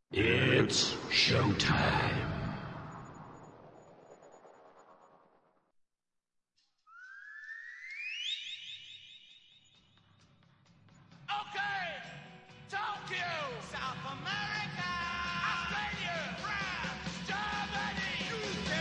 It's showtime. Okay, Tokyo, South America, Australia, France, Germany,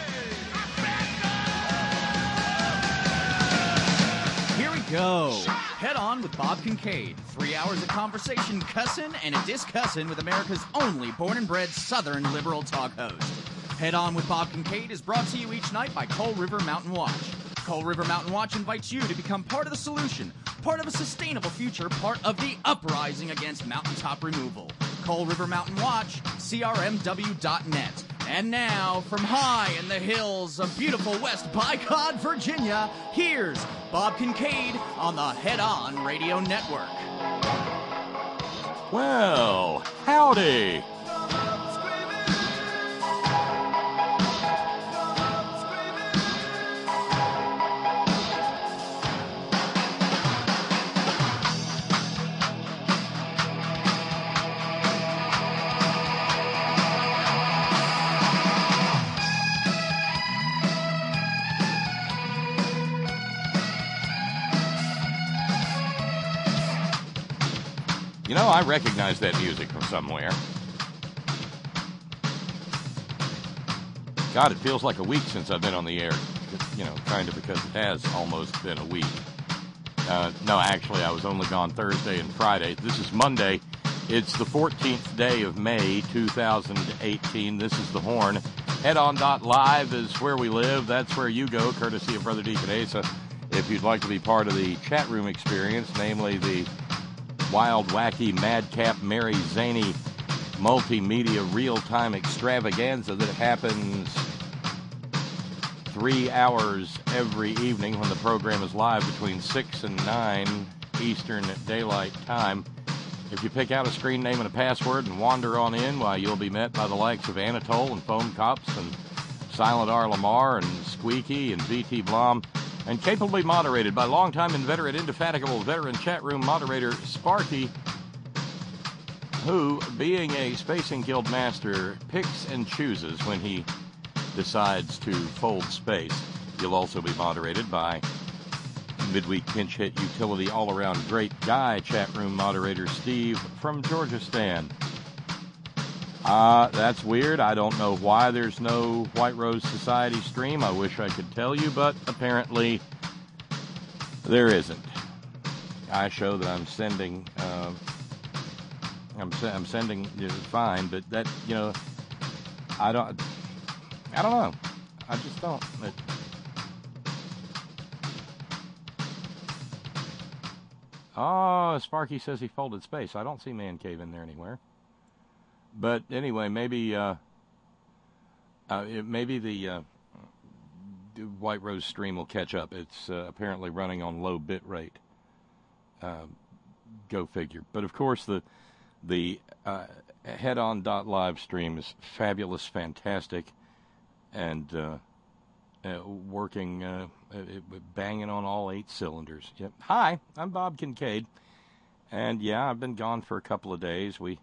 UK, Africa. Here we go. Head on with Bob Kincaid. 3 hours of conversation, cussin' and a discussin' with America's only born and bred Southern liberal talk host. Head on with Bob Kincaid is brought to you each night by Coal River Mountain Watch. Coal River Mountain Watch invites you to become part of the solution, part of a sustainable future, part of the uprising against mountaintop removal. Coal River Mountain Watch, crmw.net. And now, from high in the hills of beautiful West Bicod, Virginia, here's Bob Kincaid on the Head On Radio Network. Well, howdy. You know, I recognize that music from somewhere. God, it feels like a week since I've been on the air. You know, kind of, because it has almost been a week. No, actually, I was only gone Thursday and Friday. This is Monday. It's the 14th day of May, 2018. This is The Horn. Headon.live is where we live. That's where you go, courtesy of Brother Deacon Asa. If you'd like to be part of the chat room experience, namely the wild, wacky, madcap, merry, zany, multimedia, real-time extravaganza that happens 3 hours every evening when the program is live between 6 and 9 Eastern Daylight Time. If you pick out a screen name and a password and wander on in, why, you'll be met by the likes of Anatole and Foam Cops and Silent R. Lamar and Squeaky and V.T. Blom, and capably moderated by longtime inveterate, indefatigable veteran chat room moderator Sparky, who, being a Spacing Guild master, picks and chooses when he decides to fold space. You'll also be moderated by midweek pinch hit utility all-around great guy chat room moderator Steve from Georgistan. That's weird. I don't know why there's no White Rose Society stream. I wish I could tell you, but apparently there isn't. I show that I'm sending, I'm sending fine, but that, you know, I don't know. I just don't. Oh, Sparky says he folded space. I don't see Man Cave in there anywhere. But anyway, maybe the White Rose stream will catch up. It's apparently running on low bit rate. Go figure. But of course, the headon.live stream is fabulous, fantastic, and working, banging on all 8 cylinders. Yep. Hi, I'm Bob Kincaid, and yeah, I've been gone for a couple of days. We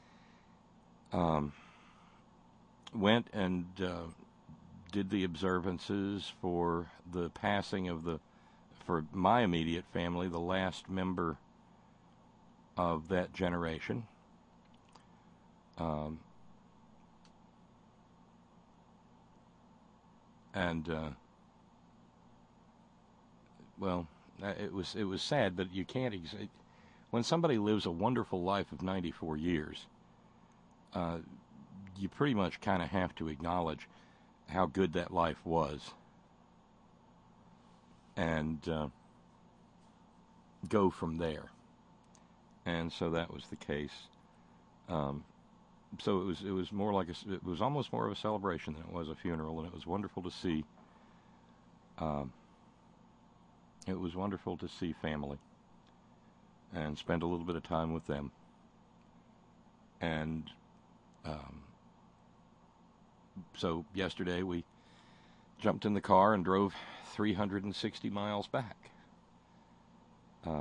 went and did the observances for the passing of for my immediate family, the last member of that generation. Well, it was sad, but you can't. When somebody lives a wonderful life of 94 years, you pretty much kind of have to acknowledge how good that life was, and go from there. And so that was the case. So it was more like it was almost more of a celebration than it was a funeral, and it was wonderful to see. It was wonderful to see family and spend a little bit of time with them. And so yesterday we jumped in the car and drove 360 miles back.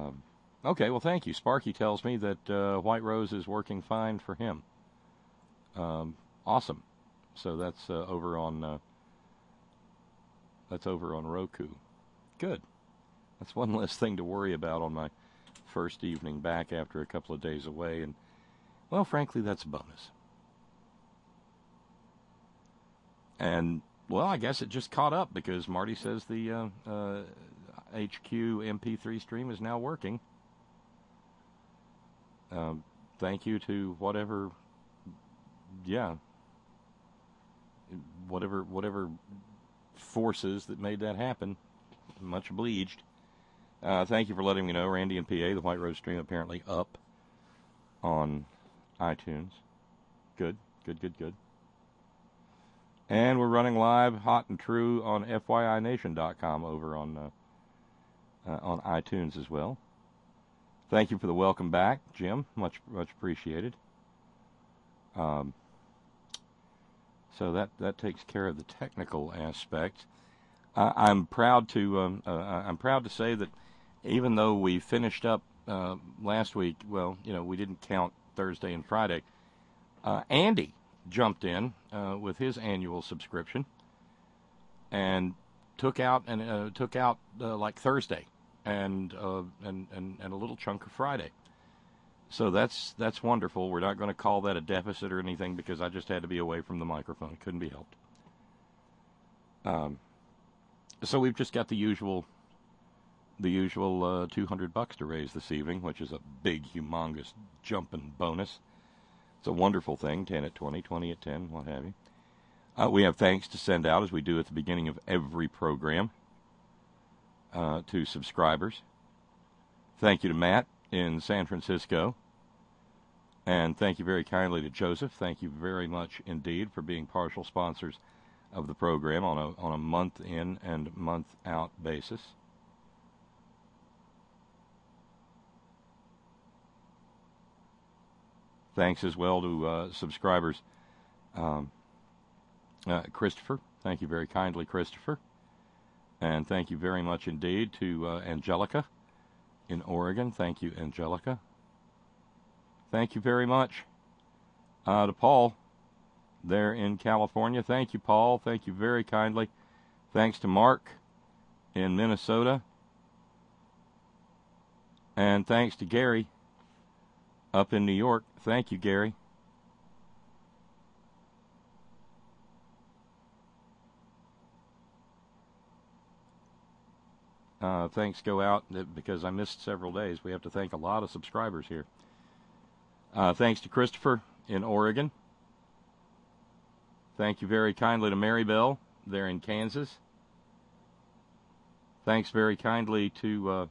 Okay, well, thank you. Sparky tells me that White Rose is working fine for him. Awesome. So that's over on Roku. Good. That's one less thing to worry about on my first evening back after a couple of days away, and well, frankly, that's a bonus. And well, I guess it just caught up because Marty says the HQ MP3 stream is now working. Thank you to whatever forces that made that happen. Much obliged. Thank you for letting me know. Randy and PA, the White Rose stream apparently up on iTunes. Good. And we're running live, hot and true, on FYINation.com over on iTunes as well. Thank you for the welcome back, Jim. Much appreciated. So that takes care of the technical aspect. I'm proud to say that even though we finished up last week, well, we didn't count Thursday and Friday. Andy jumped in with his annual subscription and took out like Thursday and a little chunk of Friday. So that's wonderful. We're not going to call that a deficit or anything because I just had to be away from the microphone. It couldn't be helped. So we've just got the usual $200 to raise this evening, which is a big, humongous jumping bonus. It's a wonderful thing, 10 at 20, 20 at 10, what have you. We have thanks to send out, as we do at the beginning of every program, to subscribers. Thank you to Matt in San Francisco. And thank you very kindly to Joseph. Thank you very much indeed for being partial sponsors of the program on a month in and month out basis. Thanks as well to subscribers. Christopher, thank you very kindly, Christopher. And thank you very much indeed to Angelica in Oregon. Thank you, Angelica. Thank you very much to Paul there in California. Thank you, Paul. Thank you very kindly. Thanks to Mark in Minnesota. And thanks to Gary up in New York. Thank you, Gary. Thanks go out because I missed several days. We have to thank a lot of subscribers here. Thanks to Christopher in Oregon. Thank you very kindly to Mary Bell there in Kansas. Thanks very kindly to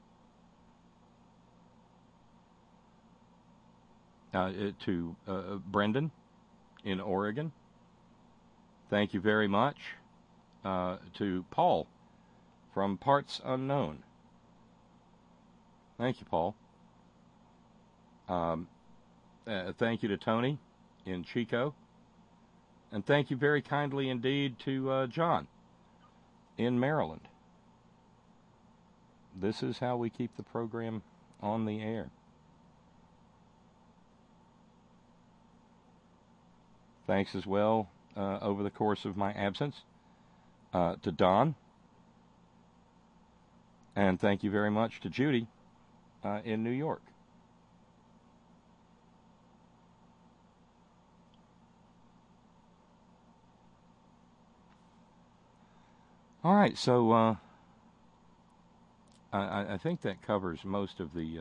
Brendan in Oregon. Thank you very much to Paul from Parts Unknown. Thank you, Paul. Thank you to Tony in Chico. And thank you very kindly indeed to John in Maryland. This is how we keep the program on the air. Thanks as well over the course of my absence to Don. And thank you very much to Judy in New York. All right, so I think that covers most of the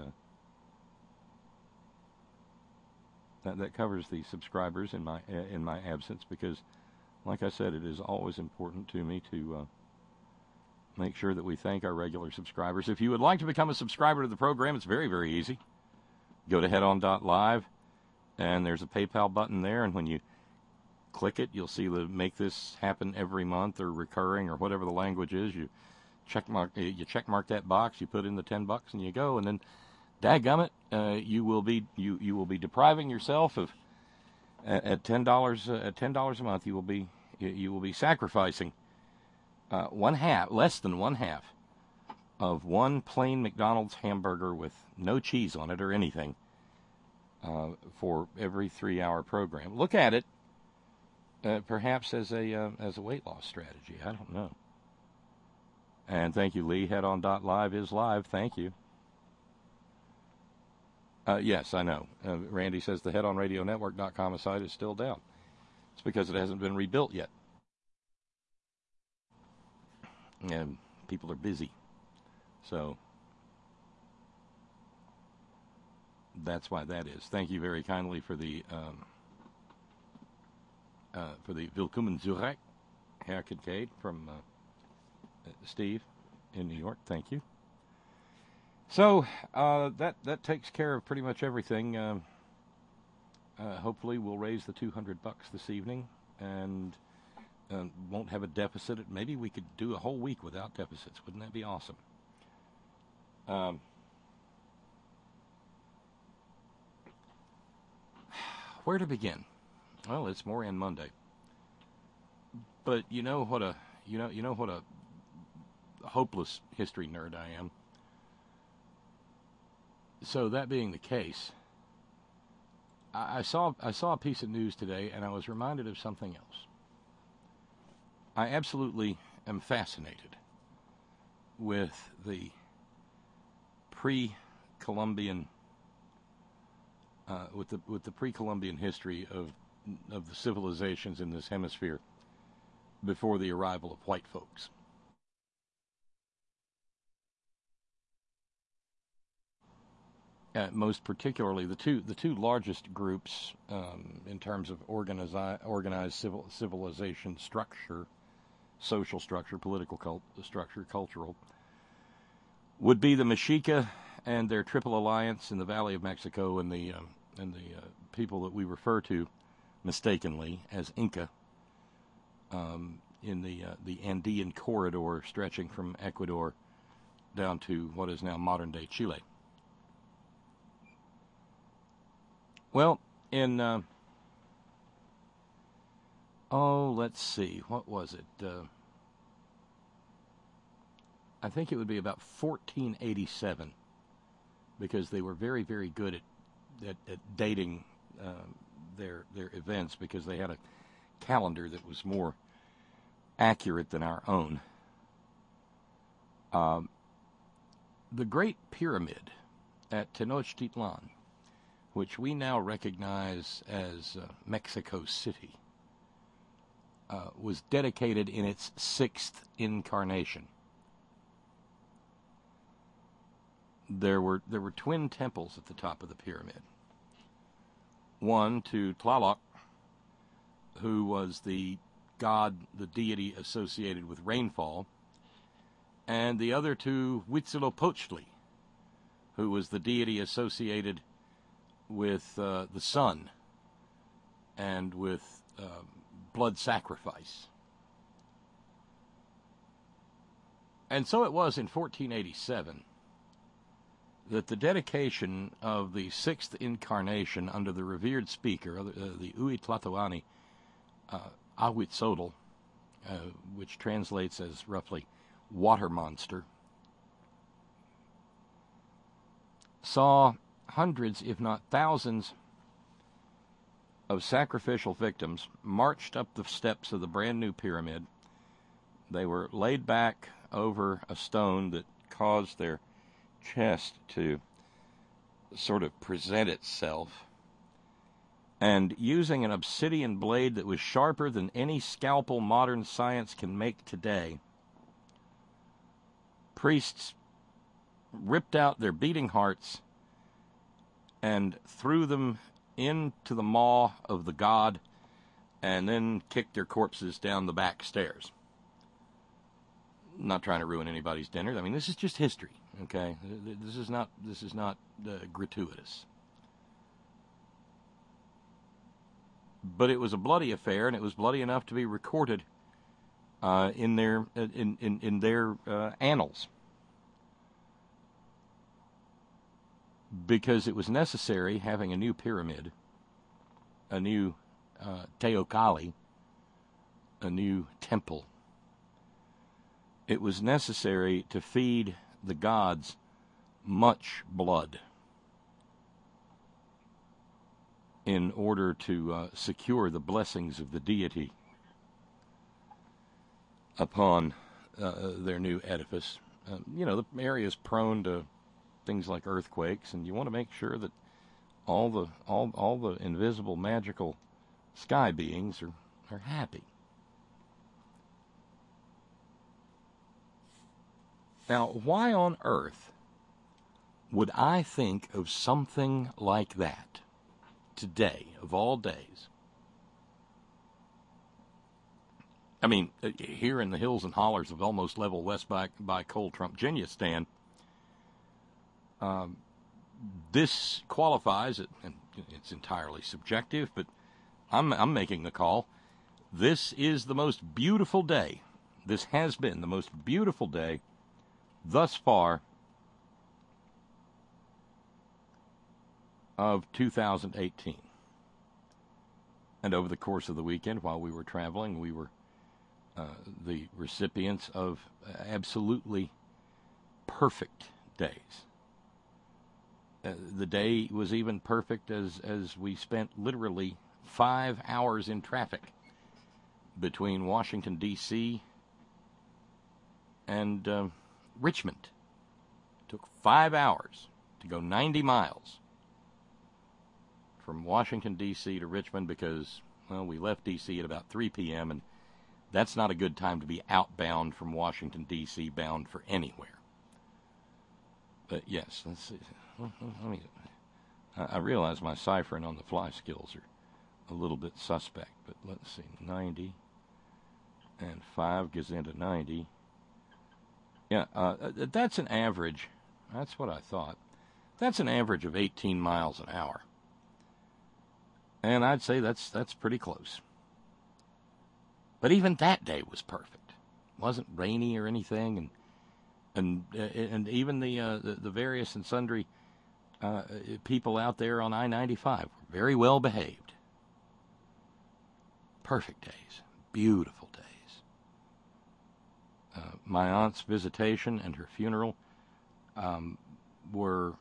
that covers the subscribers in my absence, because, like I said, it is always important to me to make sure that we thank our regular subscribers. If you would like to become a subscriber to the program, it's very, very easy. Go to headon.live, and there's a PayPal button there, and when you click it, you'll see the make this happen every month or recurring or whatever the language is. You check mark that box, you put in the $10 and you go, and then dadgummit, you will be depriving yourself of at $10 a month. You will be sacrificing less than one half of one plain McDonald's hamburger with no cheese on it or anything for every 3-hour program. Look at it perhaps as a weight loss strategy. I don't know. And thank you, Lee. Headon.live is live. Thank you. Yes, I know. Randy says the headonradionetwork.com site is still down. It's because it hasn't been rebuilt yet. And people are busy. So that's why that is. Thank you very kindly for the Willkommen Zurich, Herr Kincaid, from Steve in New York. Thank you. So that takes care of pretty much everything. Hopefully we'll raise the $200 this evening and won't have a deficit. Maybe we could do a whole week without deficits. Wouldn't that be awesome? Where to begin? Well, it's Moran Monday. But you know what a hopeless history nerd I am. So that being the case, I saw a piece of news today, and I was reminded of something else. I absolutely am fascinated with the pre-Columbian, with the pre-Columbian history of the civilizations in this hemisphere before the arrival of white folks. Most particularly, the two largest groups in terms of organized civilization structure, social structure, political structure, cultural, would be the Mexica and their Triple Alliance in the Valley of Mexico, and the people that we refer to mistakenly as Inca in the Andean corridor stretching from Ecuador down to what is now modern-day Chile. Well, in, let's see, what was it? I think it would be about 1487, because they were very, very good at dating their events, because they had a calendar that was more accurate than our own. The Great Pyramid at Tenochtitlan, which we now recognize as Mexico City, was dedicated in its 6th incarnation. There were twin temples at the top of the pyramid. One to Tlaloc, who was the god, the deity associated with rainfall, and the other to Huitzilopochtli, who was the deity associated with the sun and with blood sacrifice. And so it was in 1487 that the dedication of the 6th incarnation under the revered speaker, the Huitlatoani Ahuitzotl, which translates as roughly water monster, saw hundreds, if not thousands, of sacrificial victims marched up the steps of the brand new pyramid. They were laid back over a stone that caused their chest to sort of present itself, and using an obsidian blade that was sharper than any scalpel modern science can make today, priests ripped out their beating hearts and threw them into the maw of the god, and then kicked their corpses down the back stairs. Not trying to ruin anybody's dinner. I mean, this is just history, okay? This is not gratuitous. But it was a bloody affair, and it was bloody enough to be recorded in their annals, because it was necessary, having a new pyramid, a new Teocalli, a new temple. It was necessary to feed the gods much blood. in order to secure the blessings of the deity upon their new edifice. The area is prone to things like earthquakes, and you want to make sure that all the invisible magical sky beings are happy. Now, why on earth would I think of something like that today, of all days? I mean, here in the hills and hollers of almost level west by Coal Trump-Ginyastan, this qualifies, and it's entirely subjective, but I'm making the call. This is the most beautiful day. This has been the most beautiful day thus far of 2018. And over the course of the weekend, while we were traveling, we were the recipients of absolutely perfect days. The day was even perfect as we spent literally 5 hours in traffic between Washington, D.C. and Richmond. It took 5 hours to go 90 miles from Washington, D.C. to Richmond because, well, we left D.C. at about 3 p.m., and that's not a good time to be outbound from Washington, D.C., bound for anywhere. But yes, let's see. I realize my ciphering on the fly skills are a little bit suspect, but let's see. 90 and 5 gives into 90. Yeah, that's an average. That's what I thought. That's an average of 18 miles an hour. And I'd say that's pretty close. But even that day was perfect. It wasn't rainy or anything, and even the various and sundry people out there on I-95 were very well behaved. Perfect days, beautiful days. My aunt's visitation and her funeral were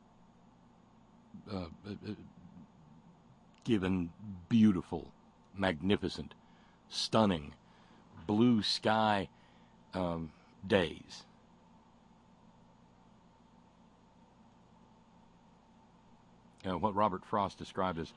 given beautiful, magnificent, stunning, blue sky days. What Robert Frost described as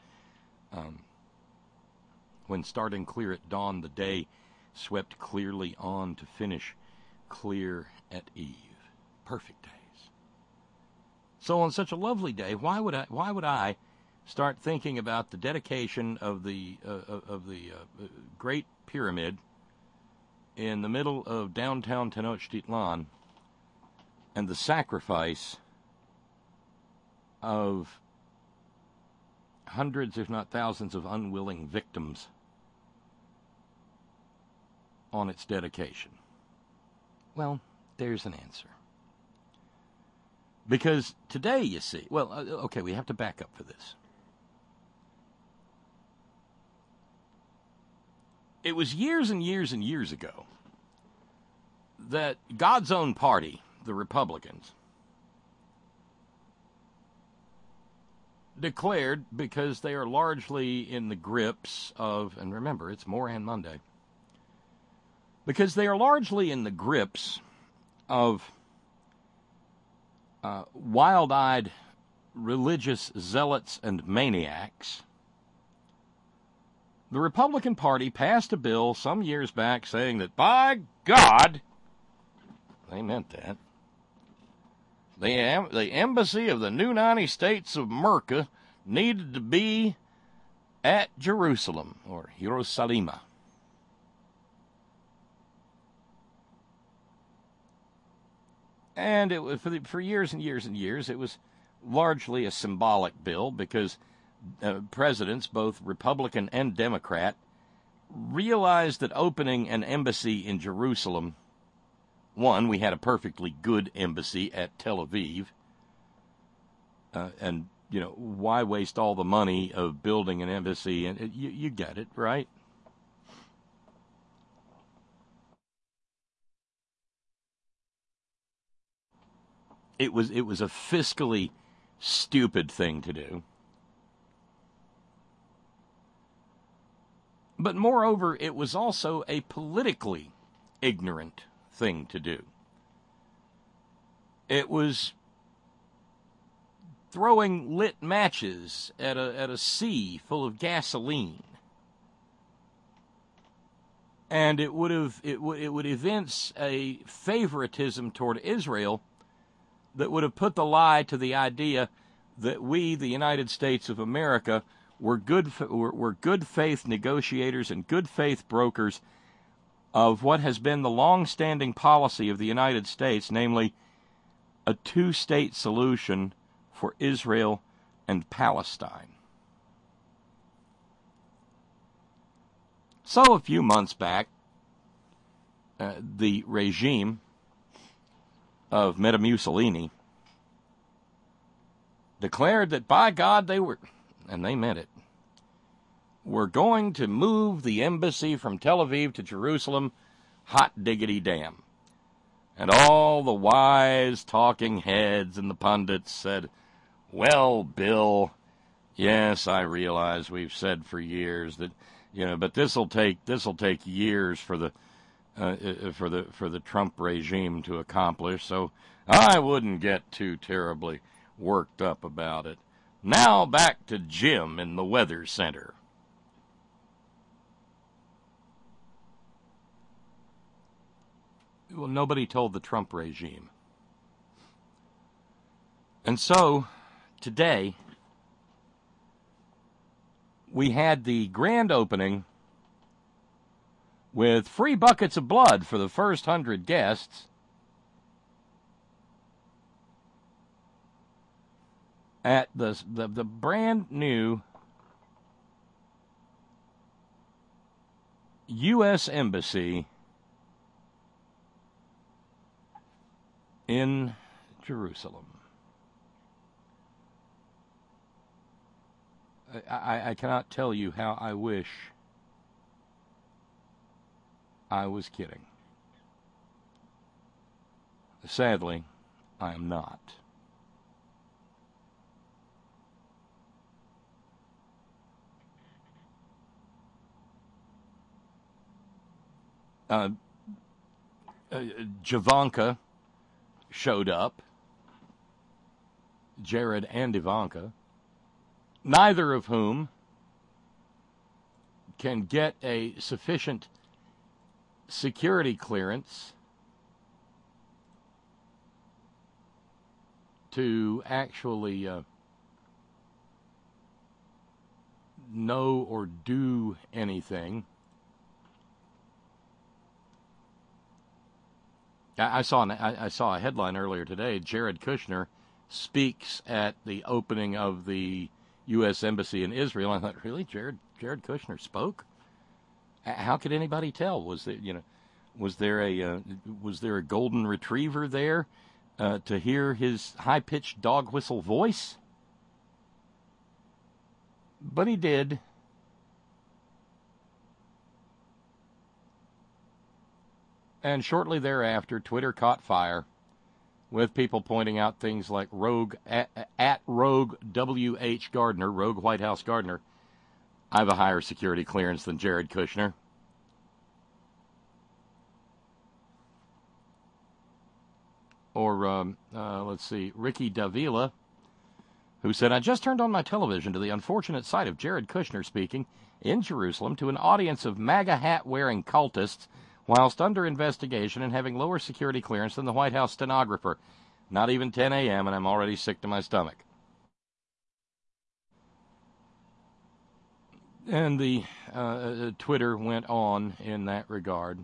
when starting clear at dawn, the day swept clearly on to finish clear at eve. Perfect days. So on such a lovely day, why would I start thinking about the dedication of the Great Pyramid in the middle of downtown Tenochtitlan and the sacrifice of hundreds, if not thousands, of unwilling victims on its dedication? Well, there's an answer. Because today, you see, okay, we have to back up for this. It was years and years and years ago that God's own party, the Republicans, declared, because they are largely in the grips of, and remember, it's Moran Monday, because they are largely in the grips of wild-eyed religious zealots and maniacs, the Republican Party passed a bill some years back saying that, by God, they meant that, the embassy of the new 90 states of America needed to be at Jerusalem, or Jerusalem. And it was for years and years and years, it was largely a symbolic bill because presidents, both Republican and Democrat, realized that opening an embassy in Jerusalem, one, we had a perfectly good embassy at Tel Aviv, and, why waste all the money of building an embassy? And you get it, right? It was a fiscally stupid thing to do. But moreover, it was also a politically ignorant thing to do. It was throwing lit matches at a sea full of gasoline. And it would evince a favoritism toward Israel that would have put the lie to the idea that we, the United States of America, were good faith negotiators and good faith brokers of what has been the long-standing policy of the United States, namely a two-state solution for Israel and Palestine. So a few months back, the regime of Meta Mussolini declared that by God they were, and they meant it, were going to move the embassy from Tel Aviv to Jerusalem, hot diggity damn. And all the wise talking heads and the pundits said, well, Bill, yes, I realize we've said for years that, but this'll take years for the Trump regime to accomplish, so I wouldn't get too terribly worked up about it. Now back to Jim in the Weather Center. Well, nobody told the Trump regime. And so, today, we had the grand opening with free buckets of blood for the first 100 guests at the brand new U.S. Embassy in Jerusalem. I cannot tell you how I wish I was kidding. Sadly, I am not. Javanka showed up. Jared and Ivanka, neither of whom can get a sufficient security clearance to actually know or do anything. I saw a headline earlier today. Jared Kushner speaks at the opening of the U.S. Embassy in Israel. I thought, really, Jared Kushner spoke? How could anybody tell? Was there a golden retriever there to hear his high-pitched dog whistle voice? But he did. And shortly thereafter, Twitter caught fire with people pointing out things like Rogue W.H. Gardner, Rogue White House Gardner. I have a higher security clearance than Jared Kushner. Or, let's see, Ricky Davila, who said, I just turned on my television to the unfortunate sight of Jared Kushner speaking in Jerusalem to an audience of MAGA hat-wearing cultists whilst under investigation and having lower security clearance than the White House stenographer. Not even 10 a.m., and I'm already sick to my stomach. And the Twitter went on in that regard.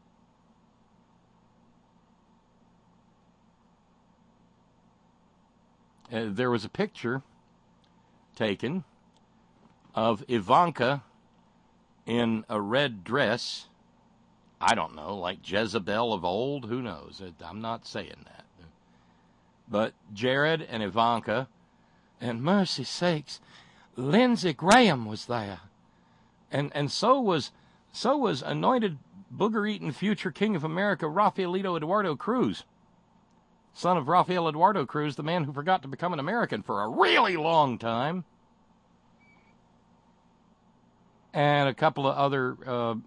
There was a picture taken of Ivanka in a red dress. I don't know, like Jezebel of old. Who knows? I'm not saying that. But Jared and Ivanka, and mercy sakes, Lindsey Graham was there. And so was anointed booger-eating future king of America, Rafaelito Eduardo Cruz, son of Rafael Eduardo Cruz, the man who forgot to become an American for a really long time. and a couple of other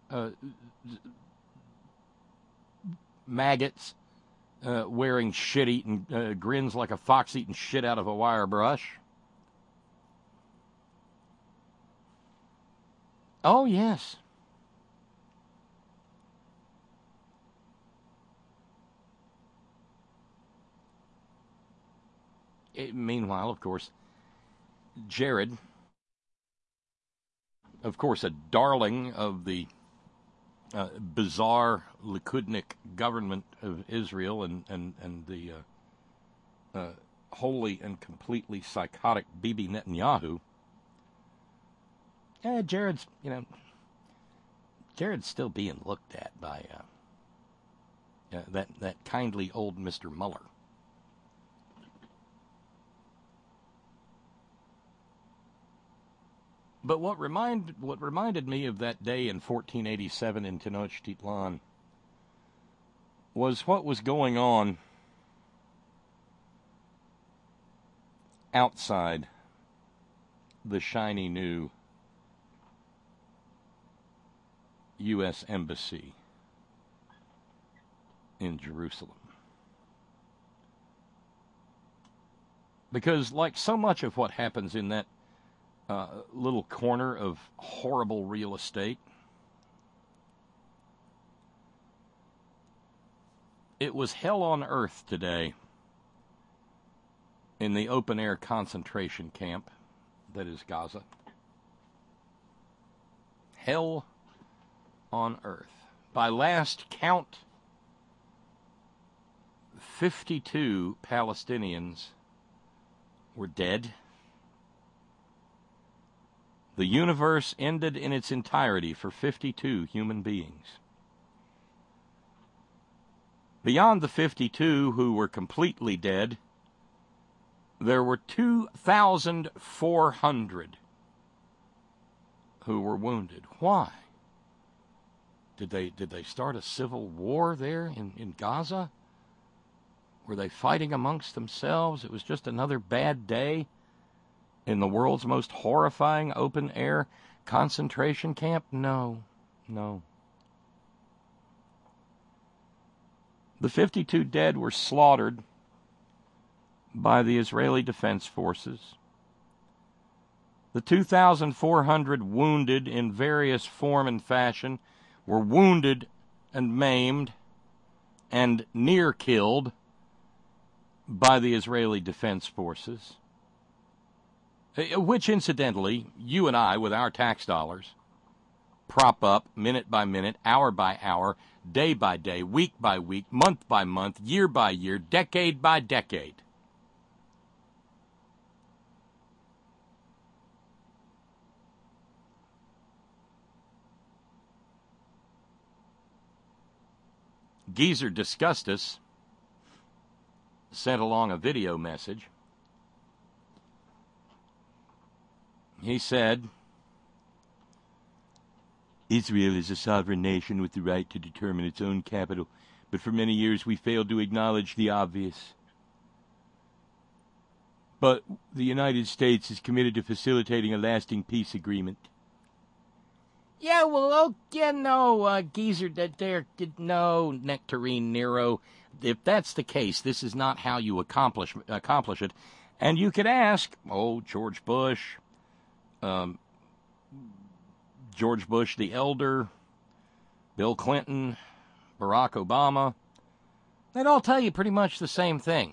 maggots wearing shit-eating grins like a fox eating shit out of a wire brush. Oh, yes. Meanwhile, of course, Jared, of course, a darling of the bizarre Likudnik government of Israel and the wholly and completely psychotic Bibi Netanyahu. Jared's still being looked at by that kindly old Mr. Mueller. But what reminded me of that day in 1487 in Tenochtitlan was what was going on outside the shiny new U.S. Embassy in Jerusalem. Because like so much of what happens in that little corner of horrible real estate, it was hell on earth today in the open-air concentration camp that is Gaza. Hell on earth. By last count, 52 Palestinians were dead. The universe ended in its entirety for 52 human beings. Beyond the 52 who were completely dead, there were 2,400 who were wounded. Why? Did they start a civil war there in Gaza? Were they fighting amongst themselves? It was just another bad day in the world's most horrifying open-air concentration camp? No. The 52 dead were slaughtered by the Israeli Defense Forces. The 2,400 wounded in various form and fashion were wounded and maimed and near killed by the Israeli Defense Forces, which, incidentally, you and I, with our tax dollars, prop up minute by minute, hour by hour, day by day, week by week, month by month, year by year, decade by decade. Geezer Disgustus sent along a video message. He said, Israel is a sovereign nation with the right to determine its own capital, but for many years we failed to acknowledge the obvious. But the United States is committed to facilitating a lasting peace agreement. Yeah, well, Geezer, no, Nectarine Nero. If that's the case, this is not how you accomplish it. And you could ask, George Bush, George Bush the Elder, Bill Clinton, Barack Obama. They'd all tell you pretty much the same thing.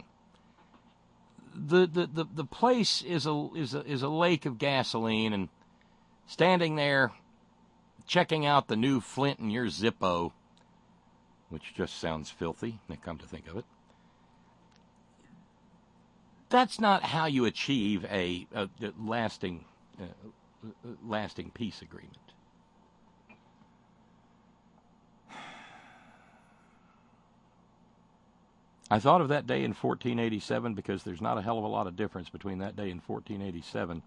The place is a lake of gasoline, and standing there, checking out the new Flint in your Zippo, which just sounds filthy, come to think of it. That's not how you achieve a lasting peace agreement. I thought of that day in 1487 because there's not a hell of a lot of difference between that day in 1487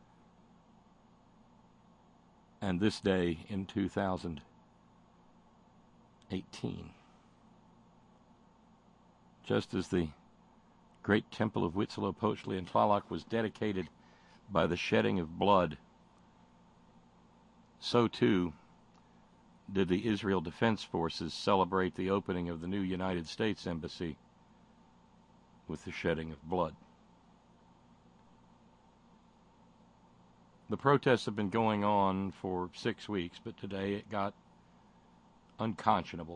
and this day in 2018. Just as the great temple of Huitzilopochtli and Tlaloc was dedicated by the shedding of blood so too did the Israel Defense Forces celebrate the opening of the new United States Embassy with the shedding of blood. The protests have been going on for 6 weeks, but today it got unconscionable.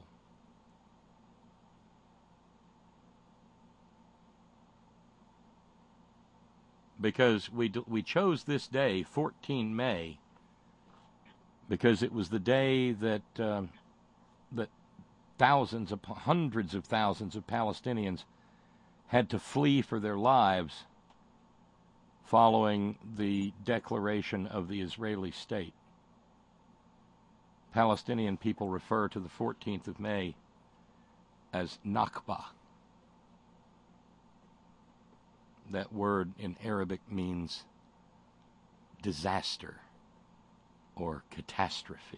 Because we chose this day, 14 May, because it was the day that that hundreds of thousands of Palestinians had to flee for their lives following the declaration of the Israeli state. Palestinian people refer to the 14th of May as Nakba. That word in Arabic means disaster or catastrophe.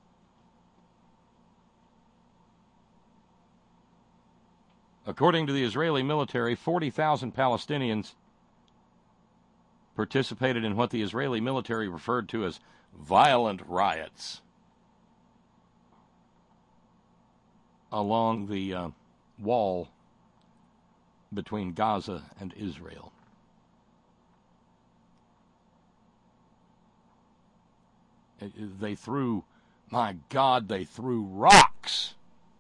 According to the Israeli military, 40,000 Palestinians participated in what the Israeli military referred to as violent riots along the wall between Gaza and Israel. They threw rocks.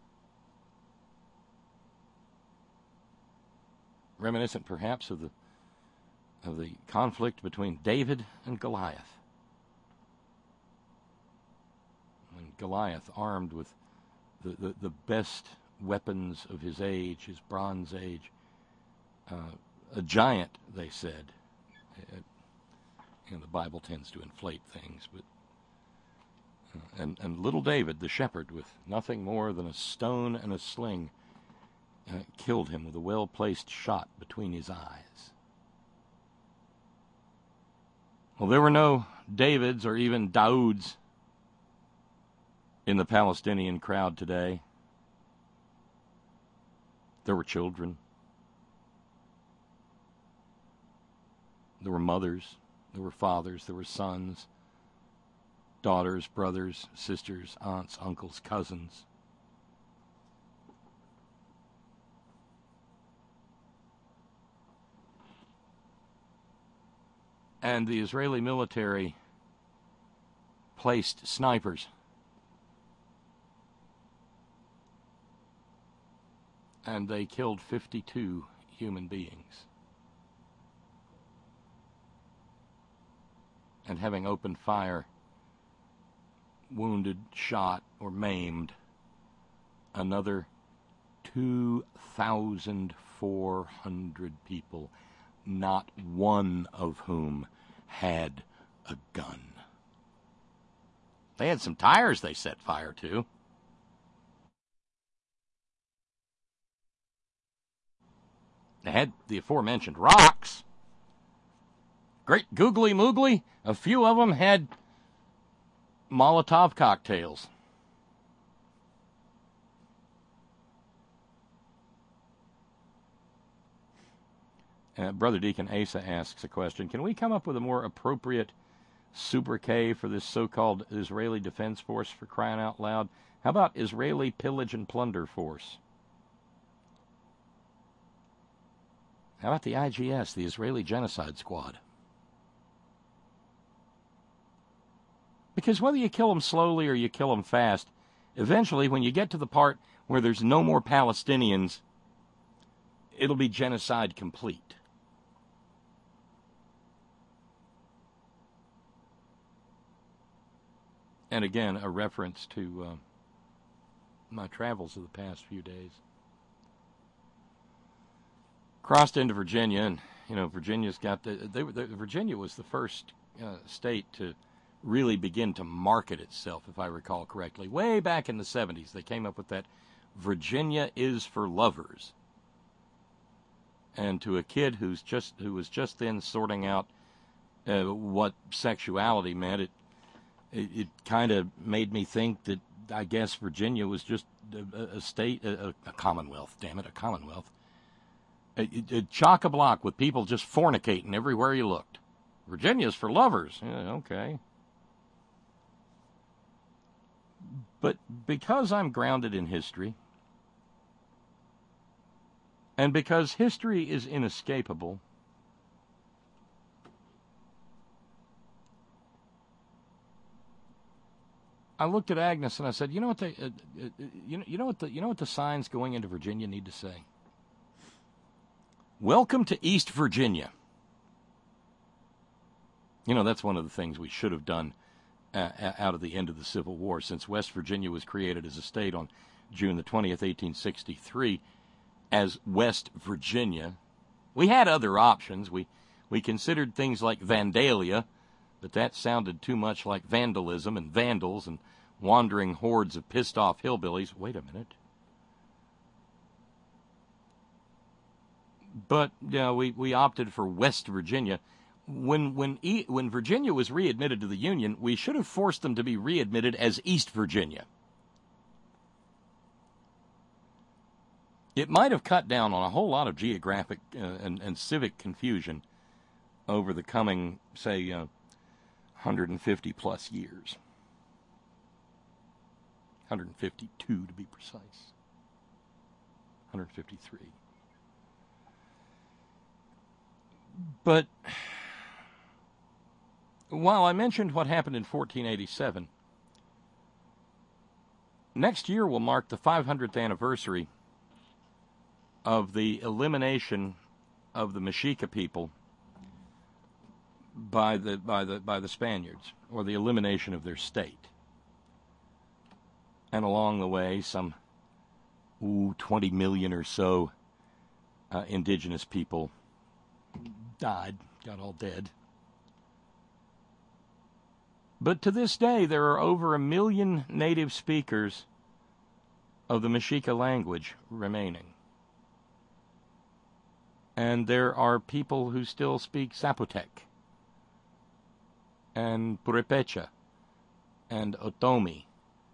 Reminiscent perhaps of the conflict between David and Goliath. When Goliath, armed with the best weapons of his age, his Bronze Age, a giant, they said. The Bible tends to inflate things, but and little David, the shepherd, with nothing more than a stone and a sling, killed him with a well-placed shot between his eyes. Well, there were no Davids or even Dauds in the Palestinian crowd today. There were children. There were mothers. There were fathers. There were sons, daughters, brothers, sisters, aunts, uncles, cousins. And the Israeli military placed snipers and they killed 52 human beings. And having opened fire, wounded, shot, or maimed another 2,400 people, not one of whom had a gun. They had some tires they set fire to. They had the aforementioned rocks. Great googly moogly. A few of them had Molotov cocktails. Brother Deacon Asa asks a question. Can we come up with a more appropriate sobriquet for this so-called Israeli Defense Force, for crying out loud? How about Israeli Pillage and Plunder Force? How about the IGS, the Israeli Genocide Squad? Because whether you kill them slowly or you kill them fast, eventually when you get to the part where there's no more Palestinians, it'll be genocide complete. And again, a reference to my travels of the past few days. Crossed into Virginia, and Virginia's got Virginia was the first state to really begin to market itself, if I recall correctly. Way back in the 70s, they came up with that Virginia is for lovers. And to a kid who was just then sorting out what sexuality meant, it kind of made me think that I guess Virginia was just a state, a commonwealth. Damn it, a commonwealth. Chock-a-block with people just fornicating everywhere you looked. Virginia's for lovers. Yeah, okay. But because I'm grounded in history, and because history is inescapable, I looked at Agnes and I said, "You know what you know what the signs going into Virginia need to say? Welcome to East Virginia." You know, that's one of the things we should have done out of the end of the Civil War, since West Virginia was created as a state on June the 20th, 1863, as West Virginia. We had other options. We considered things like Vandalia, but that sounded too much like vandalism and vandals and wandering hordes of pissed-off hillbillies. Wait a minute. But we opted for West Virginia. When Virginia was readmitted to the Union, we should have forced them to be readmitted as East Virginia. It might have cut down on a whole lot of geographic and civic confusion over the coming, say, 150 plus years. 152 to be precise. 153. But while I mentioned what happened in 1487, next year will mark the 500th anniversary of the elimination of the Mexica people by the Spaniards, or the elimination of their state. And along the way, some 20 million or so indigenous people died, got all dead. But to this day, there are over 1 million native speakers of the Mexica language remaining. And there are people who still speak Zapotec and Purepecha and Otomi.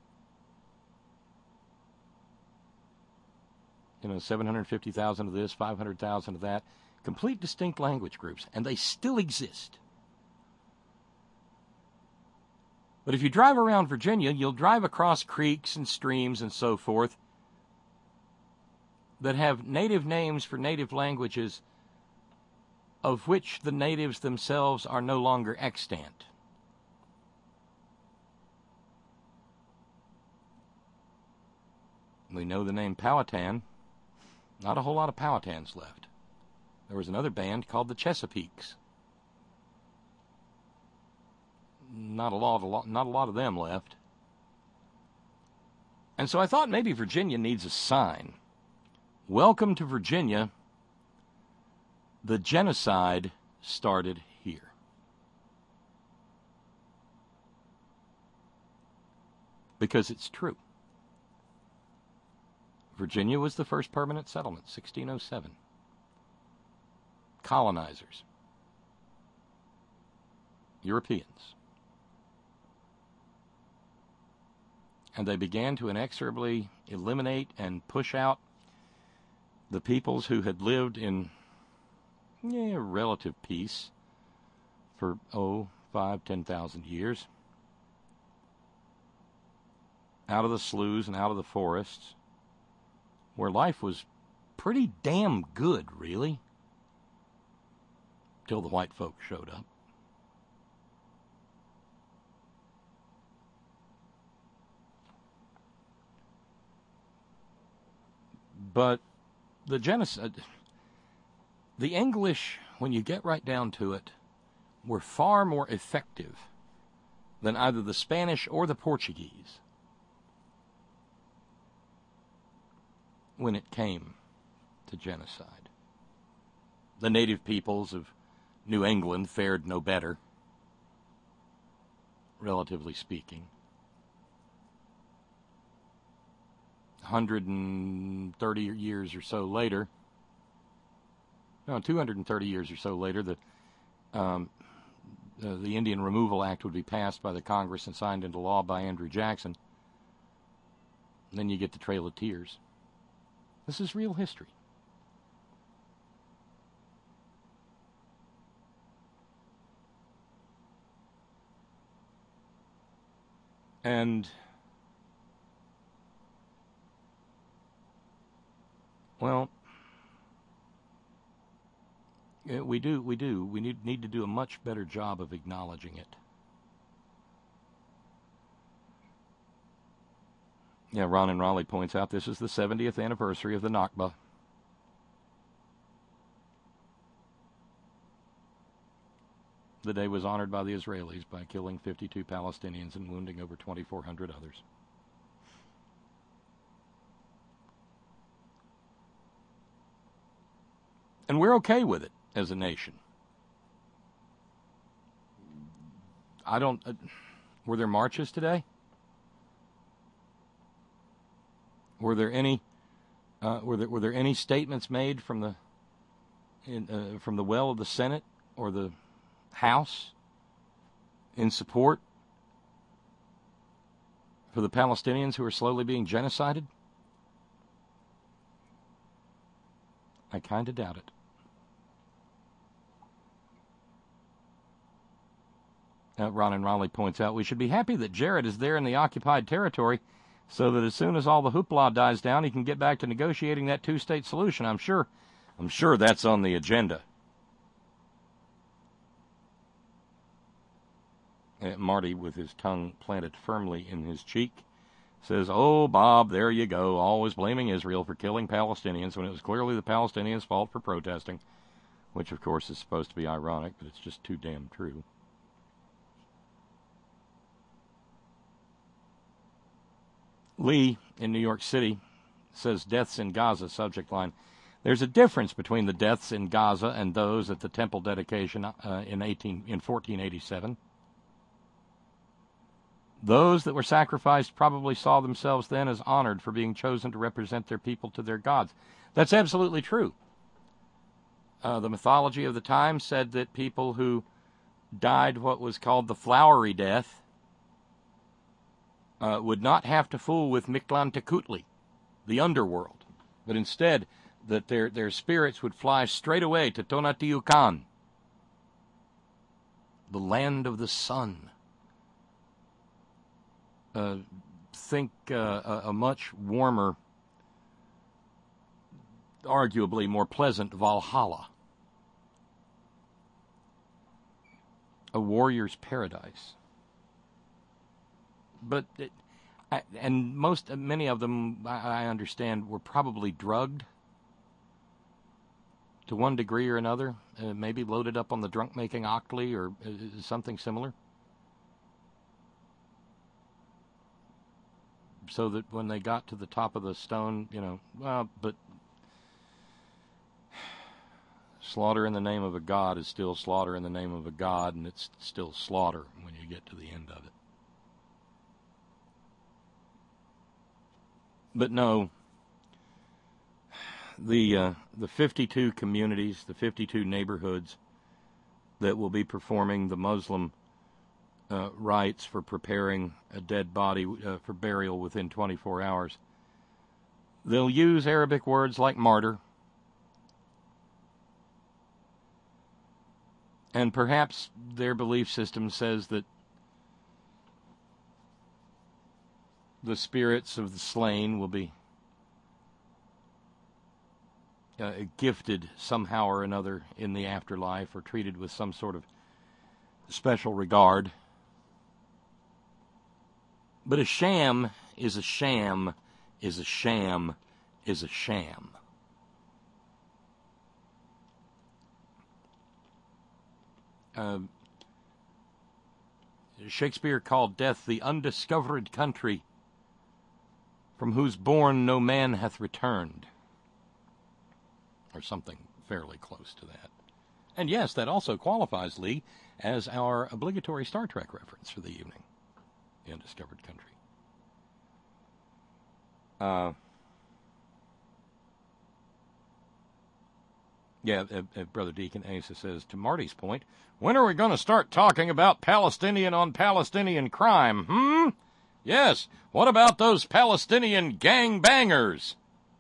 750,000 of this, 500,000 of that. Complete distinct language groups, and they still exist. But if you drive around Virginia, you'll drive across creeks and streams and so forth that have native names for native languages of which the natives themselves are no longer extant. We know the name Powhatan. Not a whole lot of Powhatans left. There was another band called the Chesapeakes. Not a lot of them left. And so I thought maybe Virginia needs a sign. Welcome to Virginia. The genocide started here. Because it's true. Virginia was the first permanent settlement, 1607. Colonizers. Europeans. And they began to inexorably eliminate and push out the peoples who had lived in relative peace for 5,000-10,000 years. Out of the sloughs and out of the forests, where life was pretty damn good, really, till the white folks showed up. But the genocide, the English, when you get right down to it, were far more effective than either the Spanish or the Portuguese when it came to genocide. The native peoples of New England fared no better, relatively speaking. 230 years or so later, the Indian Removal Act would be passed by the Congress and signed into law by Andrew Jackson. And then you get the Trail of Tears. This is real history. And Well, we do. We need to do a much better job of acknowledging it. Yeah, Ron and Raleigh points out this is the 70th anniversary of the Nakba. The day was honored by the Israelis by killing 52 Palestinians and wounding over 2,400 others. And we're okay with it as a nation. Were there marches today? Were there any statements made from the well of the Senate or the House in support for the Palestinians who are slowly being genocided? I kind of doubt it. Ron and Raleigh points out we should be happy that Jared is there in the occupied territory so that as soon as all the hoopla dies down, he can get back to negotiating that two-state solution. I'm sure that's on the agenda. Marty, with his tongue planted firmly in his cheek, says, "Oh, Bob, there you go, always blaming Israel for killing Palestinians when it was clearly the Palestinians' fault for protesting," which, of course, is supposed to be ironic, but it's just too damn true. Lee, in New York City, says deaths in Gaza, subject line. There's a difference between the deaths in Gaza and those at the temple dedication in 1487. Those that were sacrificed probably saw themselves then as honored for being chosen to represent their people to their gods. That's absolutely true. The mythology of the time said that people who died what was called the flowery death would not have to fool with Mictlantecuhtli, the underworld, but instead that their spirits would fly straight away to Tonatiucan, the land of the sun. Think a much warmer, arguably more pleasant Valhalla, a warrior's paradise. But many of them, I understand, were probably drugged to one degree or another, maybe loaded up on the drunk-making octli or something similar, so that when they got to the top of the stone, but slaughter in the name of a god is still slaughter in the name of a god, and it's still slaughter when you get to the end of it. But no, the 52 communities, the 52 neighborhoods that will be performing the Muslim rites for preparing a dead body for burial within 24 hours, they'll use Arabic words like martyr, and perhaps their belief system says that the spirits of the slain will be gifted somehow or another in the afterlife or treated with some sort of special regard. But a sham is a sham is a sham is a sham. Shakespeare called death the undiscovered country from whose bourne no man hath returned, or something fairly close to that. And yes, that also qualifies, Lee, as our obligatory Star Trek reference for the evening, the undiscovered country. Brother Deacon Asa says, to Marty's point, when are we going to start talking about Palestinian on Palestinian crime, Yes, what about those Palestinian gangbangers?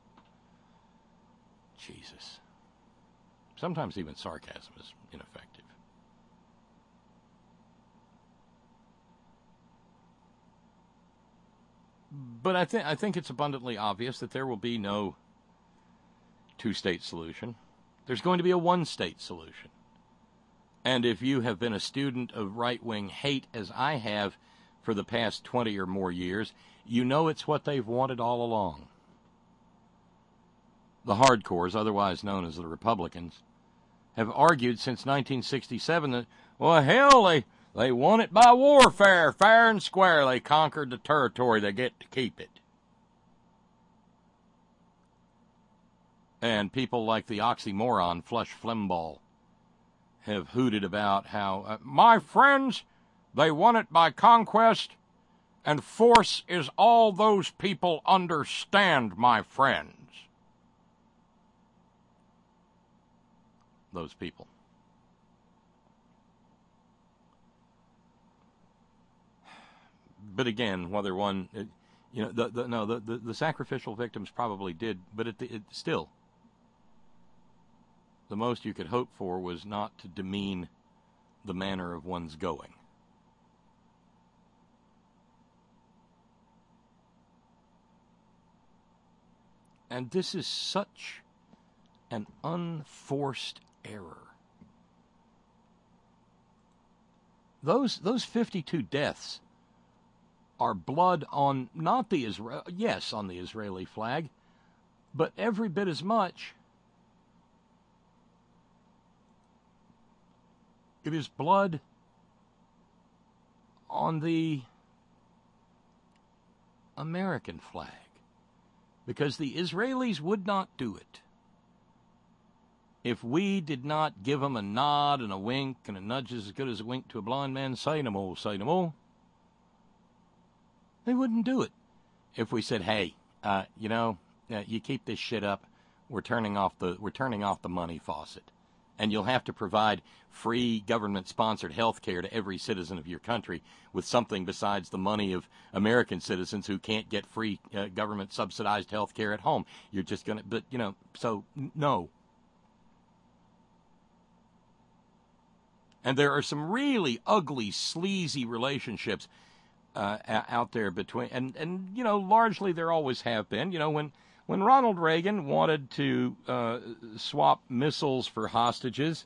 Jesus. Sometimes even sarcasm is ineffective. But I think it's abundantly obvious that there will be no two-state solution. There's going to be a one-state solution. And if you have been a student of right-wing hate, as I have for the past 20 or more years, you know it's what they've wanted all along. The hardcores, otherwise known as the Republicans, have argued since 1967 that, well, hell, they won it by warfare, fair and square. They conquered the territory. They get to keep it. And people like the oxymoron Flush Flimbaugh have hooted about how, my friends, they won it by conquest, and force is all those people understand, my friends. Those people. But again, whether one, the sacrificial victims probably did, but it still, the most you could hope for was not to demean the manner of one's going. And this is such an unforced error. Those 52 deaths are blood on not the on the Israeli flag, but every bit as much it is blood on the American flag, because the Israelis would not do it if we did not give them a nod and a wink and a nudge as good as a wink to a blind man. Say no more, say no more. They wouldn't do it if we said, "Hey, you keep this shit up. We're turning off the money faucet, and you'll have to provide free government-sponsored health care to every citizen of your country with something besides the money of American citizens who can't get free government-subsidized health care at home. You're just going to, so no." And there are some really ugly, sleazy relationships out there between, and largely there always have been. When Ronald Reagan wanted to swap missiles for hostages,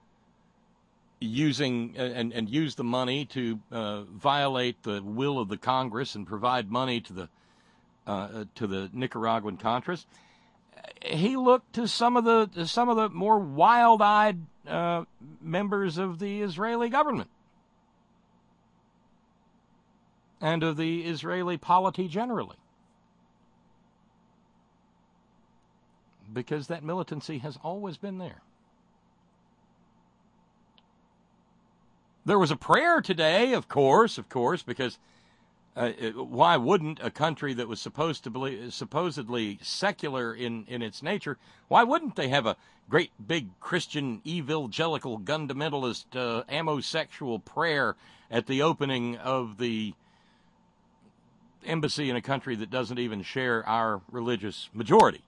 using and use the money to violate the will of the Congress and provide money to the Nicaraguan Contras, he looked to some of the more wild-eyed members of the Israeli government and of the Israeli polity generally, because that militancy has always been there. There was a prayer today, of course, because why wouldn't a country that was supposedly secular in its nature, why wouldn't they have a great big Christian evangelical fundamentalist amosexual prayer at the opening of the embassy in a country that doesn't even share our religious majority?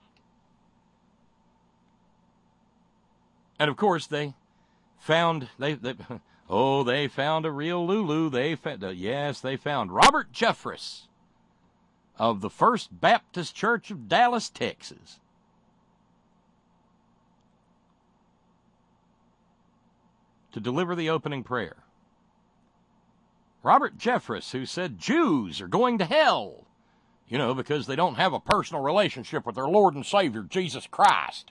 And of course they found they found a real Lulu. They found Robert Jeffress of the First Baptist Church of Dallas, Texas, to deliver the opening prayer. Robert Jeffress, who said Jews are going to hell, because they don't have a personal relationship with their Lord and Savior, Jesus Christ.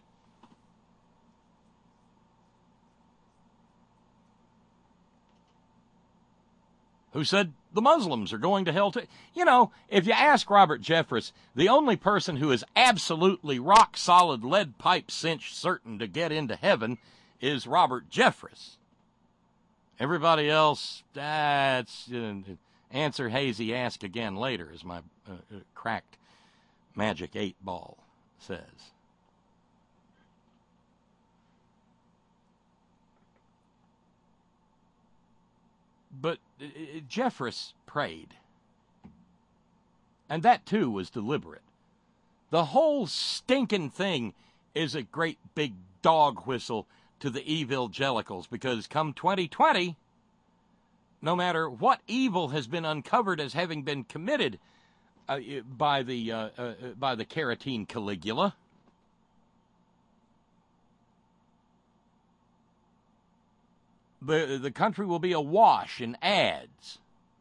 Who said the Muslims are going to hell too. If you ask Robert Jeffress, the only person who is absolutely rock-solid lead pipe cinch certain to get into heaven is Robert Jeffress. Everybody else, that's answer hazy, ask again later, as my cracked magic 8-ball says. But Jeffress prayed, and that too was deliberate. The whole stinking thing is a great big dog whistle to the evangelicals, because come 2020, no matter what evil has been uncovered as having been committed by the Caratine Caligula, The country will be awash in ads.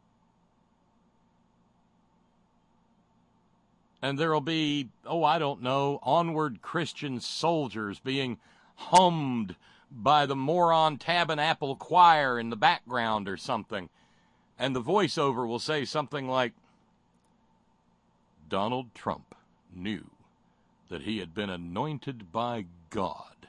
And there will be, I don't know, onward Christian soldiers being hummed by the moron tabernacle choir in the background or something. And the voiceover will say something like, Donald Trump knew that he had been anointed by God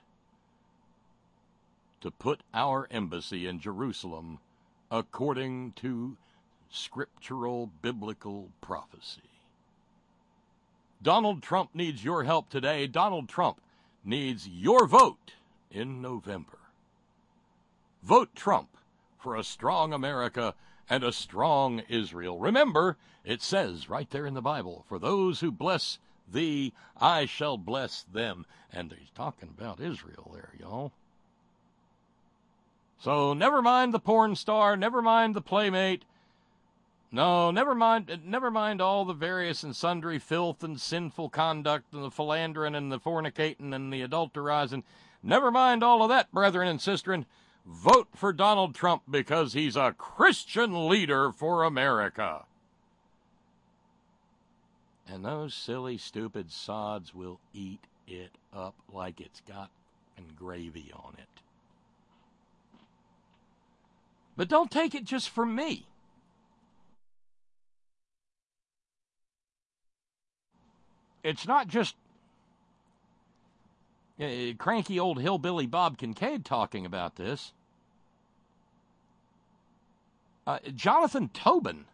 to put our embassy in Jerusalem according to scriptural biblical prophecy. Donald Trump needs your help today. Donald Trump needs your vote in November. Vote Trump for a strong America and a strong Israel. Remember, it says right there in the Bible, for those who bless thee, I shall bless them. And he's talking about Israel there, y'all. So never mind the porn star, never mind the playmate. No, never mind all the various and sundry filth and sinful conduct and the philandering and the fornicating and the adulterizing. Never mind all of that, brethren and sistren. Vote for Donald Trump because he's a Christian leader for America. And those silly, stupid sods will eat it up like it's got gravy on it. But don't take it just from me. It's not just cranky old hillbilly Bob Kincaid talking about this. Jonathan Tobin,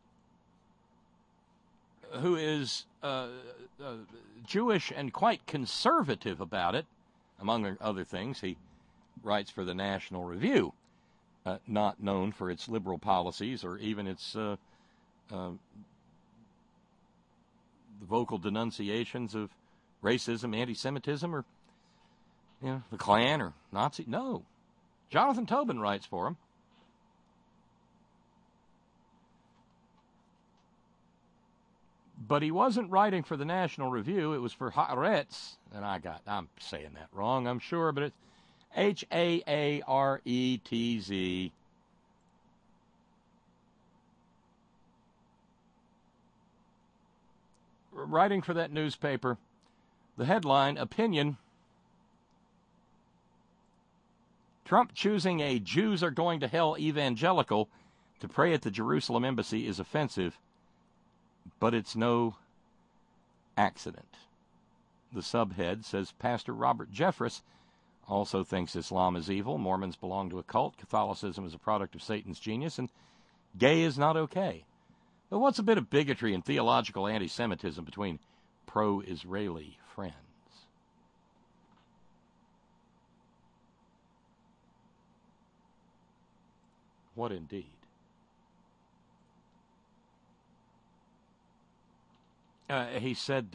who is Jewish and quite conservative about it, among other things, he writes for the National Review, not known for its liberal policies or even its vocal denunciations of racism, anti-Semitism, or the Klan or Nazi. No. Jonathan Tobin writes for him. But he wasn't writing for the National Review. It was for Haaretz. And I'm saying that wrong, I'm sure, but it's Haaretz. Writing for that newspaper, the headline, opinion, Trump choosing a Jews are going to hell evangelical to pray at the Jerusalem embassy is offensive, but it's no accident. The subhead says Pastor Robert Jeffress also thinks Islam is evil, Mormons belong to a cult, Catholicism is a product of Satan's genius, and gay is not okay. But what's a bit of bigotry and theological anti-Semitism between pro-Israeli friends? What indeed? He said,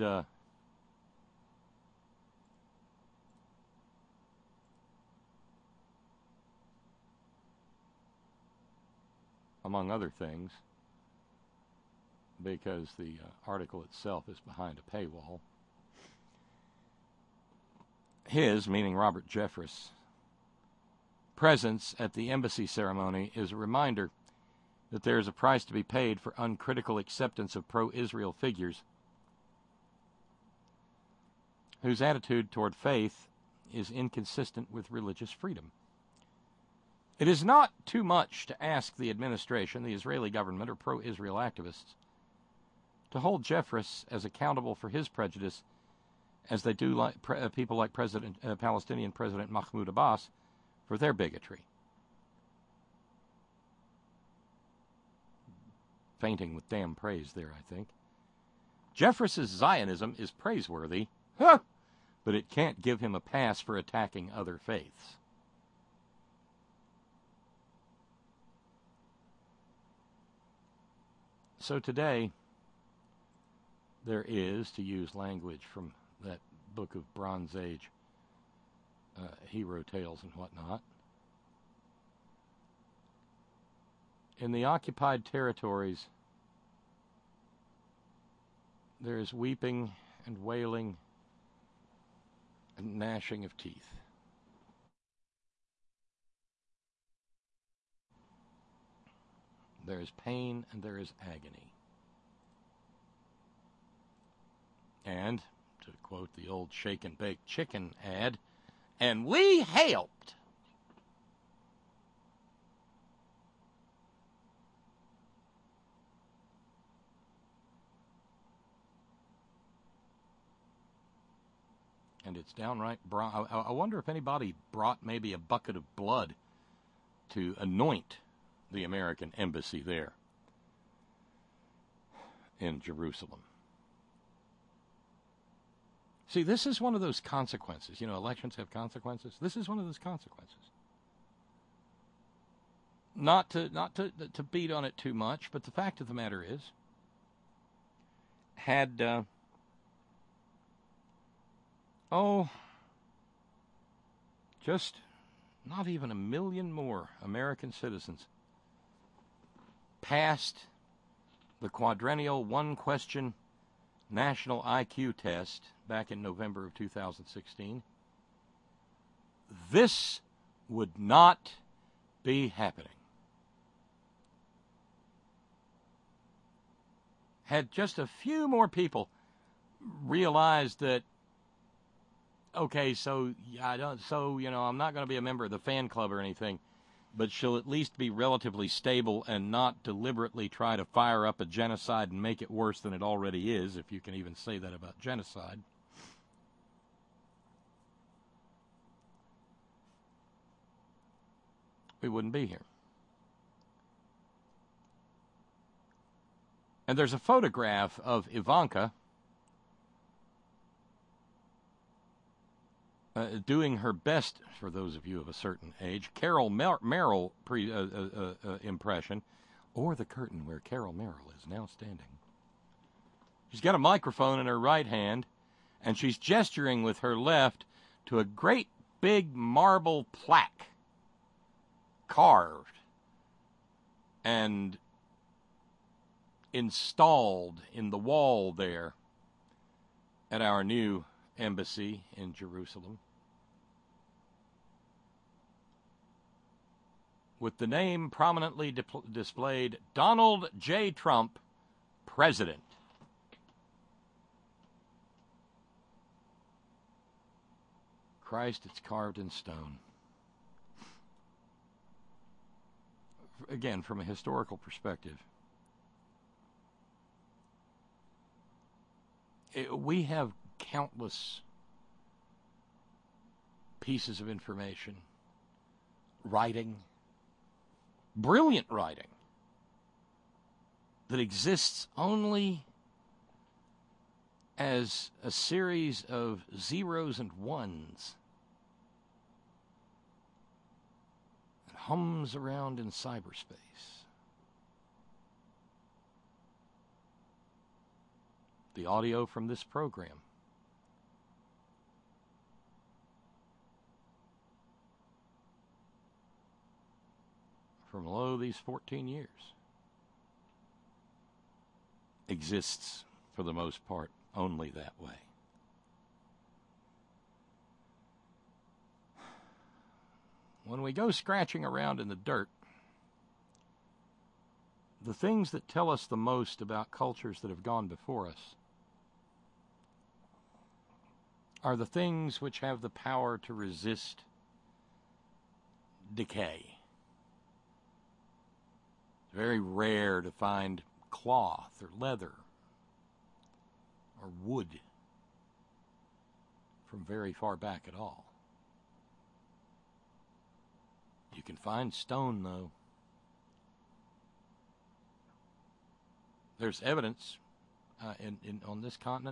among other things, because the article itself is behind a paywall, his, meaning Robert Jeffress, presence at the embassy ceremony is a reminder that there is a price to be paid for uncritical acceptance of pro-Israel figures whose attitude toward faith is inconsistent with religious freedom. It is not too much to ask the administration, the Israeli government, or pro-Israel activists to hold Jeffress as accountable for his prejudice as they do people like Palestinian President Mahmoud Abbas for their bigotry. Fainting with damn praise there, I think. Jeffress's Zionism is praiseworthy, but it can't give him a pass for attacking other faiths. So today, there is, to use language from that book of Bronze Age hero tales and whatnot, in the occupied territories, there is weeping and wailing and gnashing of teeth. There is pain and there is agony. And, to quote the old shake and bake chicken ad, and we helped. And it's downright I wonder if anybody brought maybe a bucket of blood to anoint the American embassy there in Jerusalem. See, this is one of those consequences. You know, elections have consequences. This is one of those consequences. Not to beat on it too much, but the fact of the matter is, had just not even 1 million more American citizens passed the quadrennial one-question national IQ test back in November of 2016, this would not be happening. Had just a few more people realized that, okay, so I'm not going to be a member of the fan club or anything, but she'll at least be relatively stable and not deliberately try to fire up a genocide and make it worse than it already is, if you can even say that about genocide. We wouldn't be here. And there's a photograph of Ivanka doing her best, for those of you of a certain age, Carol Merrill impression, or the curtain where Carol Merrill is now standing. She's got a microphone in her right hand, and she's gesturing with her left to a great big marble plaque, carved and installed in the wall there at our new embassy in Jerusalem, with the name prominently displayed, Donald J. Trump, President. Christ, it's carved in stone. Again, from a historical perspective, we have countless pieces of information, writing, brilliant writing, that exists only as a series of zeros and ones that hums around in cyberspace. The audio from this program from these 14 years exists, for the most part, only that way. When we go scratching around in the dirt, the things that tell us the most about cultures that have gone before us are the things which have the power to resist decay. It's very rare to find cloth or leather or wood from very far back at all. You can find stone, though. There's evidence on this continent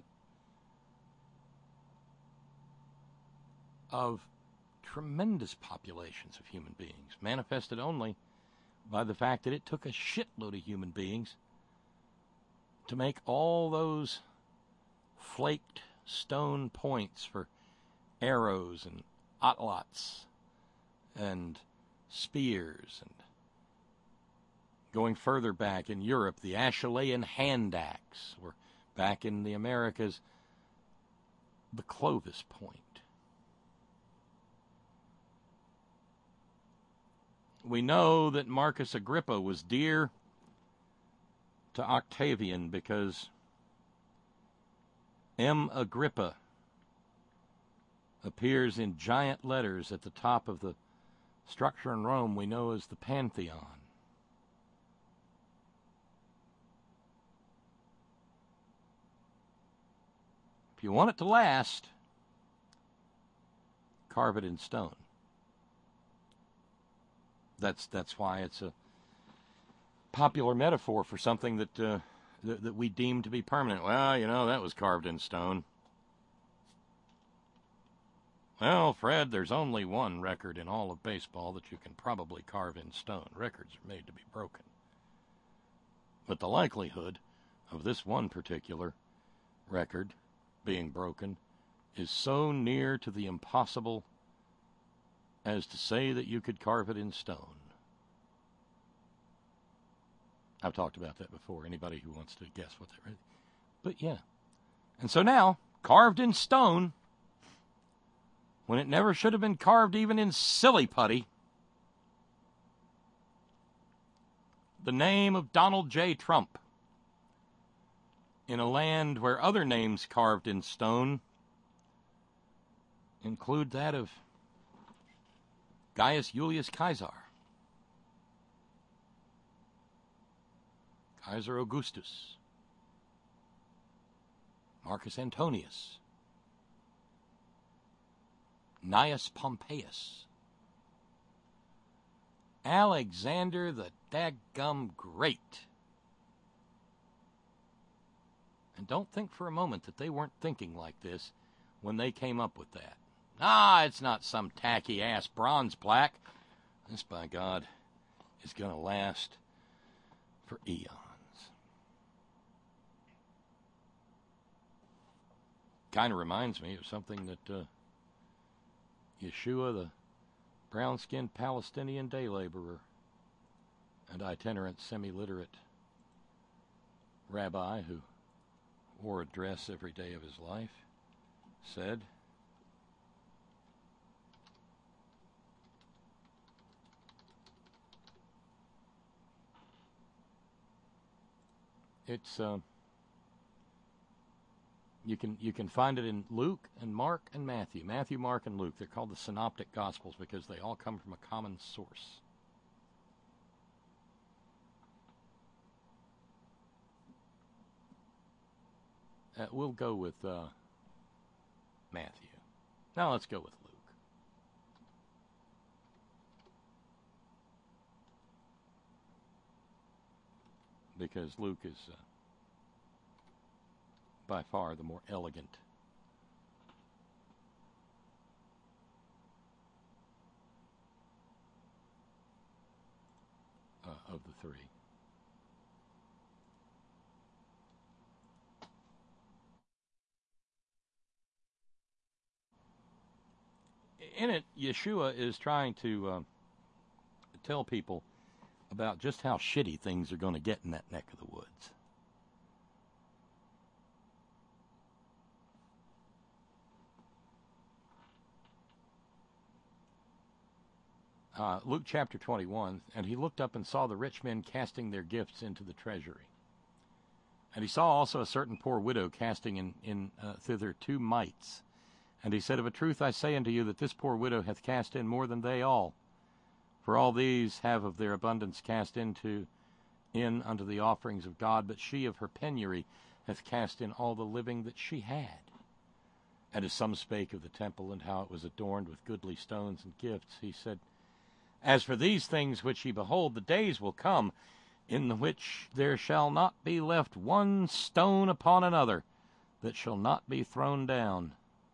of tremendous populations of human beings, manifested only by the fact that it took a shitload of human beings to make all those flaked stone points for arrows and atlatls and spears, and going further back in Europe, the Acheulean hand axe, or back in the Americas, the Clovis point. We know that Marcus Agrippa was dear to Octavian because M. Agrippa appears in giant letters at the top of the structure in Rome we know as the Pantheon. If you want it to last, carve it in stone. That's why it's a popular metaphor for something that that we deem to be permanent. Well, you know, that was carved in stone. Well, Fred, there's only one record in all of baseball that you can probably carve in stone. Records are made to be broken. But the likelihood of this one particular record being broken is so near to the impossible as to say that you could carve it in stone. I've talked about that before. Anybody who wants to guess what that is. But yeah. And so now, carved in stone, when it never should have been carved even in silly putty, the name of Donald J. Trump, in a land where other names carved in stone include that of Gaius Julius Caesar, Kaiser Augustus, Marcus Antonius, Gnaeus Pompeius, Alexander the Daggum Great. And don't think for a moment that they weren't thinking like this when they came up with that. It's not some tacky-ass bronze plaque. This, by God, is going to last for eons. Kind of reminds me of something that Yeshua, the brown-skinned Palestinian day laborer and itinerant semi-literate rabbi who wore a dress every day of his life, said, it's you can find it in Luke and Mark and Matthew. Matthew, Mark, and Luke. They're called the Synoptic Gospels because they all come from a common source. We'll go with Matthew. Now let's go with Luke. Because Luke is by far the more elegant of the three. In it, Yeshua is trying to tell people about just how shitty things are going to get in that neck of the woods. Luke chapter 21, and he looked up and saw the rich men casting their gifts into the treasury. And he saw also a certain poor widow casting in thither 2 mites. And he said, Of a truth I say unto you that this poor widow hath cast in more than they all. For all these have of their abundance cast in unto the offerings of God, but she of her penury hath cast in all the living that she had. And as some spake of the temple, and how it was adorned with goodly stones and gifts, he said, As for these things which ye behold, the days will come, in the which there shall not be left one stone upon another, that shall not be thrown down.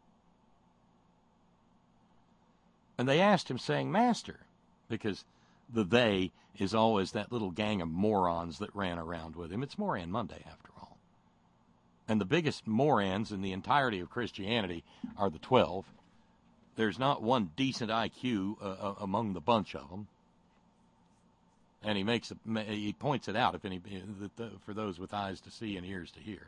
And they asked him, saying, Master, because the they is always that little gang of morons that ran around with him. It's Moran Monday, after all. And the biggest morons in the entirety of Christianity are the 12. There's not one decent IQ among the bunch of them. And he points it out for those with eyes to see and ears to hear.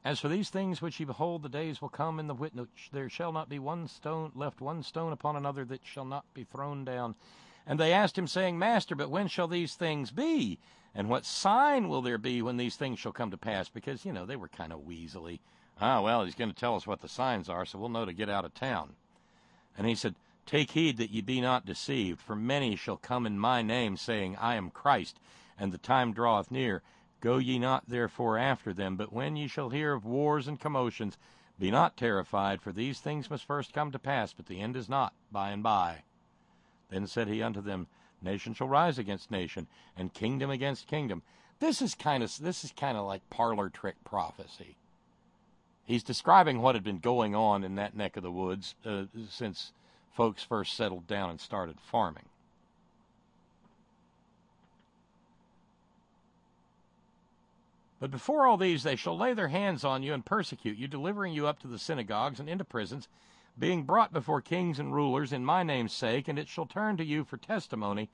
As for these things which ye behold, the days will come in the which there shall not be one stone upon another that shall not be thrown down. And they asked him, saying, Master, but when shall these things be? And what sign will there be when these things shall come to pass? Because, they were kind of weaselly. Well, he's going to tell us what the signs are, so we'll know to get out of town. And he said, Take heed that ye be not deceived, for many shall come in my name, saying, I am Christ, and the time draweth near. Go ye not therefore after them, but when ye shall hear of wars and commotions, be not terrified, for these things must first come to pass, but the end is not by and by. Then said he unto them, Nation shall rise against nation, and kingdom against kingdom. This is kind of like parlor trick prophecy. He's describing what had been going on in that neck of the woods since folks first settled down and started farming. But before all these they shall lay their hands on you and persecute you, delivering you up to the synagogues and into prisons, being brought before kings and rulers in my name's sake, and it shall turn to you for testimony.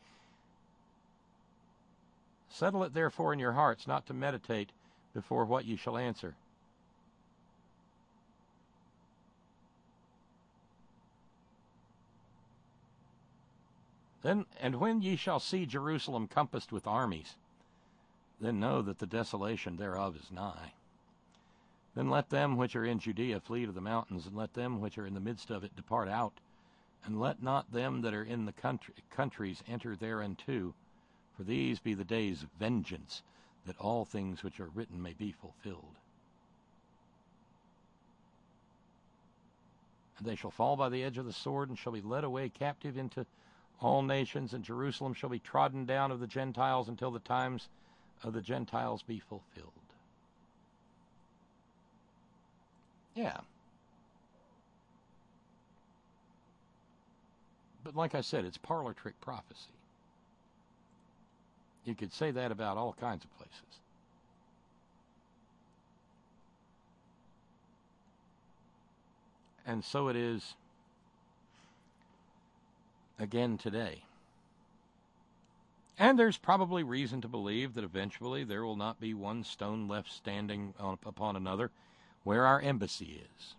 Settle it therefore in your hearts, not to meditate before what ye shall answer. And when ye shall see Jerusalem compassed with armies, then know that the desolation thereof is nigh. Then let them which are in Judea flee to the mountains, and let them which are in the midst of it depart out, and let not them that are in the countries enter thereinto, for these be the days of vengeance, that all things which are written may be fulfilled. And they shall fall by the edge of the sword, and shall be led away captive into all nations, and Jerusalem shall be trodden down of the Gentiles until the times of the Gentiles be fulfilled. Yeah. But like I said, it's parlor trick prophecy. You could say that about all kinds of places. And so it is again today. And there's probably reason to believe that eventually there will not be one stone left standing upon another where our embassy is.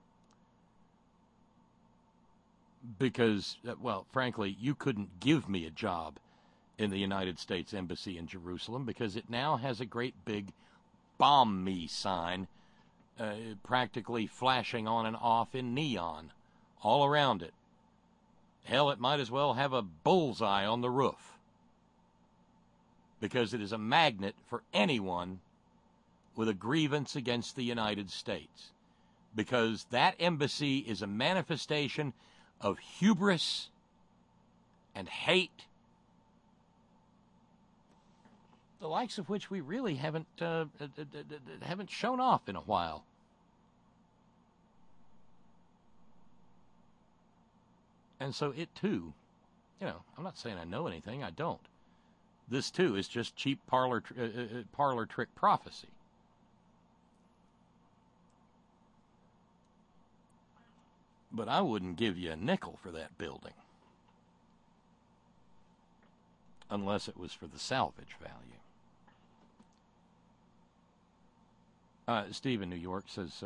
Because, well, frankly, you couldn't give me a job in the United States Embassy in Jerusalem because it now has a great big bomb me sign practically flashing on and off in neon all around it. Hell, it might as well have a bullseye on the roof, because it is a magnet for anyone with a grievance against the United States, because that embassy is a manifestation of hubris and hate, the likes of which we really haven't shown off in a while. And so it too, I'm not saying I know anything, I don't. This too is just cheap parlor trick prophecy. But I wouldn't give you a nickel for that building, unless it was for the salvage value. Steve in New York says,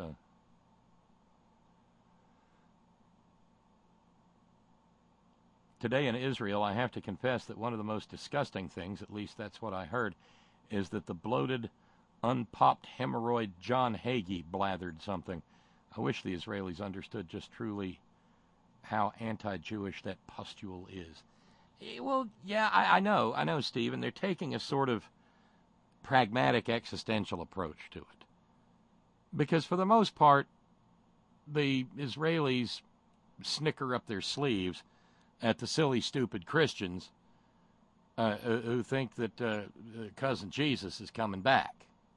today in Israel, I have to confess that one of the most disgusting things, at least that's what I heard, is that the bloated, unpopped hemorrhoid John Hagee blathered something. I wish the Israelis understood just truly how anti-Jewish that pustule is. Well, yeah, I know, Steve, and they're taking a sort of pragmatic existential approach to it. Because for the most part, the Israelis snicker up their sleeves at the silly, stupid Christians who think that cousin Jesus is coming back.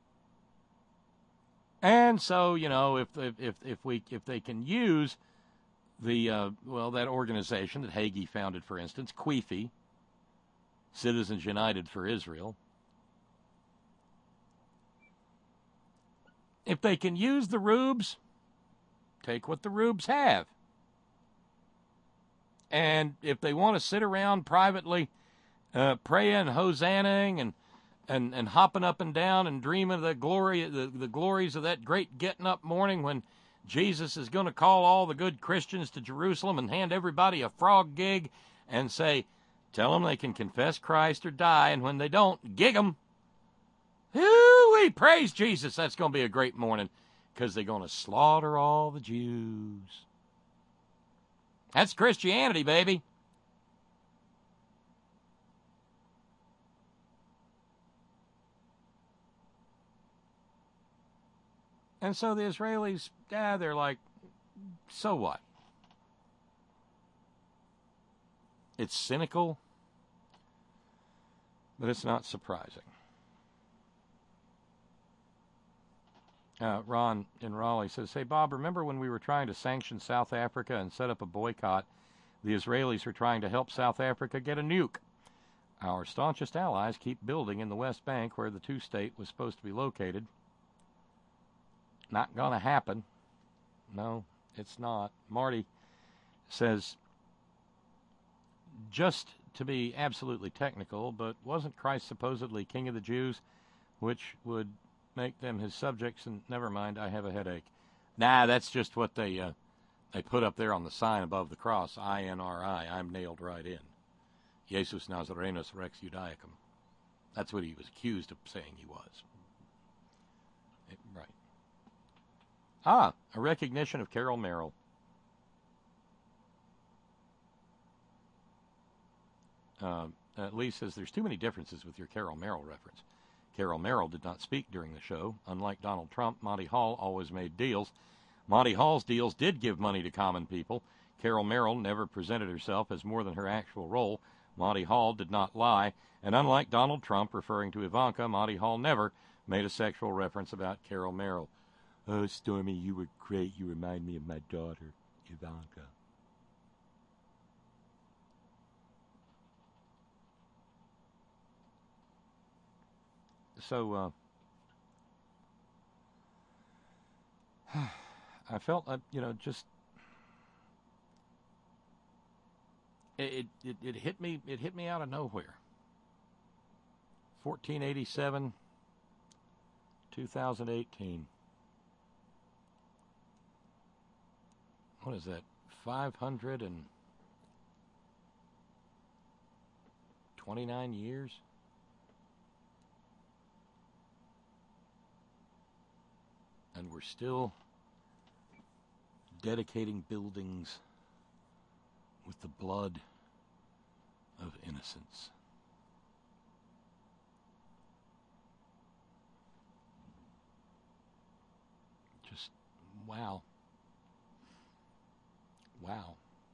And so, if they can use the that organization that Hagee founded, for instance, CUFI, Citizens United for Israel, if they can use the rubes, take what the rubes have. And if they want to sit around privately praying, hosannaing, and and hopping up and down and dreaming of the glories of that great getting up morning when Jesus is going to call all the good Christians to Jerusalem and hand everybody a frog gig and say, tell them they can confess Christ or die, and when they don't, gig them. Hoo-wee, praise Jesus. That's going to be a great morning because they're going to slaughter all the Jews. That's Christianity, baby. And so the Israelis, they're like, so what? It's cynical, but it's not surprising. Ron in Raleigh says, hey, Bob, remember when we were trying to sanction South Africa and set up a boycott? The Israelis were trying to help South Africa get a nuke. Our staunchest allies keep building in the West Bank where the two-state was supposed to be located. Not going to happen. No, it's not. Marty says, just to be absolutely technical, but wasn't Christ supposedly king of the Jews, which would make them his subjects? And never mind, I have a headache. Nah, that's just what they put up there on the sign above the cross, INRI. I'm nailed right in. Jesus Nazarenus Rex Judaicum. That's what he was accused of saying he was. Right. A recognition of Carol Merrill. Lee says there's too many differences with your Carol Merrill reference. Carol Merrill did not speak during the show. Unlike Donald Trump, Monty Hall always made deals. Monty Hall's deals did give money to common people. Carol Merrill never presented herself as more than her actual role. Monty Hall did not lie. And unlike Donald Trump referring to Ivanka, Monty Hall never made a sexual reference about Carol Merrill. Oh, Stormy, you were great. You remind me of my daughter, Ivanka. So, I felt, just it hit me. It hit me out of nowhere. 1487, 2018. What is that? 529 years. And we're still dedicating buildings with the blood of innocence. Just, wow. Wow.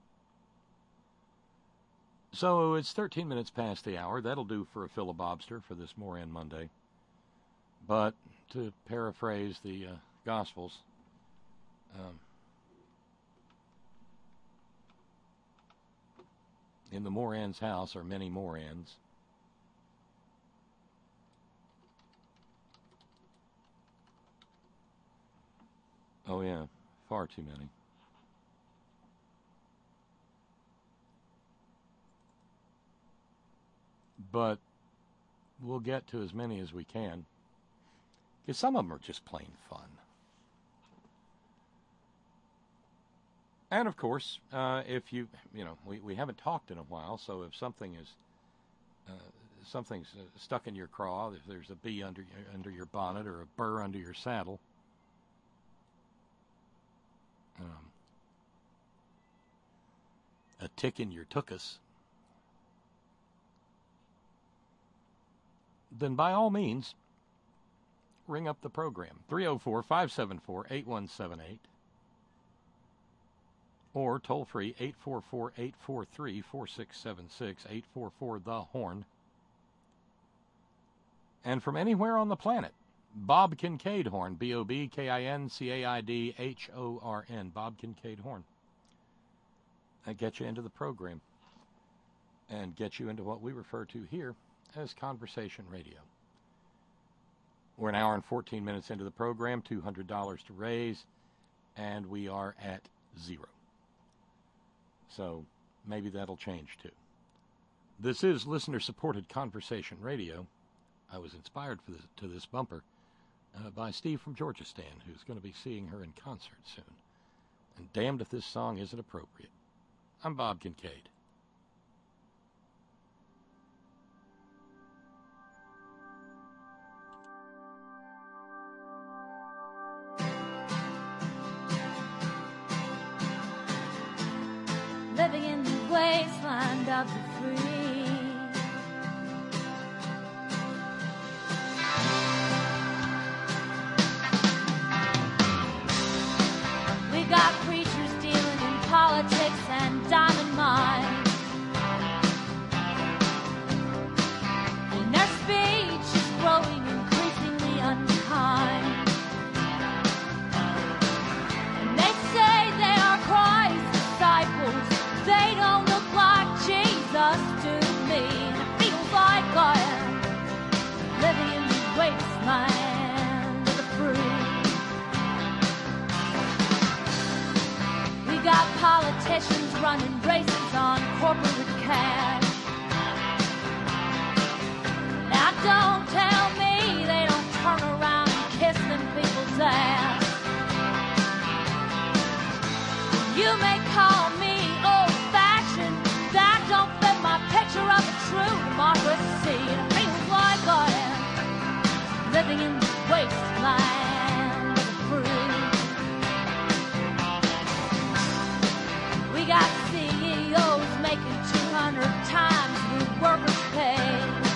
So it's 13 minutes past the hour. That'll do for a filibobster for this Moran Monday. But to paraphrase the Gospels, in the Moran's house are many Morans. Oh, yeah, far too many. But we'll get to as many as we can, because some of them are just plain fun. And of course, if we haven't talked in a while, so if something's stuck in your craw, if there's a bee under your bonnet or a burr under your saddle, a tick in your tuchus, then by all means, ring up the program, 304-574-8178, or toll free, 844-843-4676, 844-THE-HORN. And from anywhere on the planet, Bob Kincaid Horn, BOBKINCAIDHORN, Bob Kincaid Horn. That gets you into the program and gets you into what we refer to here as Conversation Radio. We're an hour and 14 minutes into the program, $200 to raise, and we are at 0. So maybe that'll change too. This is listener-supported Conversation Radio. I was inspired to this bumper by Steve from Georgia Stan, who's going to be seeing her in concert soon. And damned if this song isn't appropriate. I'm Bob Kincaid. Living in the wasteland of the free. We got preachers dealing in politics and diamond mines. And their speech is growing increasingly unkind. And they say they are Christ's disciples. They don't look like Jesus to me. It feels like I am living in the wasteland of the free. We got politicians running races on corporate cash. Now don't tell me they don't turn around and kiss them people's ass. You may call me old-fashioned, that don't fit my picture of a true democracy. It feels like I am living in the wasteland of the free. We got CEOs making 200 times the workers' pay.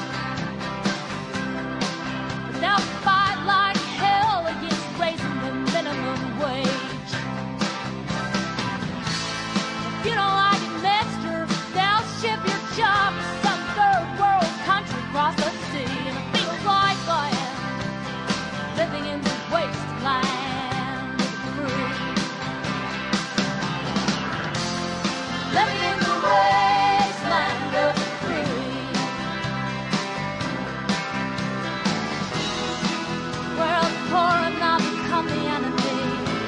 But they'll fight like hell against raising the minimum wage. You don't like it, mister, they'll ship your job to some third world country across the sea. And it feels like I am living in the wasteland of the free. Living in the wasteland of the free. Where the poor have not become the enemy.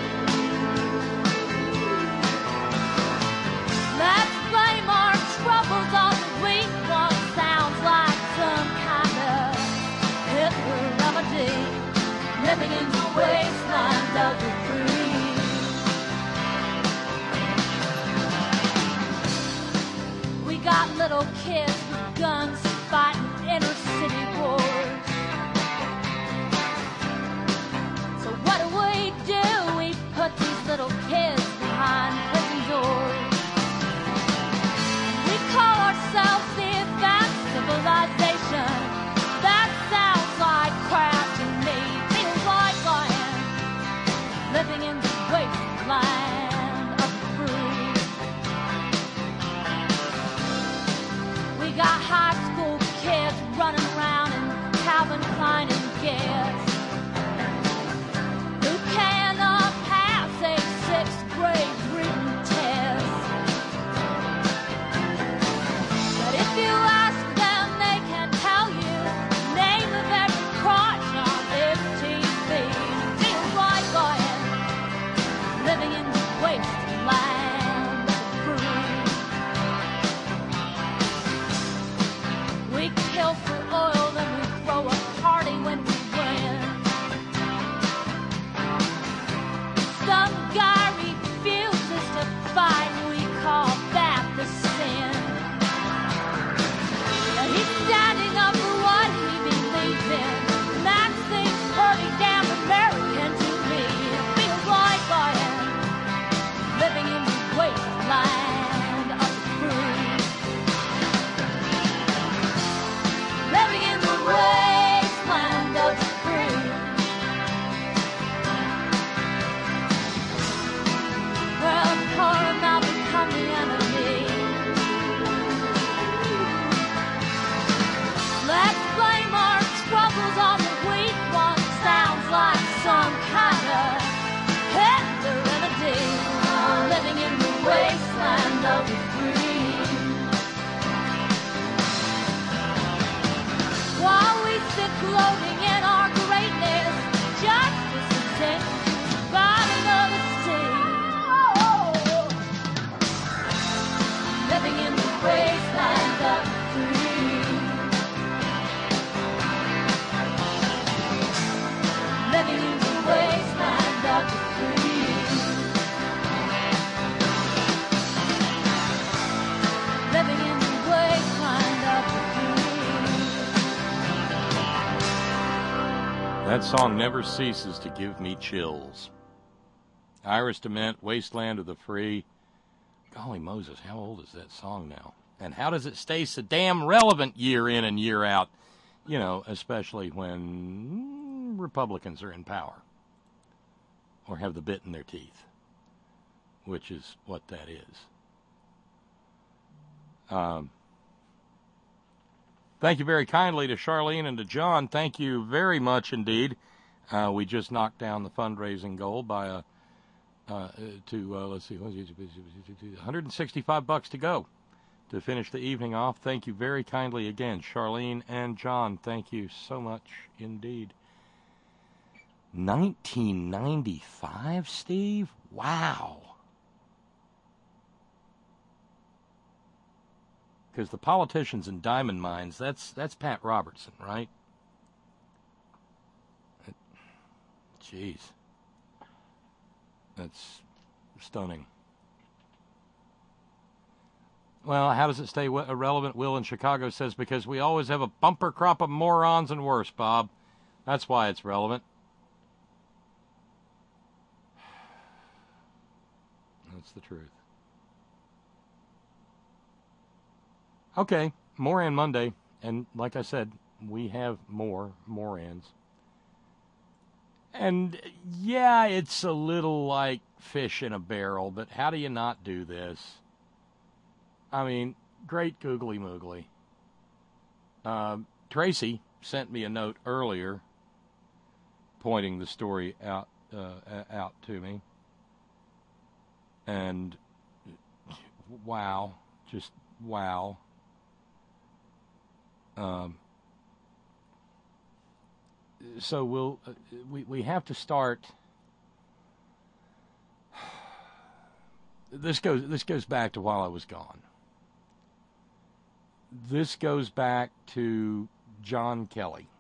Let's blame our troubles on the weak one. Sounds like some kind of Hitler remedy. song never ceases to give me chills. Iris DeMent, Wasteland of the Free. Golly Moses, how old is that song now? And how does it stay so damn relevant year in and year out? You know, especially when Republicans are in power or have the bit in their teeth, which is what that is. Thank you very kindly to Charlene and to John. Thank you very much indeed. We just knocked down the fundraising goal by let's see, $165 to go to finish the evening off. Thank you very kindly again, Charlene and John. Thank you so much indeed. 1995, Steve? Wow. Because the politicians in diamond mines, that's Pat Robertson, right? Jeez. That's stunning. Well, how does it stay irrelevant? Will in Chicago says, because we always have a bumper crop of morons and worse, Bob. That's why it's relevant. That's the truth. Okay, Moran Monday, and like I said, we have more Morans. And yeah, it's a little like fish in a barrel, but how do you not do this? I mean, great googly moogly. Tracy sent me a note earlier pointing the story out to me. And wow, just wow. So we have to start. This goes back to while I was gone. This goes back to John Kelly,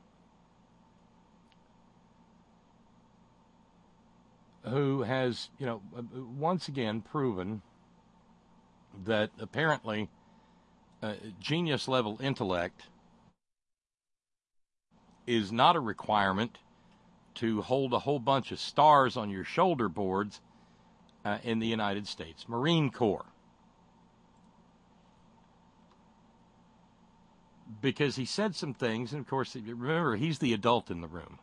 who has, once again proven that apparently genius level intellect is not a requirement to hold a whole bunch of stars on your shoulder boards in the United States Marine Corps. Because he said some things, and of course, remember, he's the adult in the room.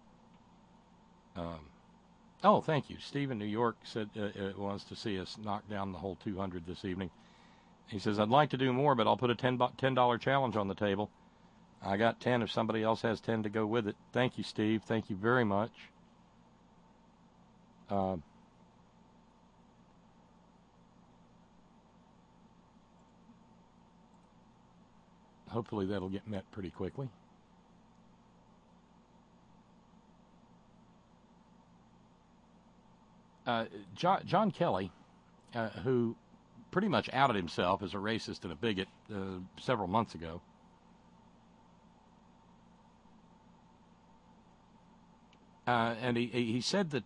Oh, thank you. Steve in New York said wants to see us knock down the whole 200 this evening. He says, I'd like to do more, but I'll put a $10 challenge on the table. I got 10 if somebody else has 10 to go with it. Thank you, Steve. Thank you very much. Hopefully that'll get met pretty quickly. John Kelly, who pretty much outed himself as a racist and a bigot several months ago, and he said that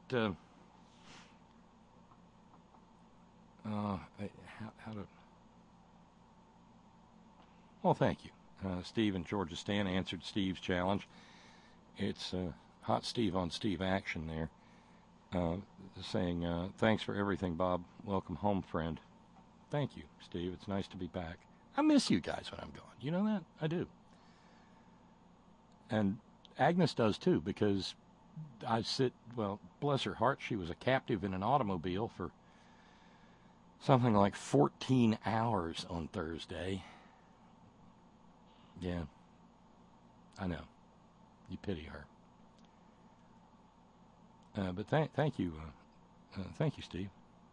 well, thank you. Steve in Georgia Stan answered Steve's challenge. It's hot Steve on Steve action there, saying, thanks for everything, Bob. Welcome home, friend. Thank you, Steve. It's nice to be back. I miss you guys when I'm gone. You know that? I do. And Agnes does too, because well, bless her heart, she was a captive in an automobile for something like 14 hours on Thursday. Yeah, I know. You pity her. But thank you, Steve.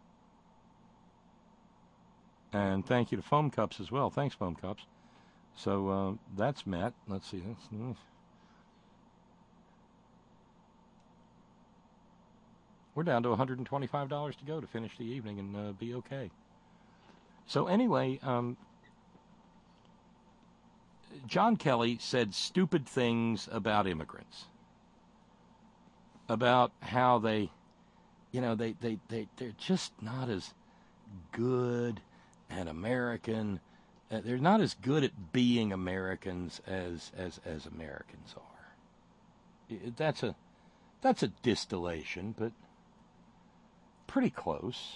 And thank you to Foam Cups as well. Thanks, Foam Cups. So that's met. Let's see. That's nice. We're down to $125 to go to finish the evening and be okay. So anyway, John Kelly said stupid things about immigrants, about how they're just not as good and American. They're not as good at being Americans as Americans are. That's a distillation, but pretty close.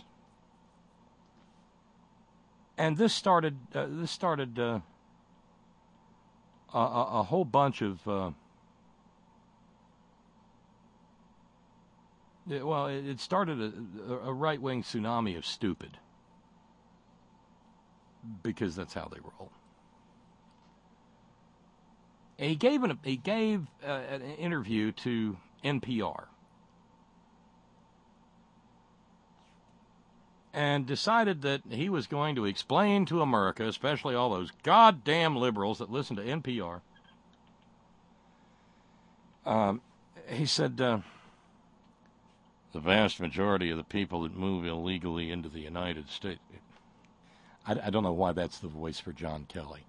And this started a whole bunch of it started a right-wing tsunami of stupid, because that's how they roll. He gave an interview to NPR and decided that he was going to explain to America, especially all those goddamn liberals that listen to NPR. He said, the vast majority of the people that move illegally into the United States. I don't know why that's the voice for John Kelly.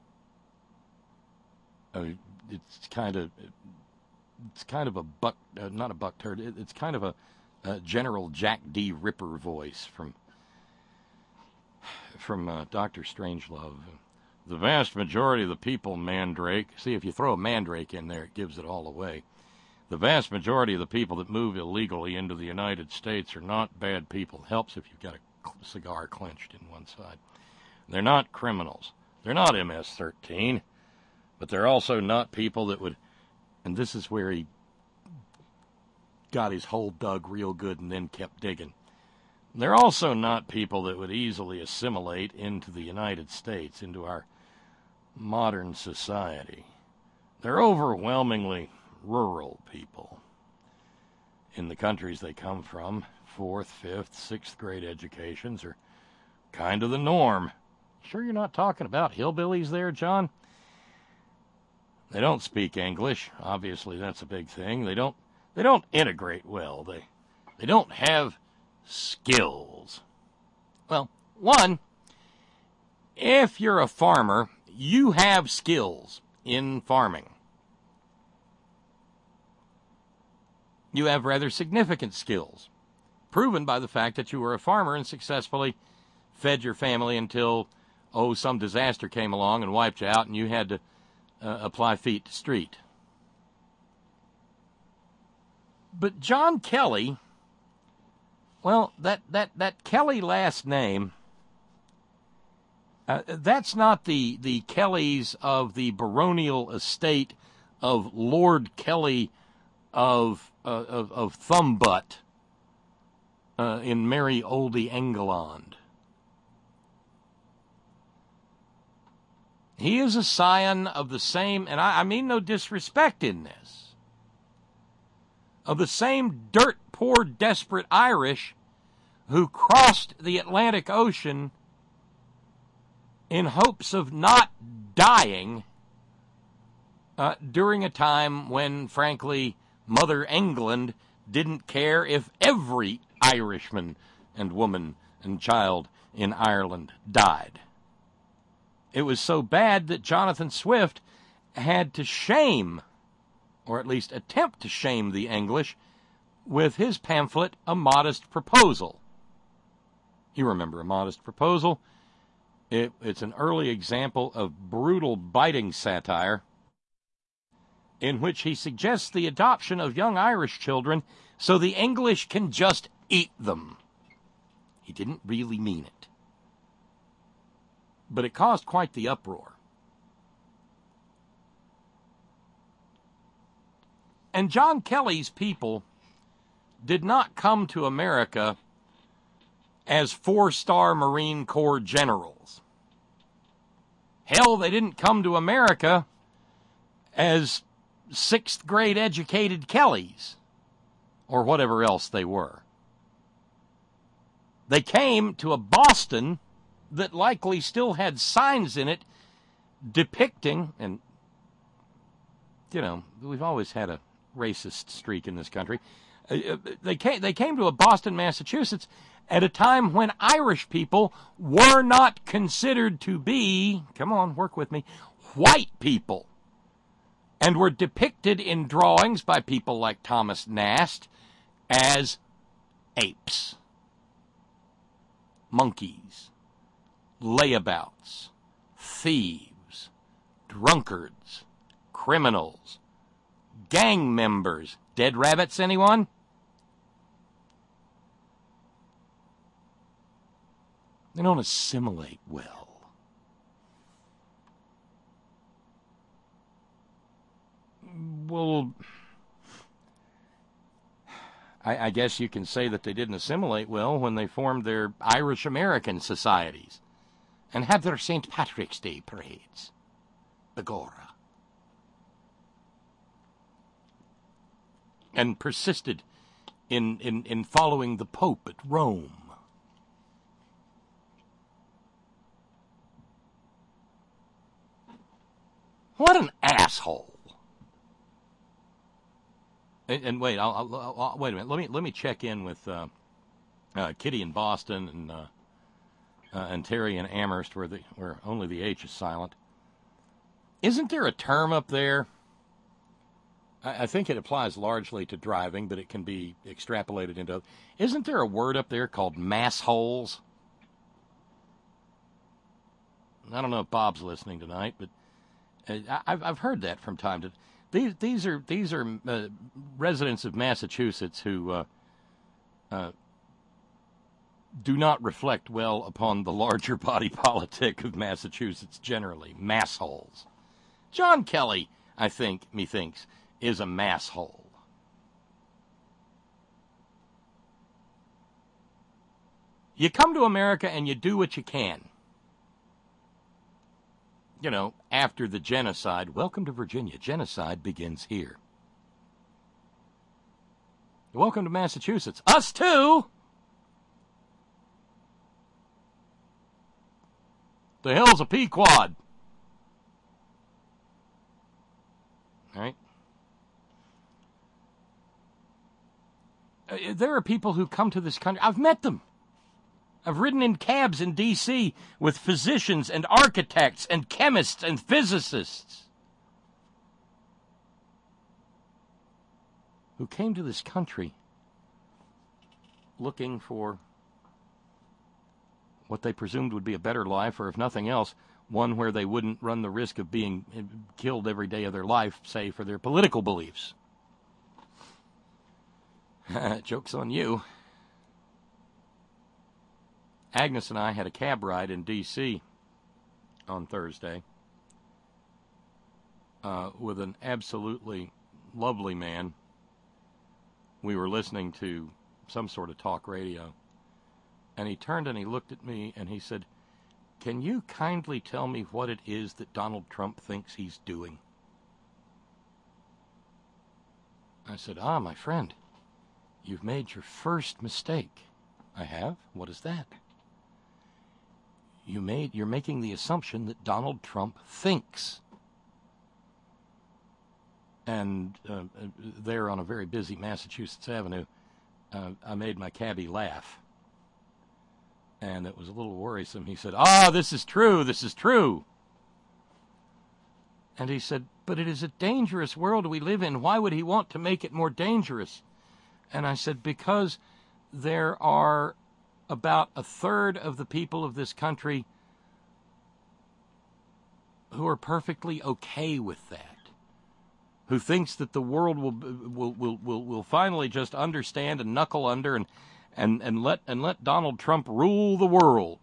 It's kind of a buck, not a buck turd. It's kind of a General Jack D. Ripper voice from Dr. Strangelove. The vast majority of the people, Mandrake. See, if you throw a Mandrake in there, it gives it all away. The vast majority of the people that move illegally into the United States are not bad people. Helps if you've got a cigar clenched in one side. They're not criminals. They're not MS-13. But they're also not people that would, and this is where he got his hole dug real good and then kept digging. They're also not people that would easily assimilate into the United States, into our modern society. They're overwhelmingly rural people. In the countries they come from, 4th, 5th, 6th grade educations are kind of the norm. Sure you're not talking about hillbillies there, John? They don't speak English. Obviously, that's a big thing. They don't integrate well. They don't have skills. Well, one, if you're a farmer, you have skills in farming. You have rather significant skills, proven by the fact that you were a farmer and successfully fed your family until, some disaster came along and wiped you out and you had to apply feet to street. But John Kelly, well, that Kelly last name, that's not the Kellys of the baronial estate of Lord Kelly of Thumbbutt in merry oldie England. He is a scion of the same, and I mean no disrespect in this, of the same dirt poor, desperate Irish who crossed the Atlantic Ocean in hopes of not dying during a time when, frankly, Mother England didn't care if every Irishman and woman and child in Ireland died. It was so bad that Jonathan Swift had to shame, or at least attempt to shame, the English with his pamphlet, A Modest Proposal. You remember A Modest Proposal? It's an early example of brutal, biting satire in which he suggests the adoption of young Irish children so the English can just eat them. He didn't really mean it. But it caused quite the uproar. And John Kelly's people did not come to America as 4-star Marine Corps generals. Hell, they didn't come to America as 6th grade educated Kellys, or whatever else they were. They came to a Boston that likely still had signs in it depicting, and, we've always had a racist streak in this country. They came to a Boston, Massachusetts, at a time when Irish people were not considered to be, come on, work with me, white people, and were depicted in drawings by people like Thomas Nast as apes, monkeys, layabouts, thieves, drunkards, criminals, gang members. Dead rabbits, anyone? They don't assimilate well. Well, I guess you can say that they didn't assimilate well when they formed their Irish American societies and had their St. Patrick's Day parades. Begorra. And persisted in following the Pope at Rome. What an asshole! And wait, I'll wait a minute. Let me check in with Kitty in Boston and Terry in Amherst, where only the H is silent. Isn't there a term up there? I think it applies largely to driving, but it can be extrapolated into. Isn't there a word up there called massholes? I don't know if Bob's listening tonight, but I've heard that from time to. These are residents of Massachusetts who do not reflect well upon the larger body politic of Massachusetts generally. Massholes. John Kelly, methinks, is a masshole. You come to America and you do what you can. You know, after the genocide, welcome to Virginia. Genocide begins here. Welcome to Massachusetts. Us too! The hell's a Pequod? All right. There are people who come to this country. I've met them. I've ridden in cabs in D.C. with physicians and architects and chemists and physicists who came to this country looking for what they presumed would be a better life, or if nothing else, one where they wouldn't run the risk of being killed every day of their life, say, for their political beliefs. Joke's on you. Agnes and I had a cab ride in D.C. on Thursday with an absolutely lovely man. We were listening to some sort of talk radio, and he turned and he looked at me and he said, "Can you kindly tell me what it is that Donald Trump thinks he's doing?" I said, "My friend, you've made your first mistake." "I have? What is that?" You're making the assumption that Donald Trump thinks. And there on a very busy Massachusetts Avenue, I made my cabbie laugh. And it was a little worrisome. He said, this is true, this is true. And he said, "But it is a dangerous world we live in. Why would he want to make it more dangerous?" And I said, "Because there are about a third of the people of this country who are perfectly okay with that, who thinks that the world will finally just understand and knuckle under and let Donald Trump rule the world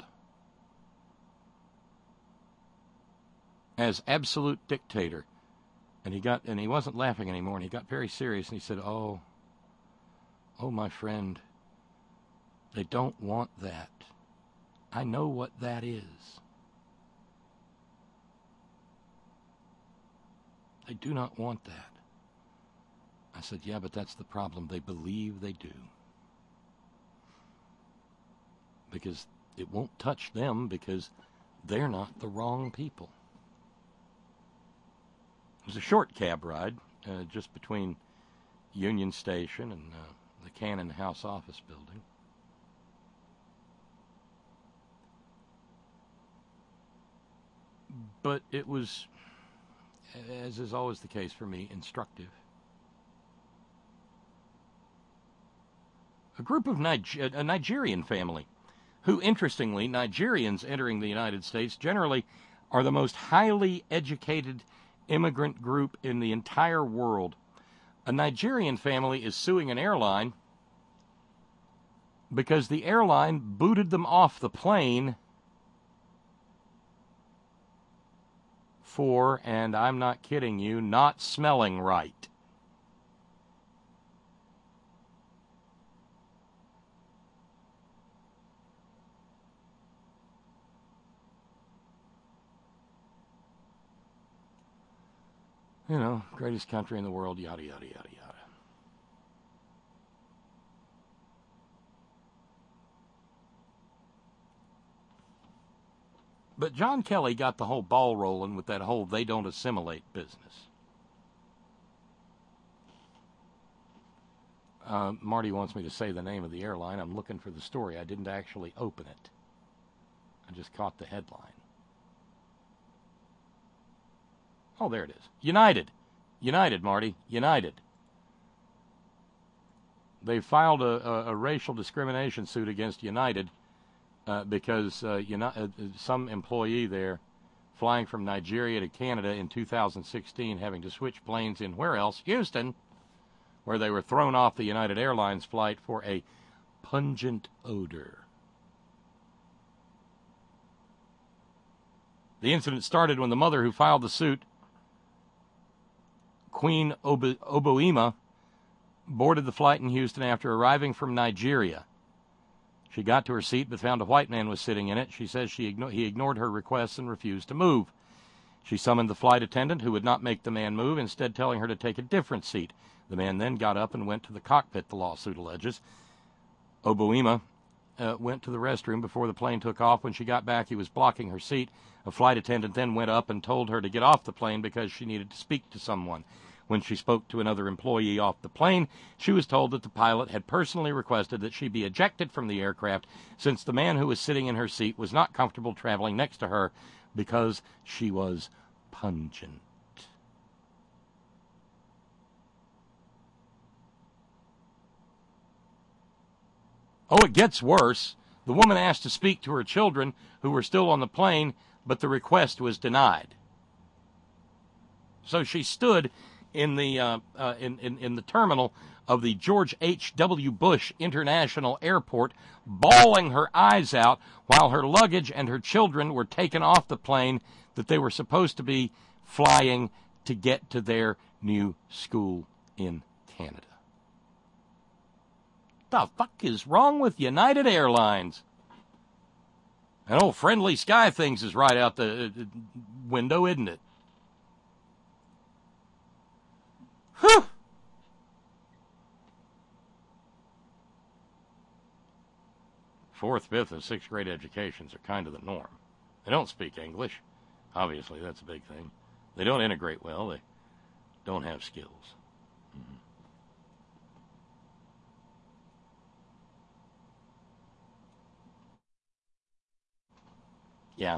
as absolute dictator." And he wasn't laughing anymore, and he got very serious, and he said, "Oh, my friend, they don't want that. I know what that is. They do not want that." I said, "Yeah, but that's the problem. They believe they do. Because it won't touch them because they're not the wrong people." It was a short cab ride, just between Union Station and the Cannon House office building. But it was, as is always the case for me, instructive. A group of a Nigerian family, who, interestingly, Nigerians entering the United States generally are the most highly educated immigrant group in the entire world. A Nigerian family is suing an airline because the airline booted them off the plane for, and I'm not kidding you, not smelling right. You know, greatest country in the world, yada, yada, yada, yada. But John Kelly got the whole ball rolling with that whole they don't assimilate business. Marty wants me to say the name of the airline. I'm looking for the story. I didn't actually open it. I just caught the headline. Oh, there it is. United. United, Marty. United. They filed a racial discrimination suit against United because some employee there flying from Nigeria to Canada in 2016 having to switch planes in where else? Houston, where they were thrown off the United Airlines flight for a pungent odor. The incident started when the mother who filed the suit, Queen Oboima, boarded the flight in Houston after arriving from Nigeria. She got to her seat but found a white man was sitting in it. She says he ignored her requests and refused to move. She summoned the flight attendant, who would not make the man move, instead telling her to take a different seat. The man then got up and went to the cockpit, the lawsuit alleges. Oboima went to the restroom before the plane took off. When she got back, he was blocking her seat. A flight attendant then went up and told her to get off the plane because she needed to speak to someone. When she spoke to another employee off the plane, she was told that the pilot had personally requested that she be ejected from the aircraft since the man who was sitting in her seat was not comfortable traveling next to her because she was pungent. Oh, it gets worse. The woman asked to speak to her children who were still on the plane, but the request was denied. So she stood in the in the terminal of the George H.W. Bush International Airport, bawling her eyes out while her luggage and her children were taken off the plane that they were supposed to be flying to get to their new school in Canada. The fuck is wrong with United Airlines? That old Friendly Sky things is right out the window, isn't it? Whew. Fourth, fifth, and sixth grade educations are kind of the norm. They don't speak English. Obviously, that's a big thing. They don't integrate well. They don't have skills. Mm-hmm. Yeah.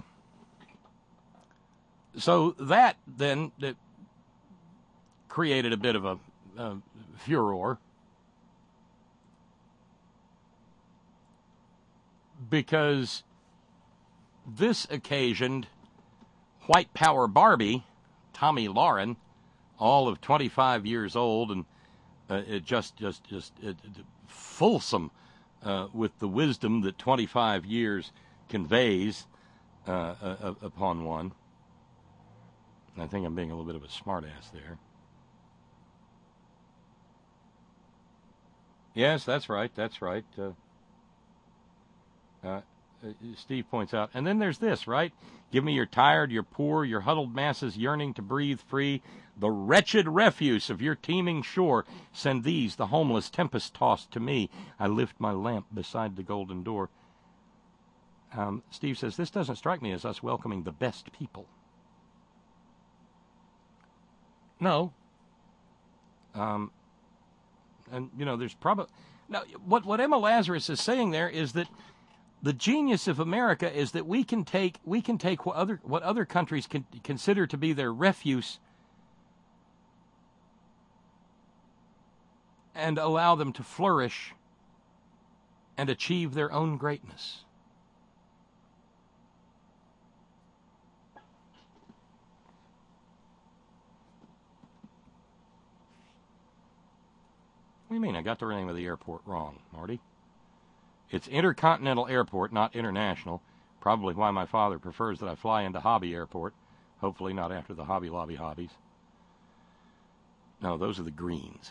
So that then created a bit of a furor because this occasioned White Power Barbie, Tommy Lauren, all of 25 years old, and it just fulsome with the wisdom that 25 years conveys upon one. I think I'm being a little bit of a smartass there. Yes, that's right. That's right. Steve points out. And then there's this, right? Give me your tired, your poor, your huddled masses yearning to breathe free, the wretched refuse of your teeming shore. Send these, the homeless, tempest-tossed, to me. I lift my lamp beside the golden door. Steve says, this doesn't strike me as us welcoming the best people. No. And, you know, there's probably... Now, what Emma Lazarus is saying there is that the genius of America is that we can take what other countries can consider to be their refuse and allow them to flourish and achieve their own greatness. What do you mean? I got the name of the airport wrong, Marty. It's Intercontinental Airport, not International. Probably why my father prefers that I fly into Hobby Airport. Hopefully not after the Hobby Lobby hobbies. No, those are the greens.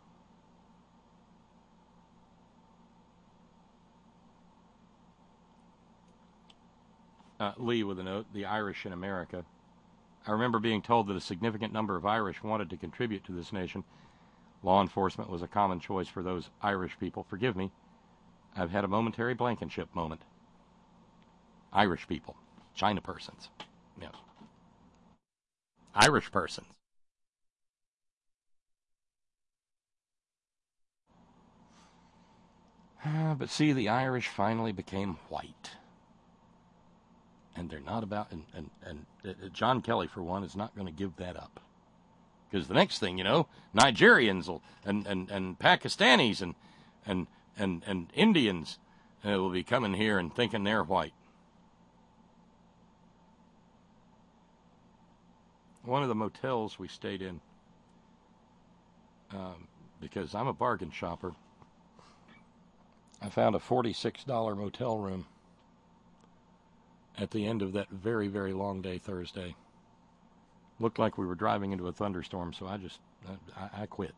Lee with a note, the Irish in America. I remember being told that a significant number of Irish wanted to contribute to this nation. Law enforcement was a common choice for those Irish people. Forgive me, I've had a momentary Blankenship moment. Irish people. China persons. Yes. Irish persons. But see, the Irish finally became white. And they're not about, and John Kelly, for one, is not going to give that up. Because the next thing you know, Nigerians will, and Pakistanis and Indians will be coming here and thinking they're white. One of the motels we stayed in, because I'm a bargain shopper, I found a $46 motel room at the end of that very, very long day Thursday. Looked like we were driving into a thunderstorm, so I quit.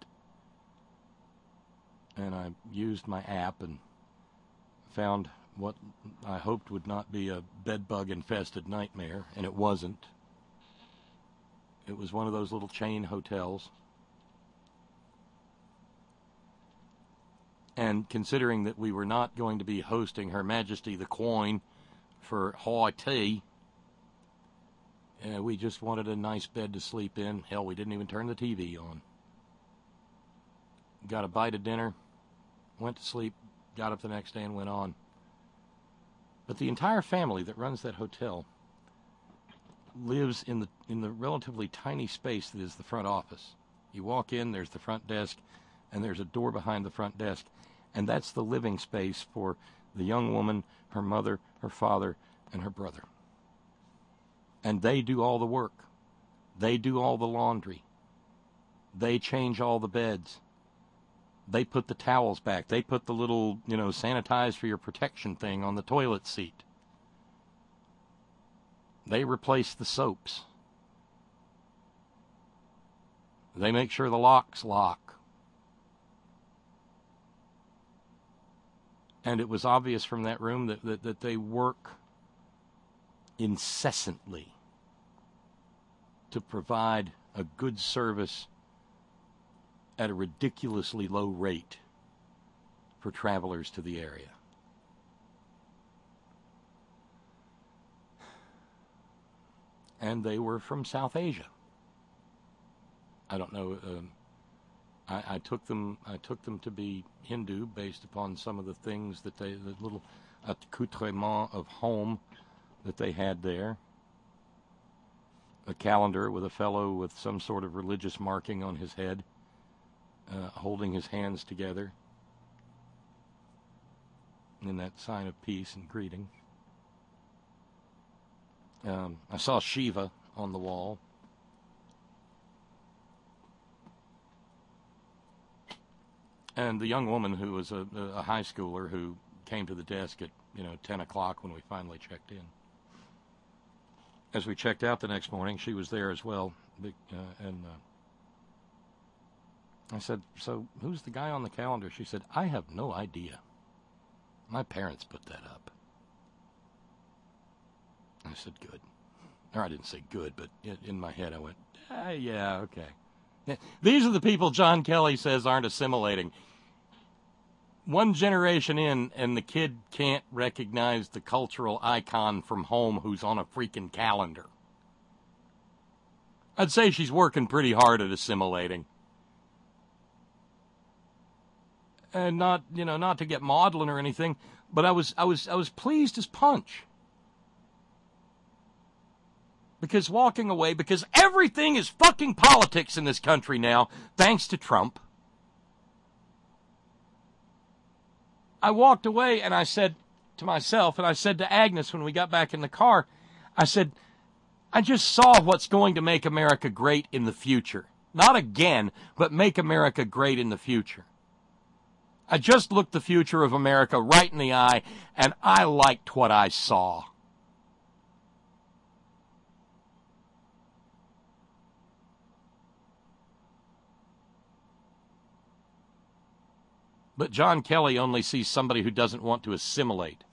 And I used my app and found what I hoped would not be a bed-bug-infested nightmare, and it wasn't. It was one of those little chain hotels. And considering that we were not going to be hosting Her Majesty the Queen for high tea, we just wanted a nice bed to sleep in. Hell, we didn't even turn the TV on. Got a bite of dinner, went to sleep, got up the next day and went on. But the entire family that runs that hotel lives in the relatively tiny space that is the front office. You walk in, there's the front desk, and there's a door behind the front desk, and that's the living space for the young woman, her mother, her father, and her brother. And they do all the work. They do all the laundry. They change all the beds. They put the towels back. They put the little, sanitize for your protection thing on the toilet seat. They replace the soaps. They make sure the locks lock. And it was obvious from that room that they work incessantly to provide a good service at a ridiculously low rate for travelers to the area. And they were from South Asia. I don't know. I took them to be Hindu based upon some of the things that the little accoutrement of home that they had there. A calendar with a fellow with some sort of religious marking on his head, holding his hands together in that sign of peace and greeting. I saw Shiva on the wall. And the young woman who was a high schooler who came to the desk at 10 o'clock when we finally checked in. As we checked out the next morning, she was there as well. And I said, "So who's the guy on the calendar?" She said, "I have no idea. My parents put that up." I said, "Good." Or I didn't say good, but in my head I went, yeah, okay. Yeah, these are the people John Kelly says aren't assimilating. One generation in, and the kid can't recognize the cultural icon from home who's on a freaking calendar. I'd say she's working pretty hard at assimilating. And not to get maudlin or anything, but I was pleased as punch. Because walking away, because everything is fucking politics in this country now, thanks to Trump. I walked away and I said to myself, and I said to Agnes when we got back in the car, I said, I just saw what's going to make America great in the future. Not again, but make America great in the future. I just looked the future of America right in the eye, and I liked what I saw. But John Kelly only sees somebody who doesn't want to assimilate.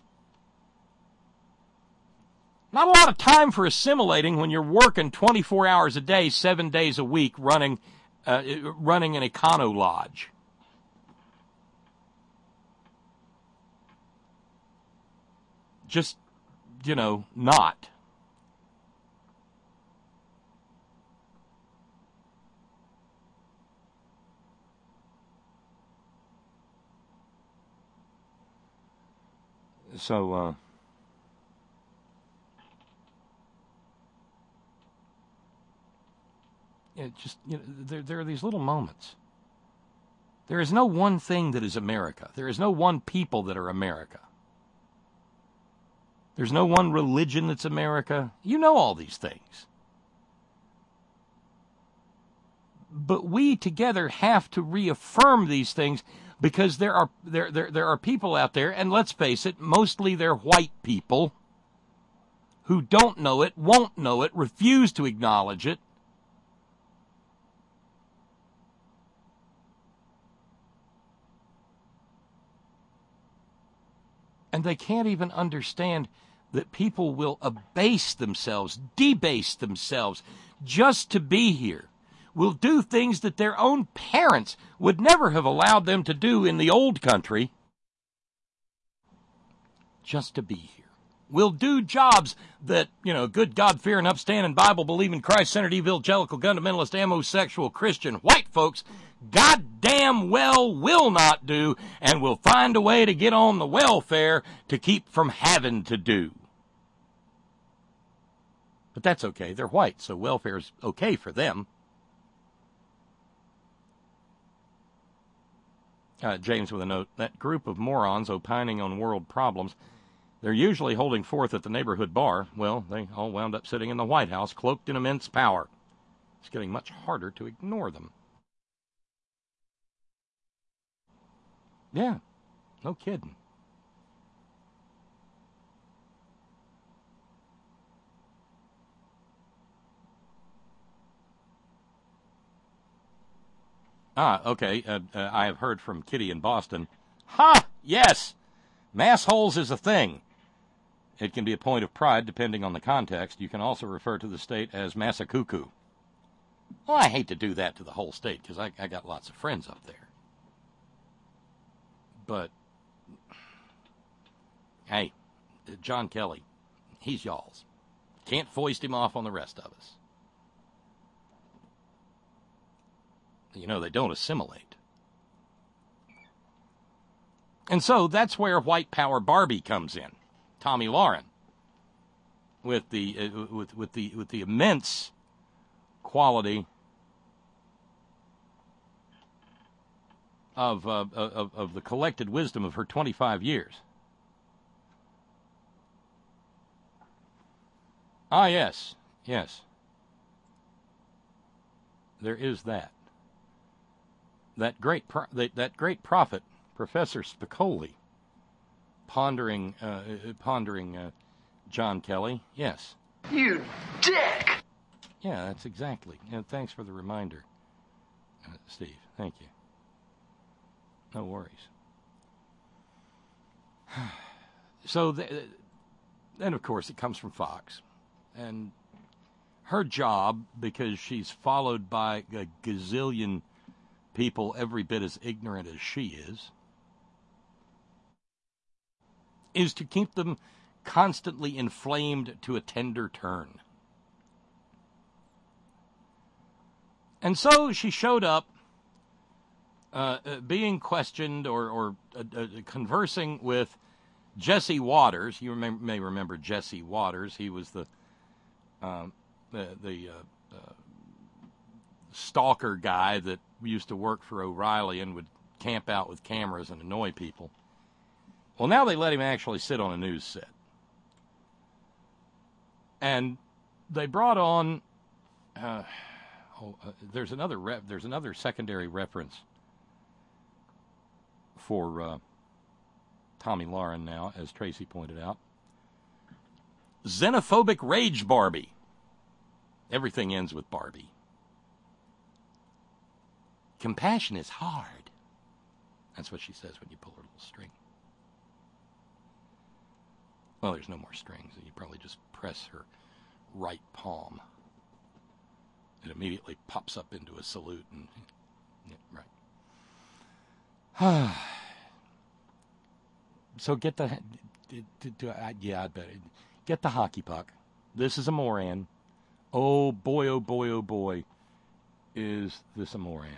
Not a lot of time for assimilating when you're working 24 hours a day, 7 days a week, running an econo lodge. Just, not. So, there are these little moments. There is no one thing that is America. There is no one people that are America. There's no one religion that's America. You know all these things. But we together have to reaffirm these things because there are people out there, and let's face it, mostly they're white people who don't know it, won't know it, refuse to acknowledge it. And they can't even understand that people will abase themselves, debase themselves just to be here. Will do things that their own parents would never have allowed them to do in the old country just to be here. Will do jobs that, good God-fearing, upstanding, Bible-believing, Christ-centered, evangelical, fundamentalist, homosexual, Christian white folks goddamn well will not do, and will find a way to get on the welfare to keep from having to do. But that's okay. They're white, so welfare's okay for them. James with a note, that group of morons opining on world problems, they're usually holding forth at the neighborhood bar. Well, they all wound up sitting in the White House, cloaked in immense power. It's getting much harder to ignore them. Yeah, no kidding. Okay. I have heard from Kitty in Boston. Yes! Massholes is a thing. It can be a point of pride depending on the context. You can also refer to the state as Massacuckoo. Well, I hate to do that to the whole state because I got lots of friends up there. But, hey, John Kelly, he's y'all's. Can't foist him off on the rest of us. They don't assimilate. And so that's where white power Barbie comes in. Tommy Lauren, with the immense quality of the collected wisdom of her 25 years. Yes. There is that. That great prophet, Professor Spicoli, pondering John Kelly. Yes. You dick! Yeah, that's exactly. Thanks for the reminder, Steve. Thank you. No worries. So then, of course, it comes from Fox. And her job, because she's followed by a gazillion people every bit as ignorant as she is to keep them constantly inflamed to a tender turn. And so she showed up being questioned or conversing with Jesse Waters. You may remember Jesse Waters. He was the stalker guy that used to work for O'Reilly and would camp out with cameras and annoy people. Well, now they let him actually sit on a news set. And they brought on there's another secondary reference. for Tommy Lauren now, as Tracy pointed out. Xenophobic rage Barbie. Everything ends with Barbie. Compassion is hard. That's what she says when you pull her little string. Well, there's no more strings. You probably just press her right palm. It immediately pops up into a salute. And yeah, right. So get the... yeah, I bet. Get the hockey puck. This is a Moran. Oh boy, is this a Moran.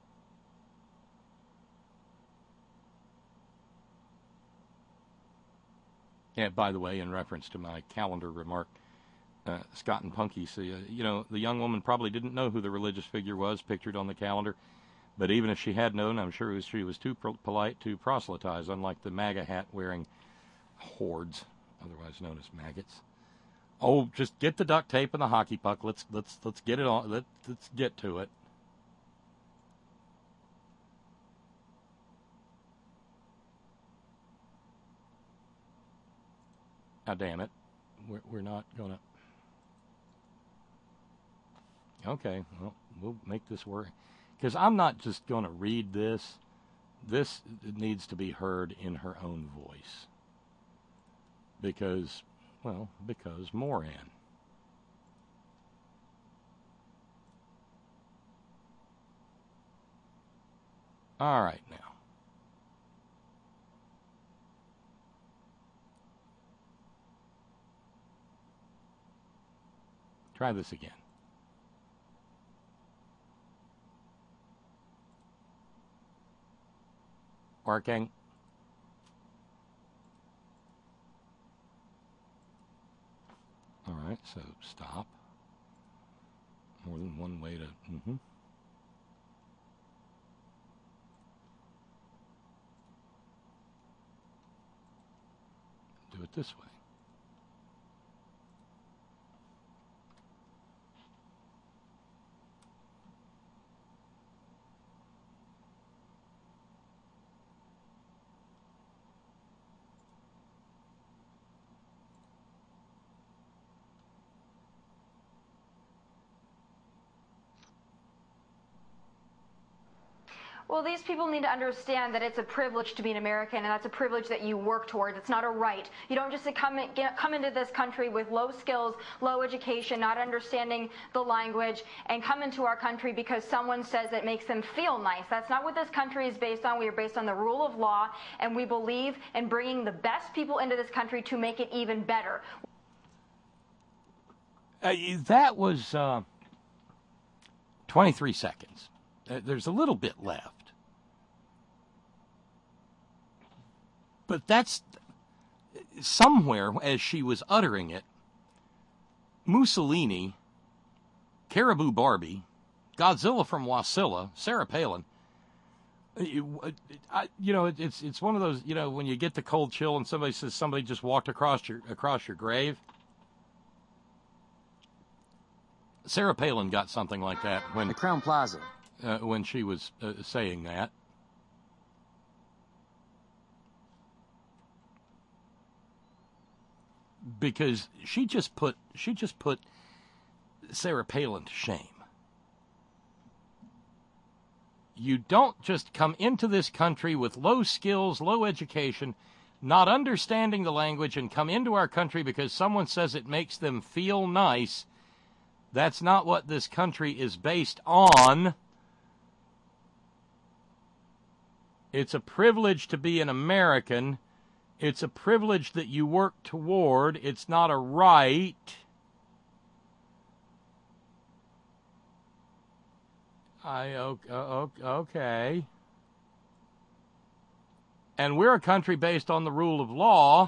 Yeah, by the way, in reference to my calendar remark, Scott and Punky say, the young woman probably didn't know who the religious figure was pictured on the calendar, but even if she had known, I'm sure she was too polite to proselytize, unlike the MAGA hat-wearing hordes, otherwise known as maggots. Oh, just get the duct tape and the hockey puck. Let's get it on. Let's get to it. Now, damn it, we're not gonna. Okay, well, we'll make this work, because I'm not just gonna read this. This needs to be heard in her own voice. Because Moran. All right, now. Try this again. Working. All right, so stop. More than one way to... Do it this way. Well, these people need to understand that it's a privilege to be an American, and that's a privilege that you work towards. It's not a right. You don't just come into this country with low skills, low education, not understanding the language, and come into our country because someone says it makes them feel nice. That's not what this country is based on. We are based on the rule of law, and we believe in bringing the best people into this country to make it even better. That was 23 seconds. There's a little bit left. But that's somewhere, as she was uttering it, Mussolini, Caribou Barbie, Godzilla from Wasilla, Sarah Palin. It's one of those, when you get the cold chill and somebody says somebody just walked across your grave. Sarah Palin got something like that when the Crown Plaza. When she was saying that. Because she just put Sarah Palin to shame. You don't just come into this country with low skills, low education, not understanding the language, and come into our country because someone says it makes them feel nice. That's not what this country is based on. It's a privilege to be an American. It's a privilege that you work toward. It's not a right. Okay. And we're a country based on the rule of law.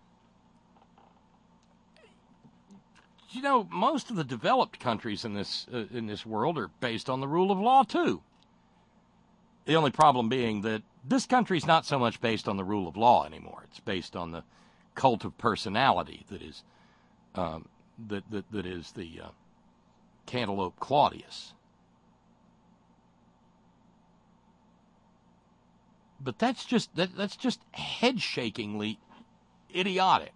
Most of the developed countries in this world are based on the rule of law too. The only problem being that this country's not so much based on the rule of law anymore. It's based on the cult of personality that is that is the Cantaloupe Claudius. But that's just head-shakingly idiotic.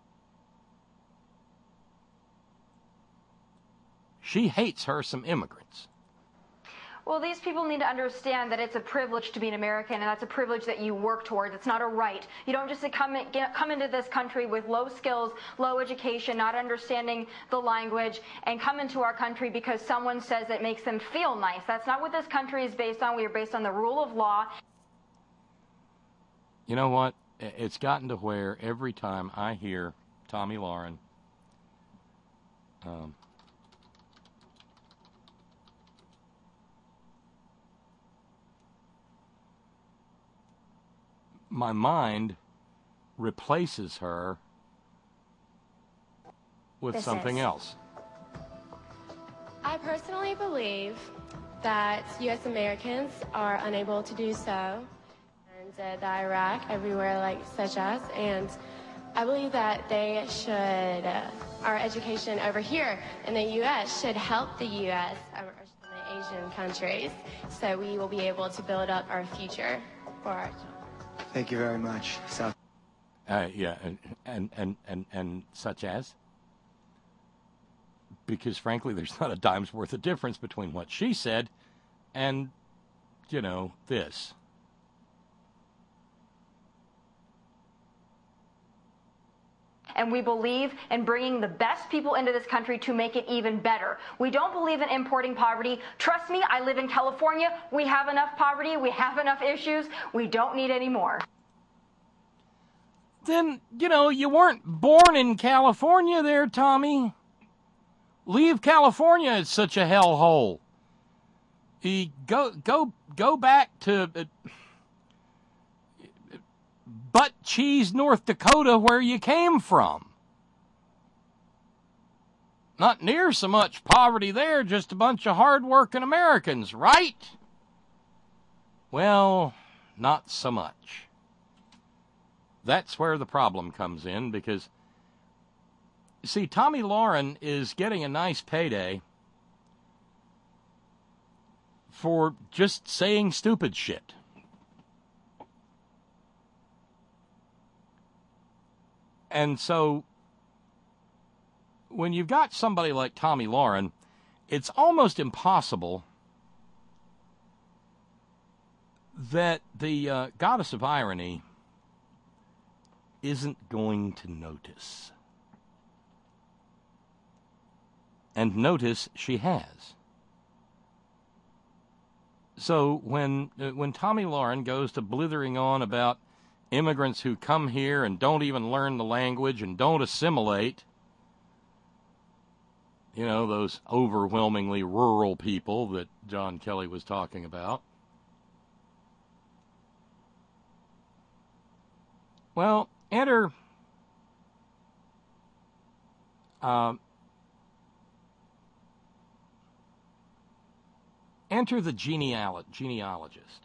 She hates her some immigrants. Well, these people need to understand that it's a privilege to be an American, and that's a privilege that you work towards. It's not a right. You don't just come into this country with low skills, low education, not understanding the language, and come into our country because someone says it makes them feel nice. That's not what this country is based on. We are based on the rule of law. You know what? It's gotten to where every time I hear Tomi Lahren my mind replaces her with something else. I personally believe that U.S. Americans are unable to do so, and the Iraq, everywhere such as, and I believe that they should, our education over here in the U.S. should help the U.S. or the Asian countries, so we will be able to build up our future for our children. Thank you very much, South. Yeah, and such as? Because frankly, there's not a dime's worth of difference between what she said and, this. And we believe in bringing the best people into this country to make it even better. We don't believe in importing poverty. Trust me, I live in California. We have enough poverty. We have enough issues. We don't need any more. Then, you weren't born in California there, Tommy. Leave California. It's such a hellhole. Go back to Butt Cheese, North Dakota, where you came from. Not near so much poverty there, just a bunch of hard-working Americans, right? Well, not so much. That's where the problem comes in, because, see, Tomi Lahren is getting a nice payday for just saying stupid shit. And so, when you've got somebody like Tomi Lahren, it's almost impossible that the goddess of irony isn't going to notice. And notice she has. So when Tomi Lahren goes to blithering on about immigrants who come here and don't even learn the language and don't assimilate, those overwhelmingly rural people that John Kelly was talking about, well, enter the genealogist.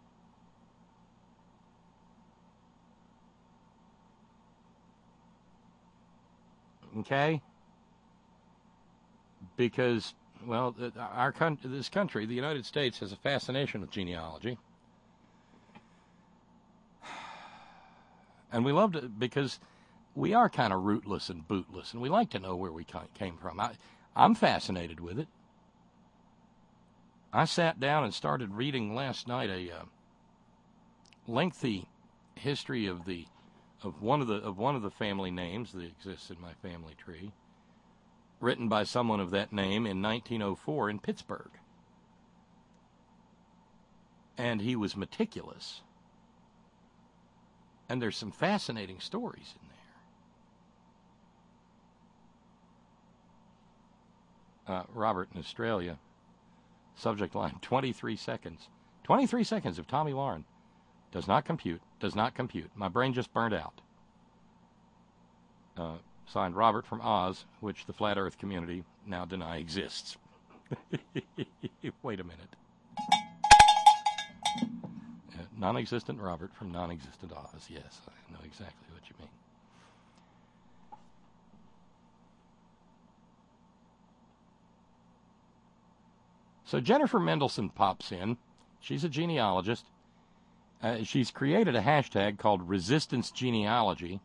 Okay? Because, well, this country, the United States, has a fascination with genealogy. And we love it because we are kind of rootless and bootless, and we like to know where we came from. I'm fascinated with it. I sat down and started reading last night a lengthy history of one of the family names that exists in my family tree, written by someone of that name in 1904 in Pittsburgh. And he was meticulous. And there's some fascinating stories in there. Robert in Australia. Subject line, 23 seconds. 23 seconds of Tomi Lahren. Does not compute. Does not compute. My brain just burned out. Signed, Robert from Oz, which the flat earth community now deny exists. Wait a minute. Non-existent Robert from non-existent Oz. Yes, I know exactly what you mean. So Jennifer Mendelsohn pops in. She's a genealogist. She's created a hashtag called Resistance Genealogy.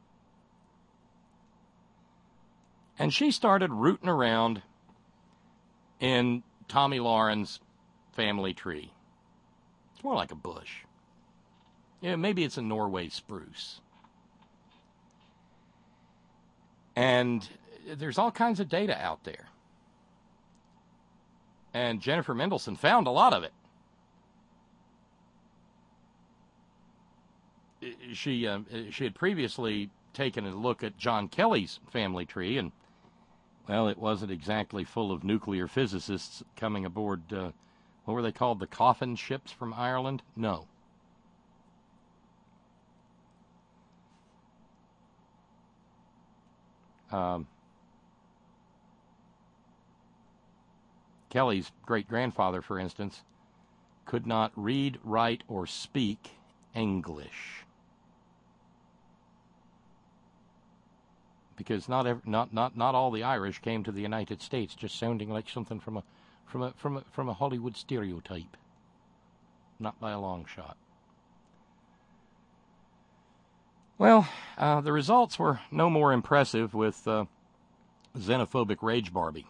And she started rooting around in Tommy Lauren's family tree. It's more like a bush. Yeah, maybe it's a Norway spruce. And there's all kinds of data out there. And Jennifer Mendelsohn found a lot of it. She had previously taken a look at John Kelly's family tree, and, well, it wasn't exactly full of nuclear physicists coming aboard, what were they called, the coffin ships from Ireland? No. Kelly's great-grandfather, for instance, could not read, write, or speak English. Because not all the Irish came to the United States just sounding like something from a Hollywood stereotype. Not by a long shot. Well, the results were no more impressive with xenophobic Rage Barbie.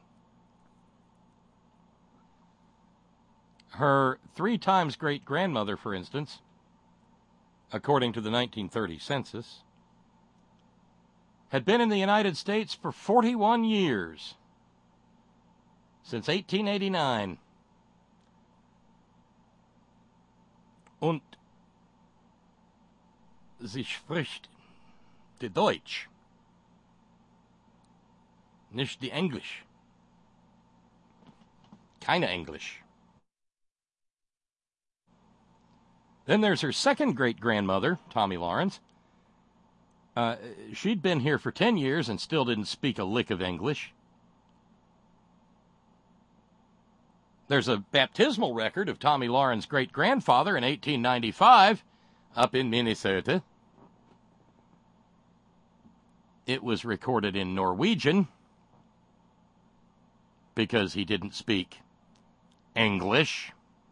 Her 3 times great-grandmother, for instance, according to the 1930 census, had been in the United States for 41 years, since 1889. Und sie spricht die Deutsch, nicht die Englisch. Keine English. Then there's her second great-grandmother, Tommy Lawrence. She'd been here for 10 years and still didn't speak a lick of English. There's a baptismal record of Tommy Lauren's great-grandfather in 1895 up in Minnesota. It was recorded in Norwegian because he didn't speak English.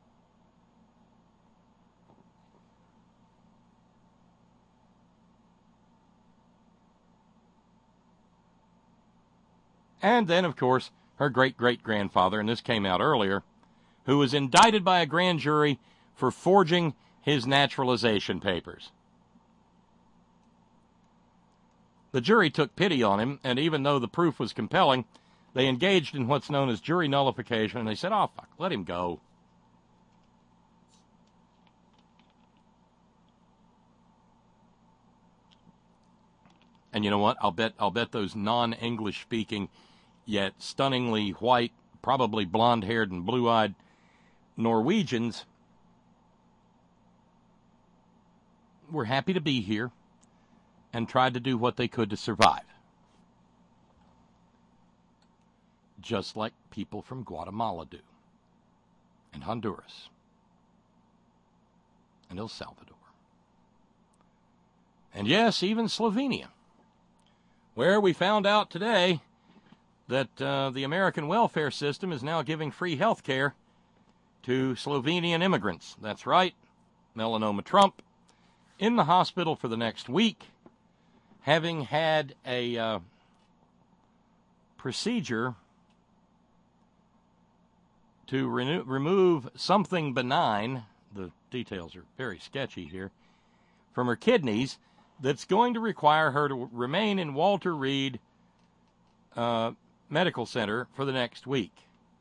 And then, of course, her great-great-grandfather, and this came out earlier, who was indicted by a grand jury for forging his naturalization papers. The jury took pity on him, and even though the proof was compelling, they engaged in what's known as jury nullification, and they said, oh, fuck, let him go. And you know what? I'll bet those non-English speaking, yet stunningly white, probably blonde-haired and blue-eyed Norwegians were happy to be here and tried to do what they could to survive. Just like people from Guatemala do, and Honduras, and El Salvador. And yes, even Slovenia, where we found out today that the American welfare system is now giving free health care to Slovenian immigrants. That's right, Melanoma Trump in the hospital for the next week, having had a procedure to remove something benign, the details are very sketchy here, from her kidneys, that's going to require her to remain in Walter Reed Medical Center for the next week.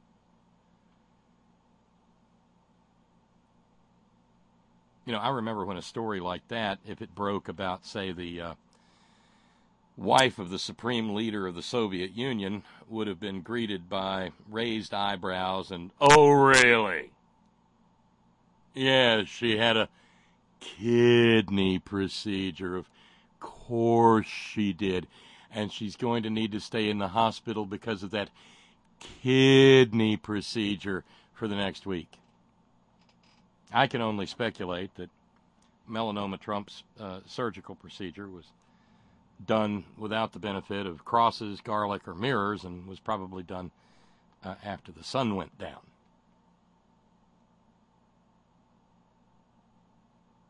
You know, I remember when a story like that, if it broke about, say, the wife of the supreme leader of the Soviet Union, would have been greeted by raised eyebrows and, oh, really? Yeah, she had a kidney procedure. Of course she did. And she's going to need to stay in the hospital because of that kidney procedure for the next week. I can only speculate that Melanoma Trump's surgical procedure was done without the benefit of crosses, garlic, or mirrors, and was probably done after the sun went down.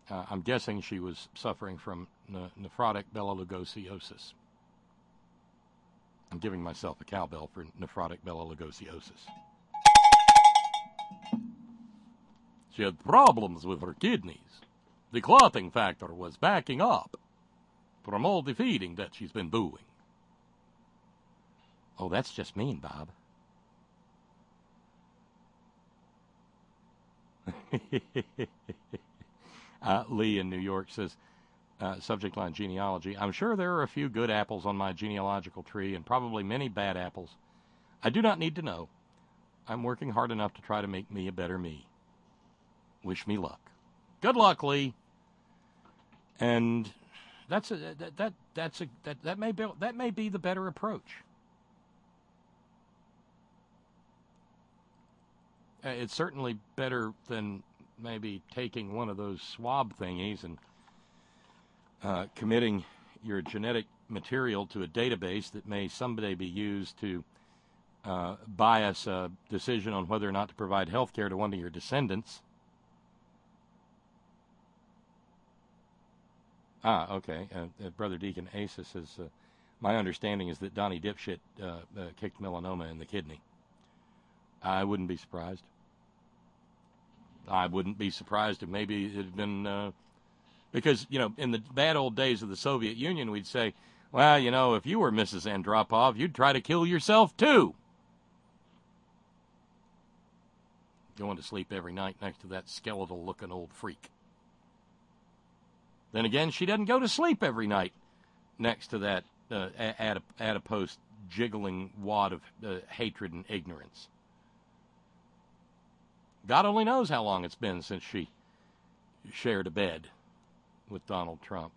I'm guessing she was suffering from nephrotic belolugosiosis. I'm giving myself a cowbell for nephrotic belolugosiosis. She had problems with her kidneys. The clotting factor was backing up from all the feeding that she's been doing. Oh, that's just mean, Bob. Lee in New York says, subject line genealogy, I'm sure there are a few good apples on my genealogical tree and probably many bad apples. I do not need to know. I'm working hard enough to try to make me a better me. Wish me luck. Good luck, Lee. And that may be the better approach. It's certainly better than maybe taking one of those swab thingies and committing your genetic material to a database that may someday be used to bias a decision on whether or not to provide health care to one of your descendants. Okay. Brother Deacon Asa says, my understanding is that Donnie Dipshit kicked melanoma in the kidney. I wouldn't be surprised. I wouldn't be surprised if maybe it had been, because, in the bad old days of the Soviet Union, we'd say, well, if you were Mrs. Andropov, you'd try to kill yourself, too. Going to sleep every night next to that skeletal-looking old freak. Then again, she doesn't go to sleep every night next to that adipose, jiggling wad of hatred and ignorance. God only knows how long it's been since she shared a bed with Donald Trump.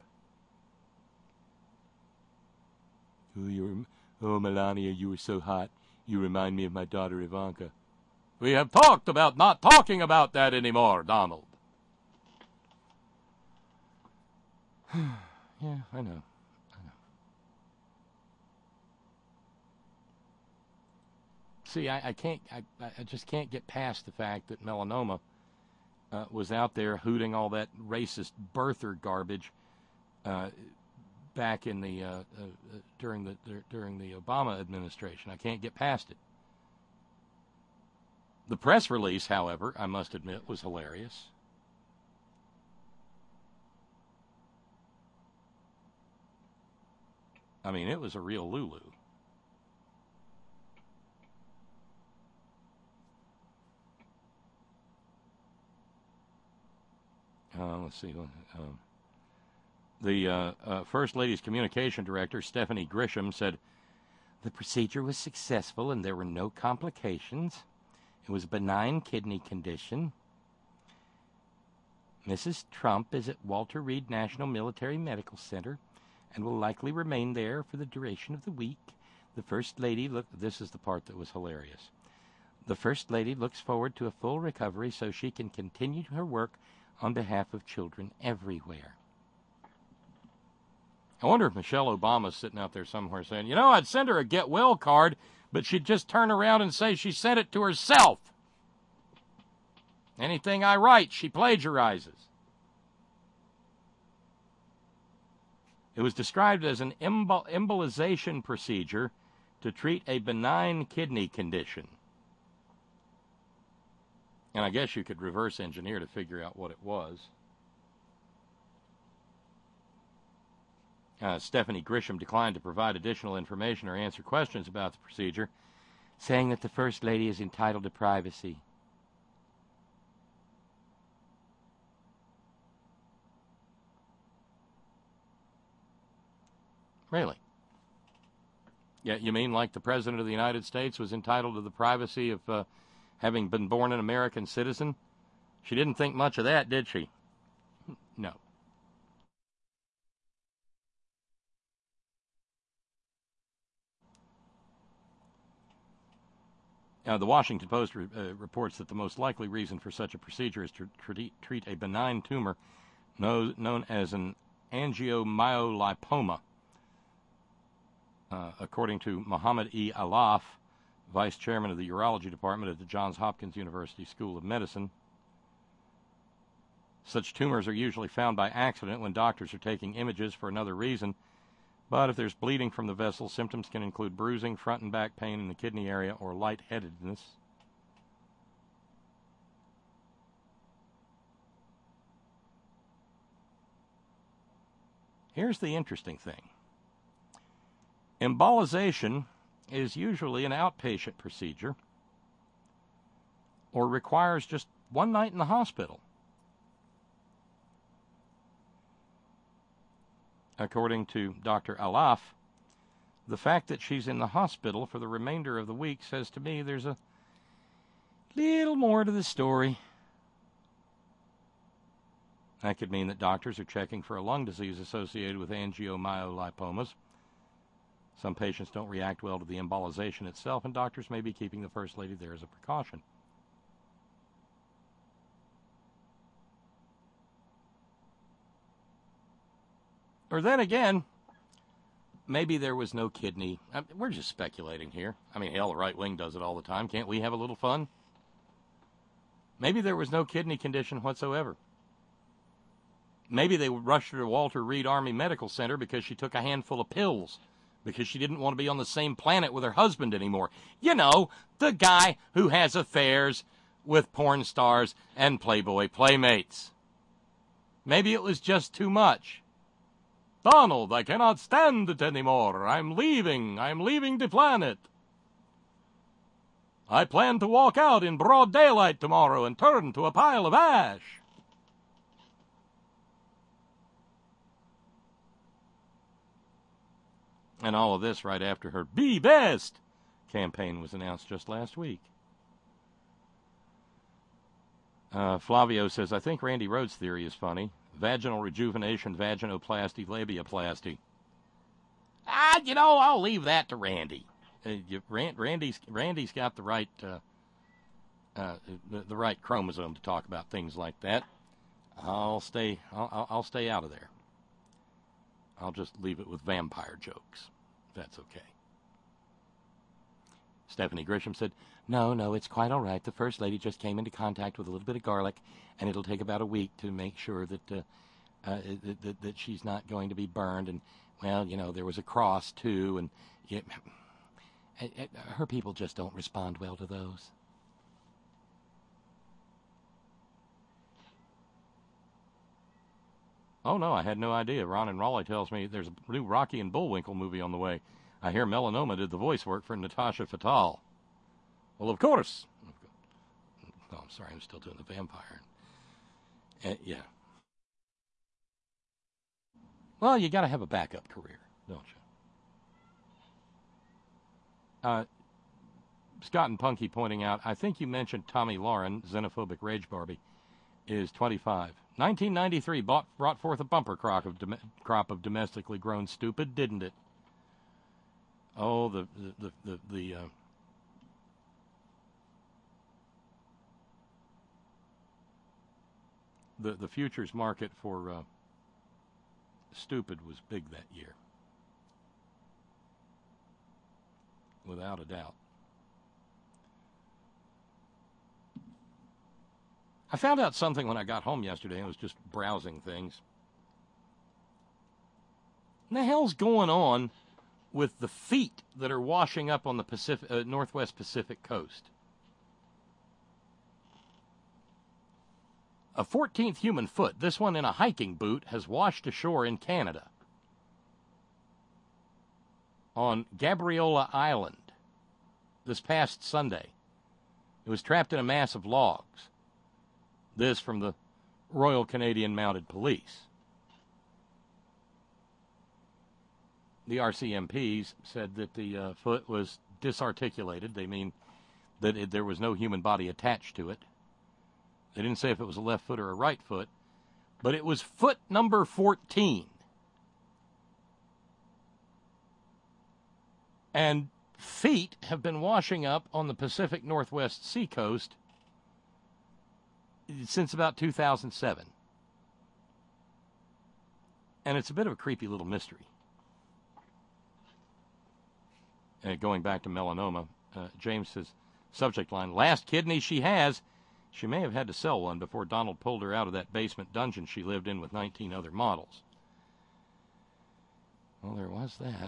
Oh, Melania, you were so hot. You remind me of my daughter Ivanka. We have talked about not talking about that anymore, Donald. Yeah, I know. See, I just can't get past the fact that melanoma was out there hooting all that racist birther garbage back in the during the Obama administration. I can't get past it. The press release, however, I must admit, was hilarious. I mean, it was a real Lulu. Let's see. The First Lady's communication director, Stephanie Grisham, said, the procedure was successful and there were no complications. It was a benign kidney condition. Mrs. Trump is at Walter Reed National Military Medical Center and will likely remain there for the duration of the week. The First Lady this is the part that was hilarious. The First Lady looks forward to a full recovery so she can continue her work on behalf of children everywhere. I wonder if Michelle Obama's sitting out there somewhere saying, I'd send her a get well card, but she'd just turn around and say she sent it to herself. Anything I write, she plagiarizes. It was described as an embolization procedure to treat a benign kidney condition. And I guess you could reverse engineer to figure out what it was. Stephanie Grisham declined to provide additional information or answer questions about the procedure, saying that the First Lady is entitled to privacy. Really? Yeah, you mean like the President of the United States was entitled to the privacy of having been born an American citizen? She didn't think much of that, did she? No. The Washington Post reports that the most likely reason for such a procedure is to treat a benign tumor known as an angiomyolipoma. According to Muhammad E. Alaf, vice chairman of the urology department at the Johns Hopkins University School of Medicine, Such tumors are usually found by accident when doctors are taking images for another reason. But if there's bleeding from the vessel, symptoms can include bruising, front and back pain in the kidney area, or lightheadedness. Here's the interesting thing. Embolization is usually an outpatient procedure or requires just one night in the hospital. According to Dr. Alaf, the fact that she's in the hospital for the remainder of the week says to me there's a little more to the story. That could mean that doctors are checking for a lung disease associated with angiomyolipomas. Some patients don't react well to the embolization itself, and doctors may be keeping the First Lady there as a precaution. Or then again, maybe there was no kidney. We're just speculating here. I mean, hell, the right wing does it all the time. Can't we have a little fun? Maybe there was no kidney condition whatsoever. Maybe they rushed her to Walter Reed Army Medical Center because she took a handful of pills, because she didn't want to be on the same planet with her husband anymore. You know, the guy who has affairs with porn stars and Playboy playmates. Maybe it was just too much. Donald, I cannot stand it anymore. I'm leaving the planet. I plan to walk out in broad daylight tomorrow and turn to a pile of ash. And all of this right after her Be Best campaign was announced just last week. Flavio says, I think Randy Rhodes' theory is funny. Vaginal rejuvenation, vaginoplasty, labiaplasty. I'll leave that to Randy. Randy's got the right the right chromosome to talk about things like that. I'll stay out of there. I'll just leave it with vampire jokes, if that's okay. Stephanie Grisham said, No, it's quite all right. The First Lady just came into contact with a little bit of garlic, and it'll take about a week to make sure that that she's not going to be burned. And, well, there was a cross, too, and her people just don't respond well to those. Oh, no, I had no idea. Ron and Raleigh tells me there's a new Rocky and Bullwinkle movie on the way. I hear Melanoma did the voice work for Natasha Fatale. Well, of course. Oh, I'm sorry, I'm still doing the vampire. Yeah. Well, you got to have a backup career, don't you? Scott and Punky pointing out, I think you mentioned Tommy Lauren, xenophobic rage Barbie, is 25. 1993 brought forth a bumper crop of domestically grown stupid, didn't it? Oh, the futures market for stupid was big that year, without a doubt. I found out something when I got home yesterday. I was just browsing things. What the hell's going on with the feet that are washing up on the Northwest Pacific coast? A 14th human foot, this one in a hiking boot, has washed ashore in Canada on Gabriola Island this past Sunday. It was trapped in a mass of logs. This from the Royal Canadian Mounted Police. The RCMPs said that the foot was disarticulated. They mean that there was no human body attached to it. They didn't say if it was a left foot or a right foot, but it was foot number 14. And feet have been washing up on the Pacific Northwest seacoast since about 2007. And it's a bit of a creepy little mystery. And going back to melanoma, James says, subject line, last kidney she has, She may have had to sell one before Donald pulled her out of that basement dungeon she lived in with 19 other models. Well, there was that.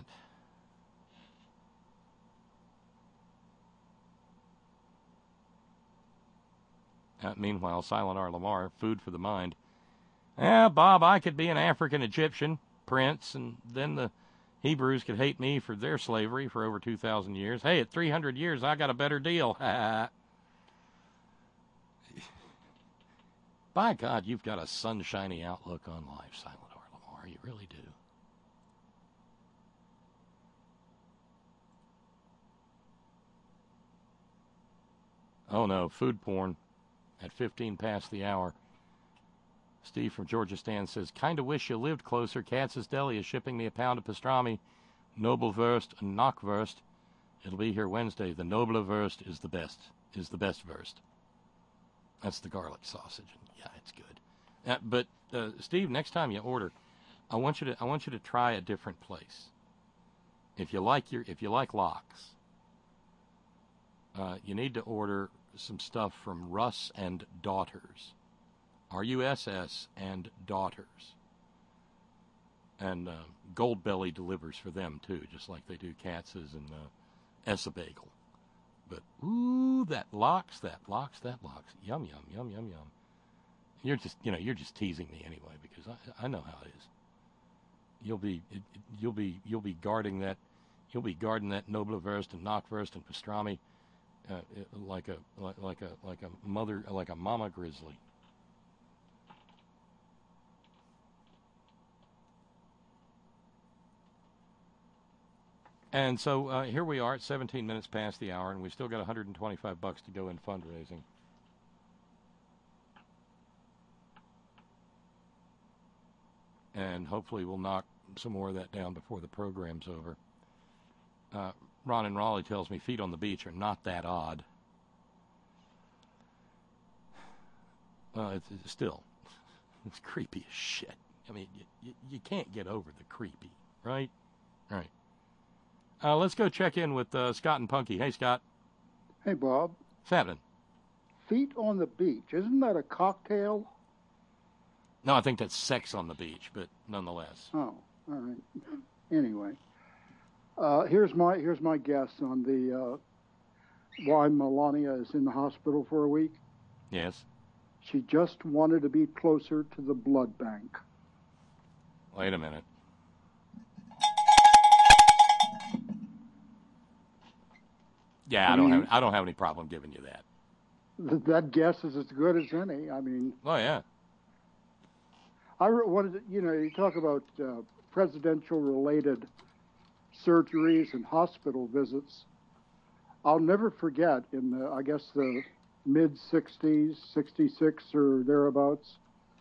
Meanwhile, Silent R. Lamar, food for the mind. Yeah, Bob, I could be an African Egyptian prince, and then the Hebrews could hate me for their slavery for over 2,000 years. Hey, at 300 years, I got a better deal. By God, you've got a sunshiny outlook on life, Silent R. Lamar. You really do. Oh, no, food porn at 15 past the hour. Steve from Georgia Stan says, kind of wish you lived closer. Katz's Deli is shipping me a pound of pastrami, Nobelwurst, and Knockwurst. It'll be here Wednesday. The Nobelwurst is the best wurst. That's the garlic sausage. Yeah, it's good. But Steve, next time you order, I want you to try a different place. If you like lox, you need to order some stuff from Russ and Daughters. RUSS and Daughters. And Goldbelly delivers for them, too, just like they do Katz's and Essa Bagel. But, ooh, that lox. Yum, yum, yum, yum, yum. You're just teasing me anyway, because I know how it is. You'll be guarding that Nobelwurst and Knockwurst and pastrami like a mama grizzly. And so here we are at 17 minutes past the hour, and we've still got $125 to go in fundraising. And hopefully we'll knock some more of that down before the program's over. Ron in Raleigh tells me feet on the beach are not that odd. It's creepy as shit. I mean, you can't get over the creepy, right? All right. Let's go check in with Scott and Punky. Hey, Scott. Hey, Bob. What's happening? Feet on the beach. Isn't that a cocktail? No, I think that's sex on the beach, but nonetheless. Oh, all right. Anyway, here's my guess on the why Melania is in the hospital for a week. Yes. She just wanted to be closer to the blood bank. Wait a minute. Yeah, I don't have any problem giving you that. That guess is as good as any. I mean. Oh yeah. You talk about presidential-related surgeries and hospital visits. I'll never forget in the mid-'60s, 66 or thereabouts,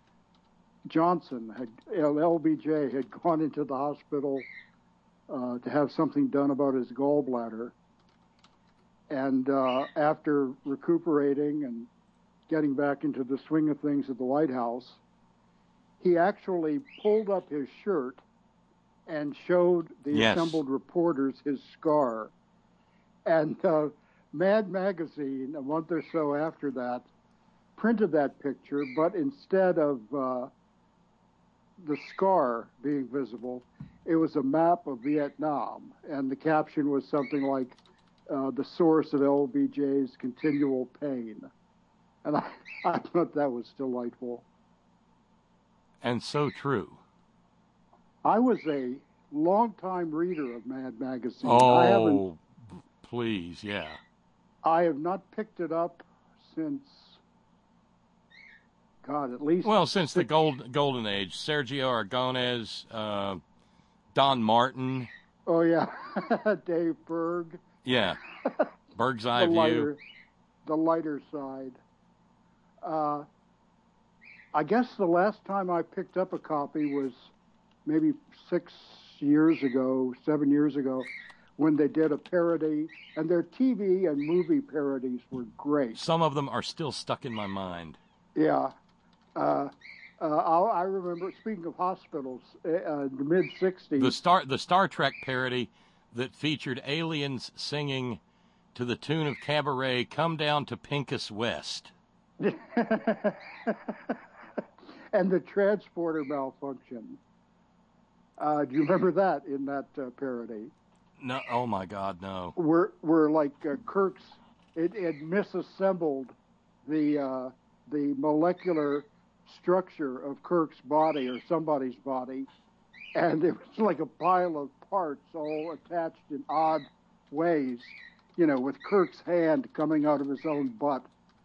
LBJ had gone into the hospital to have something done about his gallbladder. And after recuperating and getting back into the swing of things at the White House, he actually pulled up his shirt and showed the assembled reporters his scar. And Mad Magazine, a month or so after that, printed that picture, but instead of the scar being visible, it was a map of Vietnam. And the caption was something like, the source of LBJ's continual pain. And I thought that was delightful. And so true. I was a longtime reader of Mad Magazine. Oh, please, yeah. I have not picked it up since, God, at least... Well, since the golden age. Sergio Aragonés, Don Martin. Oh, yeah. Dave Berg. Yeah. Berg's Eye View. The lighter side. I guess the last time I picked up a copy was maybe 7 years ago, when they did a parody, and their TV and movie parodies were great. Some of them are still stuck in my mind. Yeah. I remember, speaking of hospitals, the mid-'60s. The Star Trek parody that featured aliens singing to the tune of Cabaret, Come Down to Pincus West. And the transporter malfunction. Do you remember that in that parody? No, oh my God, no. Where like Kirk's, it misassembled the molecular structure of Kirk's body or somebody's body, and it was like a pile of parts all attached in odd ways, with Kirk's hand coming out of his own butt,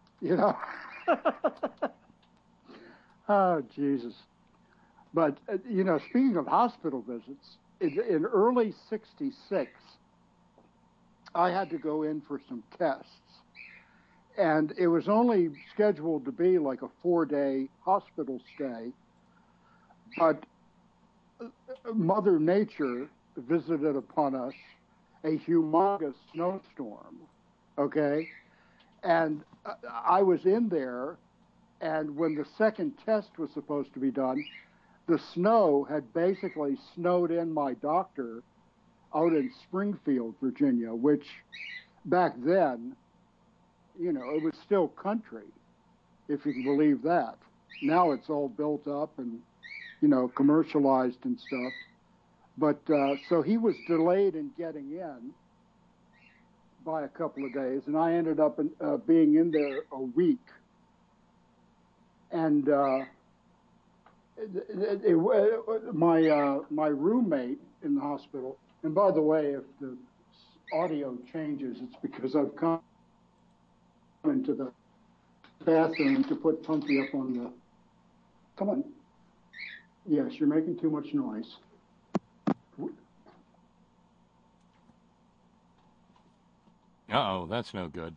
Oh, Jesus. But, speaking of hospital visits, in early '66, I had to go in for some tests. And it was only scheduled to be like a 4-day hospital stay. But Mother Nature visited upon us a humongous snowstorm, okay? And I was in there, and when the second test was supposed to be done, the snow had basically snowed in my doctor out in Springfield, Virginia, which back then, it was still country, if you can believe that. Now it's all built up and, commercialized and stuff. But so he was delayed in getting in by a couple of days, and I ended up being in there a week. And my roommate in the hospital, and by the way, if the audio changes, it's because I've come into the bathroom to put Pumpy up on the... Come on. Yes, you're making too much noise. Uh-oh, that's no good.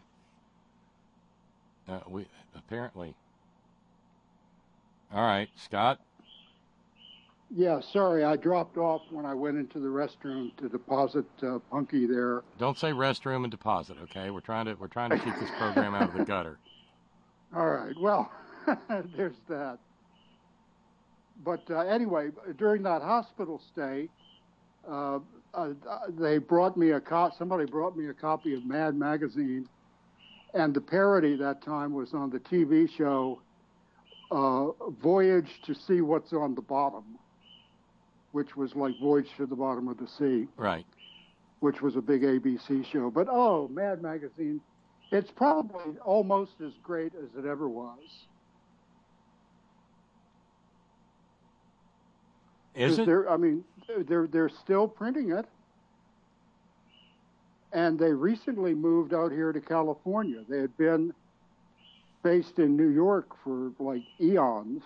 We apparently... All right, Scott? Yeah, sorry, I dropped off when I went into the restroom to deposit Punky there. Don't say restroom and deposit, okay? We're trying to keep this program out of the gutter. All right, well, there's that. But anyway, during that hospital stay, somebody brought me a copy of Mad Magazine, and the parody that time was on the TV show Voyage to See What's on the Bottom, which was like Voyage to the Bottom of the Sea. Right. Which was a big ABC show. But, Mad Magazine, it's probably almost as great as it ever was. Is it? They're still printing it. And they recently moved out here to California. They had been based in New York for like eons.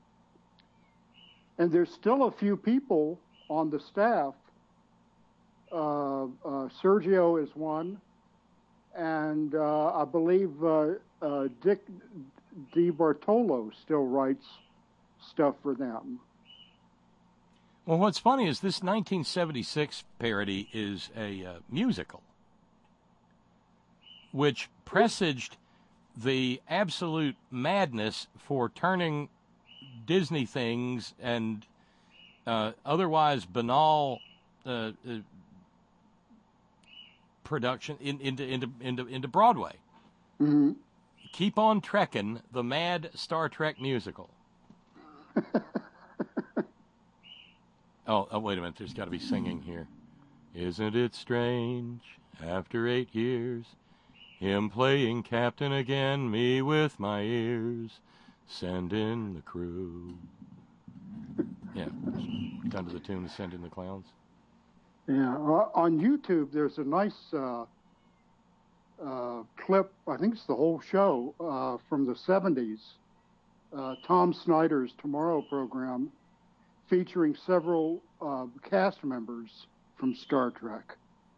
And there's still a few people on the staff. Sergio is one. And I believe Dick DiBartolo still writes stuff for them. Well, what's funny is this 1976 parody is a musical, which presaged the absolute madness for turning Disney things and otherwise banal production into Broadway. Mm-hmm. Keep on Trekkin', the mad Star Trek musical. Oh, wait a minute. There's got to be singing here. Isn't it strange, after 8 years, him playing captain again, me with my ears, send in the crew. Yeah, done to the tune of Send in the Clowns. Yeah, on YouTube, there's a nice clip, I think it's the whole show, from the 70s, Tom Snyder's Tomorrow program, featuring several cast members from Star Trek.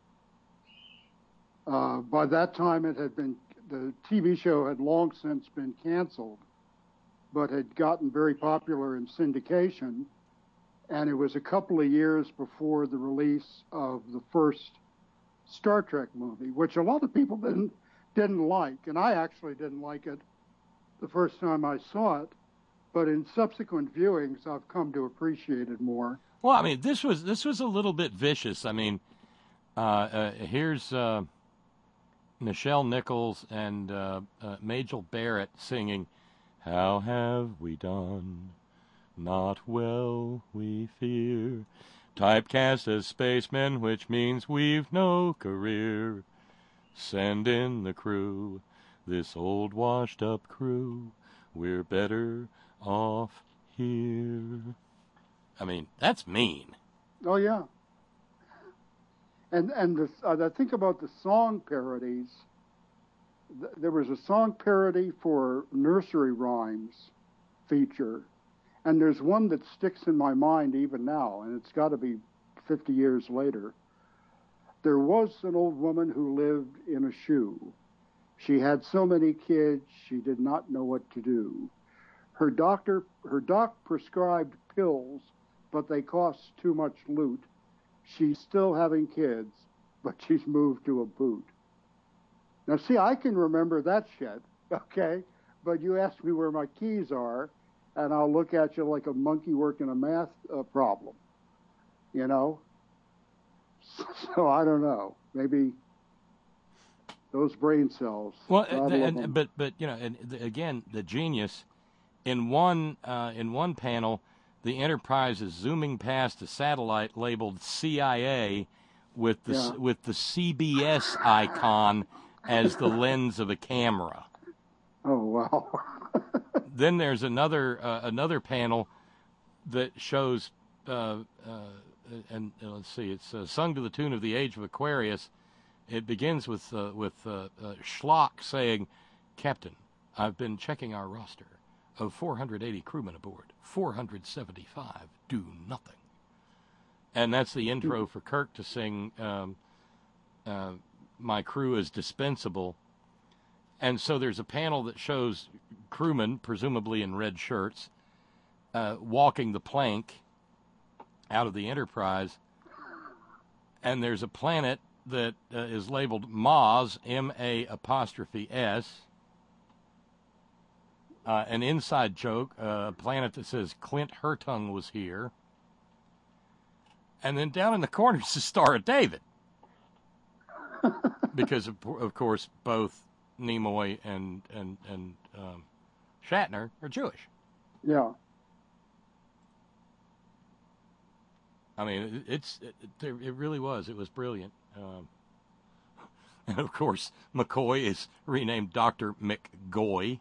By that time, the TV show had long since been canceled, but had gotten very popular in syndication, and it was a couple of years before the release of the first Star Trek movie, which a lot of people didn't like, and I actually didn't like it the first time I saw it. But in subsequent viewings, I've come to appreciate it more. Well, I mean, this was a little bit vicious. I mean, here's Nichelle Nichols and Majel Barrett singing, "How have we done? Not well, we fear. Typecast as spacemen, which means we've no career. Send in the crew, this old washed-up crew. We're better off here." I mean, that's mean. Oh, yeah. And I think about the song parodies. There was a song parody for Nursery Rhymes feature, and there's one that sticks in my mind even now, and it's got to be 50 years later. There was an old woman who lived in a shoe. She had so many kids, she did not know what to do. Her doc prescribed pills, but they cost too much loot. She's still having kids, but she's moved to a boot. Now, see, I can remember that shit, okay? But you ask me where my keys are, and I'll look at you like a monkey working a math problem, you know? So I don't know. Maybe those brain cells. Well, but you know, and again, the genius in one panel. The Enterprise is zooming past a satellite labeled CIA with the CBS icon as the lens of a camera. Oh, wow. Then there's another panel that shows, and let's see, it's sung to the tune of The Age of Aquarius. It begins with Schlock saying, "Captain, I've been checking our roster. Of 480 crewmen aboard, 475 do nothing." And that's the intro for Kirk to sing, "My crew is dispensable." And so there's a panel that shows crewmen, presumably in red shirts, walking the plank out of the Enterprise. And there's a planet that is labeled Maz, M-A''S. An inside joke, a planet that says Clint Hertung was here. And then down in the corner is the Star of David. Because, of course, both Nimoy and Shatner are Jewish. Yeah. I mean, it really was. It was brilliant. And, of course, McCoy is renamed Dr. McGoy.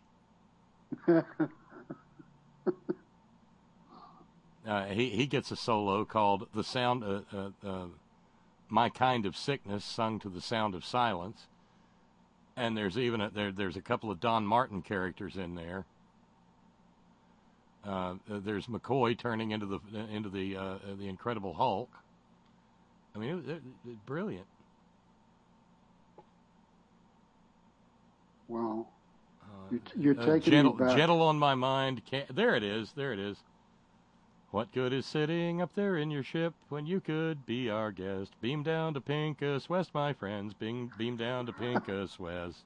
He gets a solo called "The Sound," "My Kind of Sickness," sung to the sound of silence, and there's even there's a couple of Don Martin characters in there. There's McCoy turning into the Incredible Hulk. I mean, it was brilliant. Wow. You're taking me back. Gentle on my mind. There it is. What good is sitting up there in your ship when you could be our guest? Beam down to Pincus West, my friends. Beam down to Pincus West.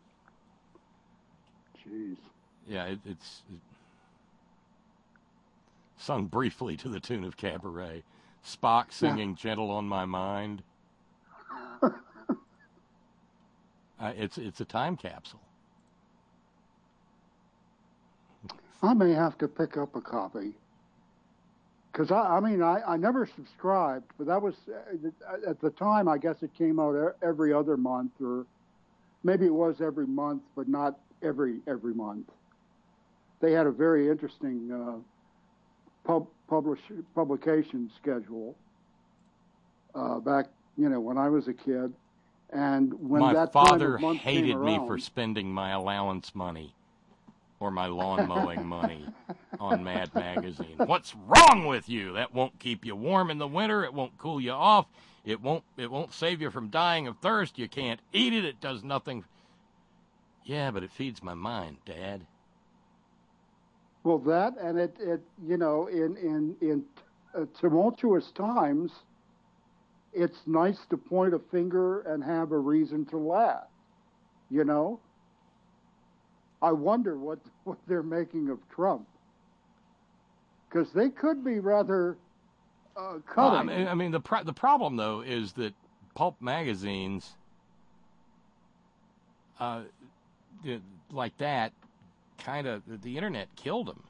Jeez. Yeah, it's sung briefly to the tune of Cabaret. Spock singing "Gentle on My Mind." It's a time capsule. I may have to pick up a copy. Because, I never subscribed, but that was, at the time, I guess it came out every other month, or maybe it was every month, but not every month. They had a very interesting publication schedule back, when I was a kid. And when my father hated me for spending my allowance money or my lawn mowing money on Mad Magazine. What's wrong with you? That won't keep you warm in the winter. It won't cool you off. It won't save you from dying of thirst. You can't eat it. It does nothing. Yeah, but it feeds my mind, Dad. Well, that, and it in tumultuous times, it's nice to point a finger and have a reason to laugh, I wonder what they're making of Trump. Because they could be rather cutting. Well, I mean, the problem, though, is that pulp magazines like that, kind of, the internet killed them.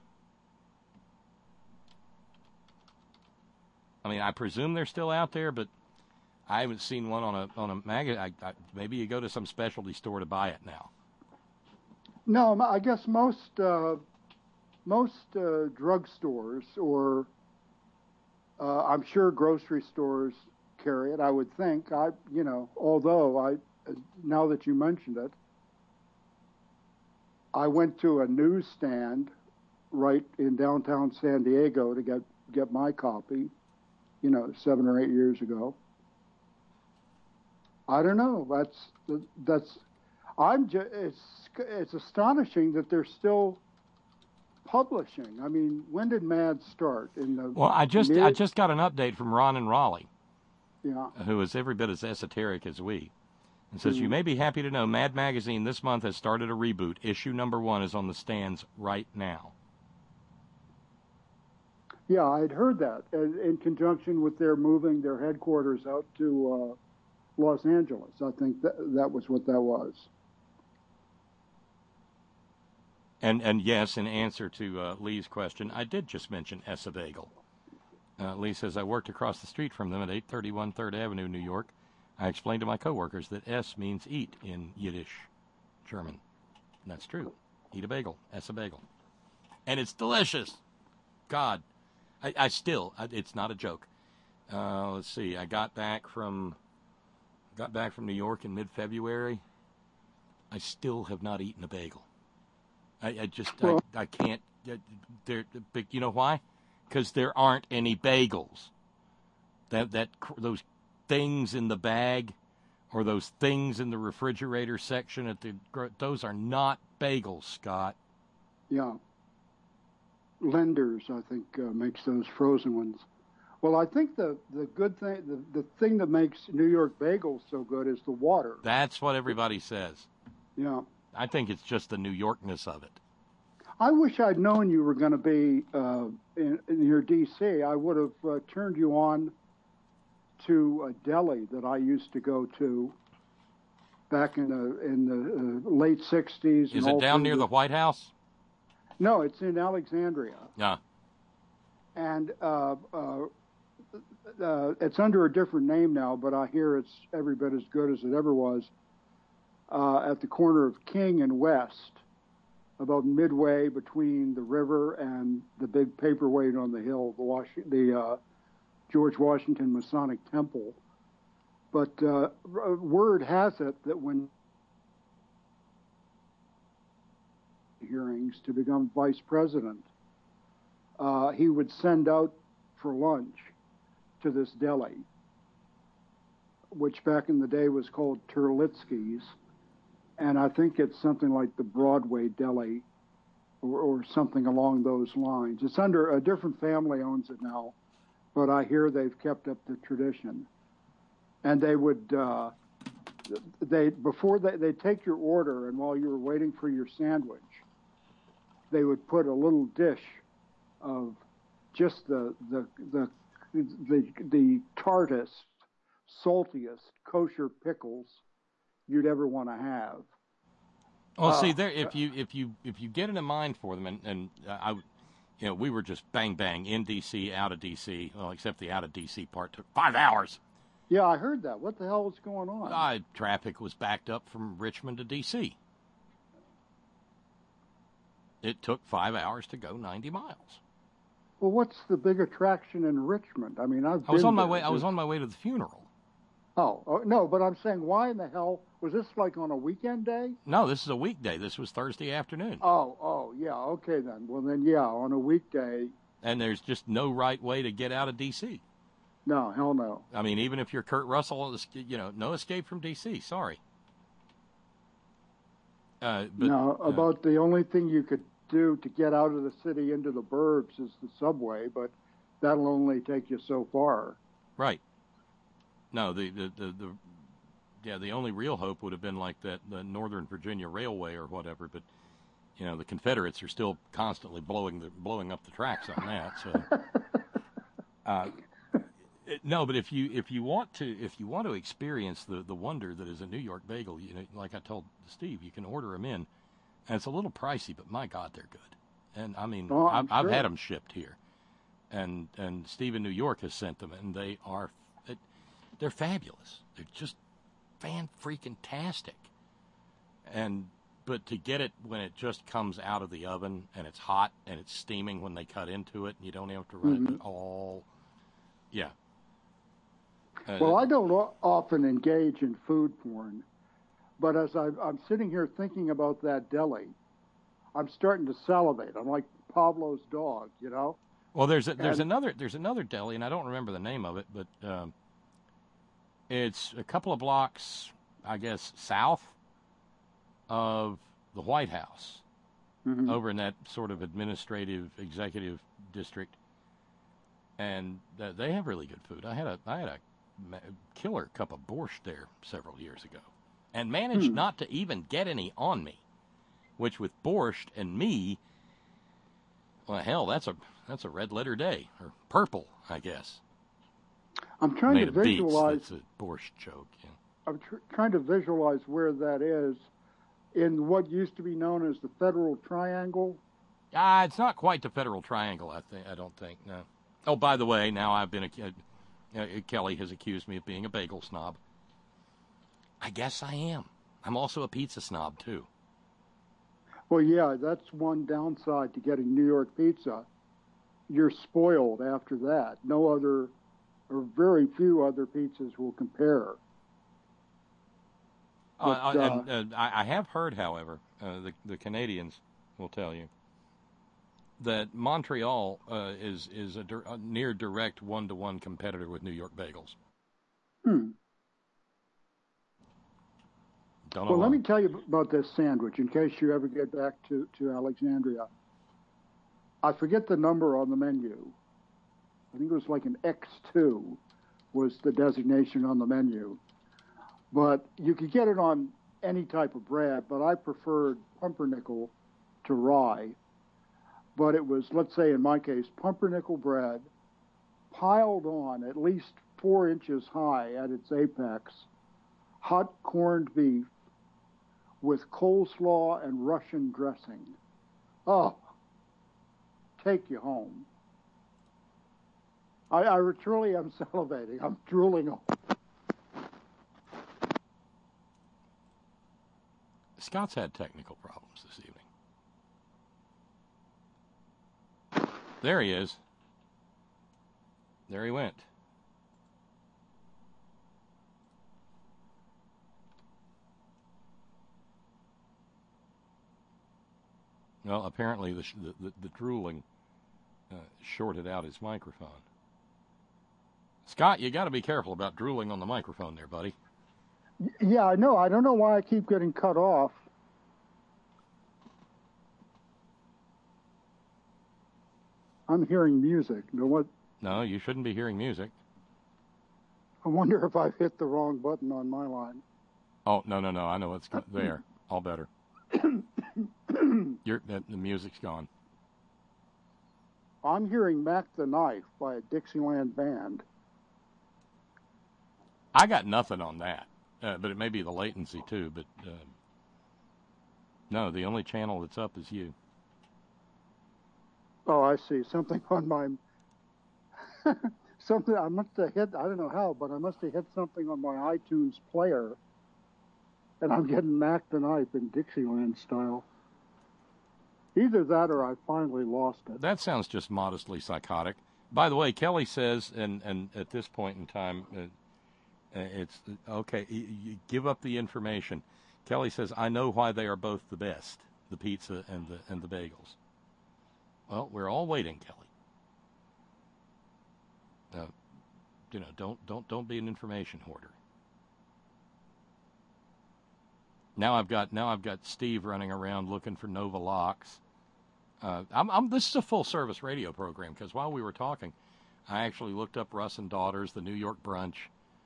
I mean, I presume they're still out there, but I haven't seen one on a magazine. Maybe you go to some specialty store to buy it now. No, I guess most drugstores or I'm sure grocery stores carry it. I would think. Although now that you mentioned it, I went to a newsstand right in downtown San Diego to get my copy. 7 or 8 years ago. I don't know. It's astonishing that they're still publishing. I mean, when did MAD start? Well, I just got an update from Ron in Raleigh. Yeah. Who is every bit as esoteric as we. And says, you may be happy to know Mad Magazine this month has started a reboot. Issue number 1 is on the stands right now. Yeah, I'd heard that in conjunction with their moving their headquarters out to Los Angeles. I think that was what that was. And yes, in answer to Lee's question, I did just mention Essa Bagel. Lee says, I worked across the street from them at 831 3rd Avenue, New York. I explained to my coworkers that S means eat in Yiddish, German. And that's true. Eat a bagel, Essa Bagel. And it's delicious. God. I still, it's not a joke. Let's see. I got back from New York in mid-February. I still have not eaten a bagel. I can't. But you know why? Because there aren't any bagels. Those things in the bag, or those things in the refrigerator section those are not bagels, Scott. Yeah. Lenders, I think, makes those frozen ones. Well, I think the good thing, the thing that makes New York bagels so good is the water. That's what everybody says. Yeah. I think it's just the New Yorkness of it. I wish I'd known you were going to be near D.C. I would have turned you on to a deli that I used to go to back in the late 60s. Is it down near the White House? No, it's in Alexandria. Yeah. And it's under a different name now, but I hear it's every bit as good as it ever was. At the corner of King and West, about midway between the river and the big paperweight on the hill, the George Washington Masonic Temple. But word has it that when hearings to become vice president, he would send out for lunch to this deli, which back in the day was called Terlitsky's, and I think it's something like the Broadway Deli or something along those lines. It's under a different family owns it now, but I hear they've kept up the tradition. And they would before they take your order, and while you were waiting for your sandwich, they would put a little dish of just the tartest, saltiest kosher pickles you'd ever want to have. Well, see, there if you get in a mind for them, and we were just bang bang in D.C., out of D.C. Well, except the out of D.C. part took 5 hours. Yeah, I heard that. What the hell was going on? Traffic was backed up from Richmond to D.C. It took 5 hours to go 90 miles. Well, what's the big attraction in Richmond? I mean, I was on my way to the funeral. Oh, no, but I'm saying, why in the hell was this, like on a weekend day? No, this is a weekday. This was Thursday afternoon. Oh, yeah, okay then. Well then, yeah, on a weekday. And there's just no right way to get out of D.C. No, hell no. I mean, even if you're Kurt Russell, no escape from D.C. Sorry. About the only thing you could do to get out of the city into the burbs is the subway, but that'll only take you so far. Right. No, the only real hope would have been like the Northern Virginia Railway or whatever, but the Confederates are still constantly blowing up the tracks on that. So, No, but if you want to experience the wonder that is a New York bagel, like I told Steve, you can order them in, and it's a little pricey, but my God, they're good. And I mean, I've had them shipped here, and Steve in New York has sent them, and they're fabulous. They're just fan-freaking-tastic. But to get it when it just comes out of the oven and it's hot and it's steaming when they cut into it, and you don't have to run it all. Yeah. Well, I don't often engage in food porn, but as I'm sitting here thinking about that deli, I'm starting to salivate. I'm like Pablo's dog, you know. Well, there's another deli, and I don't remember the name of it, but it's a couple of blocks, I guess, south of the White House, over in that sort of administrative executive district, and they have really good food. I had a killer cup of borscht there several years ago, and managed not to even get any on me, which with borscht and me, well, hell, that's a red letter day, or purple, I guess. I'm trying to visualize. It's a borscht joke. Yeah. I'm trying to visualize where that is in what used to be known as the Federal Triangle. It's not quite the Federal Triangle, I don't think, no. Oh, by the way, now I've been Kelly has accused me of being a bagel snob. I guess I am. I'm also a pizza snob, too. Well, yeah, that's one downside to getting New York pizza. You're spoiled after that. No other, or very few other pizzas will compare. I have heard, however, the Canadians will tell you that Montreal is a near direct one-to-one competitor with New York bagels. Don't know well, why. let me tell you about this sandwich in case you ever get back to Alexandria. I forget the number on the menu. I think it was like an X2 was the designation on the menu. But you could get it on any type of bread, but I preferred pumpernickel to rye. But it was, let's say in my case, pumpernickel bread piled on at least 4 inches high at its apex, hot corned beef with coleslaw and Russian dressing. Oh, take you home. I truly am salivating. I'm drooling on. Scott's had technical problems this evening. There he is. There he went. Well, apparently the drooling shorted out his microphone. Scott, you got to be careful about drooling on the microphone there, buddy. Yeah, I know. I don't know why I keep getting cut off. I'm hearing music. No, you shouldn't be hearing music. I wonder if I've hit the wrong button on my line. Oh, no. I know it's there. All better. The music's gone. I'm hearing Mac the Knife by a Dixieland band. I got nothing on that, but it may be the latency too. But no, the only channel that's up is you. Oh, I see. Something on my... something I must have hit, I don't know how, but I must have hit something on my iTunes player, and I'm getting Mac the Knife in Dixieland style. Either that or I finally lost it. That sounds just modestly psychotic. By the way, Kelly says, and at this point in time, it's okay, you give up the information. Kelly says, I know why they are both the best, the pizza and the bagels. Well, we're all waiting, Kelly. Don't be an information hoarder. Now I've got Steve running around looking for Nova Locks. This is a full service radio program because while we were talking, I actually looked up Russ and Daughters, the New York brunch,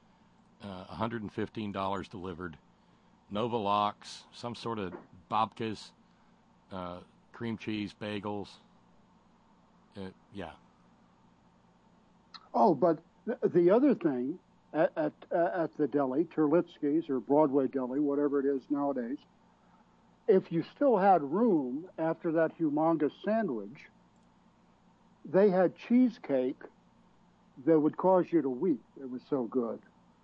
$115 delivered, Nova Locks, some sort of babkas, cream cheese bagels. Yeah. Oh, but The other thing at the deli, Terlitsky's or Broadway Deli, whatever it is nowadays, if you still had room after that humongous sandwich, they had cheesecake that would cause you to weep. It was so good.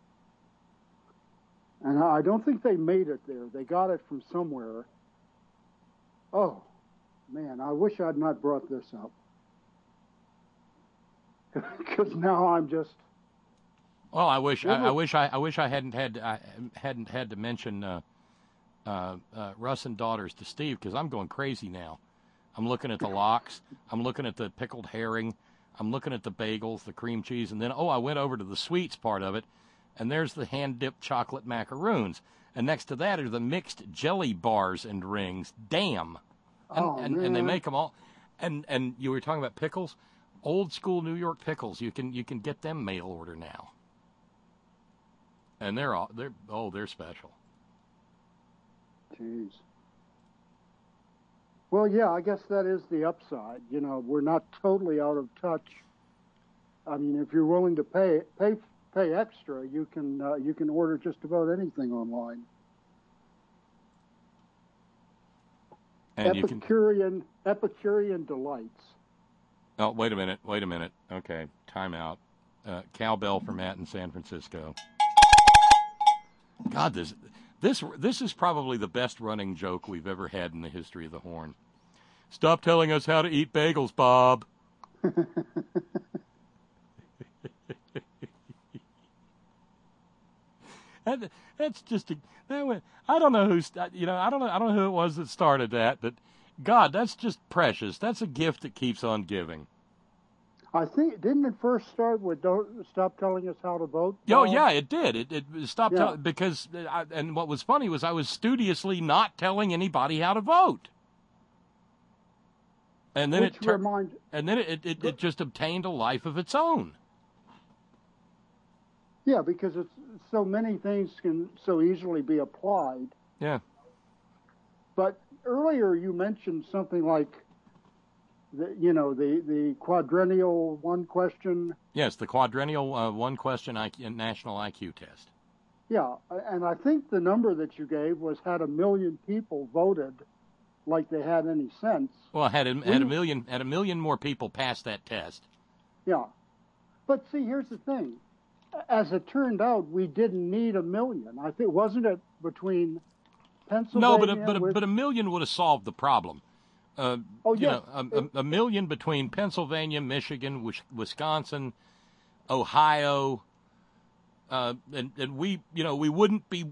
And I don't think they made it there. They got it from somewhere. Oh, man, I wish I'd not brought this up. Because now I'm just... Well, I wish I hadn't had to mention Russ and Daughters to Steve, because I'm going crazy now. I'm looking at the lox. I'm looking at the pickled herring. I'm looking at the bagels, the cream cheese, and then, I went over to the sweets part of it, and there's the hand-dipped chocolate macaroons. And next to that are the mixed jelly bars and rings. Damn. And they make them all. And you were talking about pickles? Old school New York pickles. You can get them mail order now. And they're special. Jeez. Well, yeah, I guess that is the upside. You know, we're not totally out of touch. I mean, if you're willing to pay extra, you can order just about anything online. And Epicurean delights. Oh, wait a minute. Okay, time out. Cowbell for Matt in San Francisco. God, this is probably the best running joke we've ever had in the history of the Horn. Stop telling us how to eat bagels, Bob. That's just I don't know I don't know who it was that started that, but God, that's just precious. That's a gift that keeps on giving. I think, didn't it first start with "Don't Stop Telling Us How to Vote"? Oh, yeah, it did. It stopped because, and what was funny was I was studiously not telling anybody how to vote. And then it just obtained a life of its own. Yeah, because it's so many things can so easily be applied. Yeah. But earlier you mentioned something like the quadrennial one question. Yes, the quadrennial one question national IQ test. Yeah, and I think the number that you gave was had 1 million people voted like they had any sense. Well, had a million more people pass that test. Yeah. But see, here's the thing. As it turned out, we didn't need 1 million. I think, wasn't it between Pennsylvania? No, but 1 million would have solved the problem. A million between Pennsylvania, Michigan, Wisconsin, Ohio, and we wouldn't be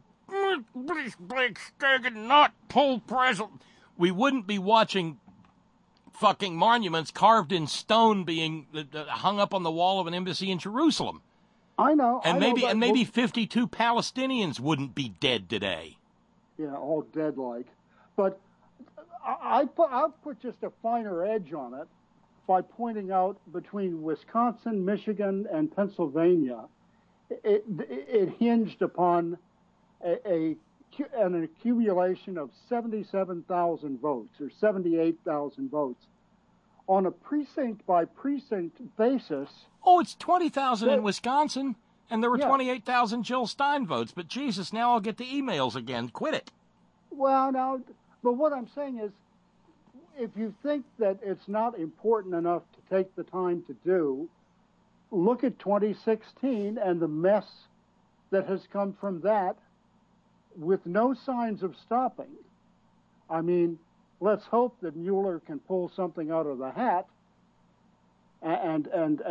we wouldn't be watching fucking monuments carved in stone being hung up on the wall of an embassy in Jerusalem. I know. And maybe 52 Palestinians wouldn't be dead today. Yeah, all dead like. But I'll put just a finer edge on it by pointing out between Wisconsin, Michigan, and Pennsylvania, it hinged upon an accumulation of 77,000 votes or 78,000 votes on a precinct-by-precinct basis. Oh, it's 20,000 in Wisconsin, and there were 28,000 Jill Stein votes. But Jesus, now I'll get the emails again. Quit it. Well, but what I'm saying is, if you think that it's not important enough to take the time to do, look at 2016 and the mess that has come from that with no signs of stopping. I mean, let's hope that Mueller can pull something out of the hat and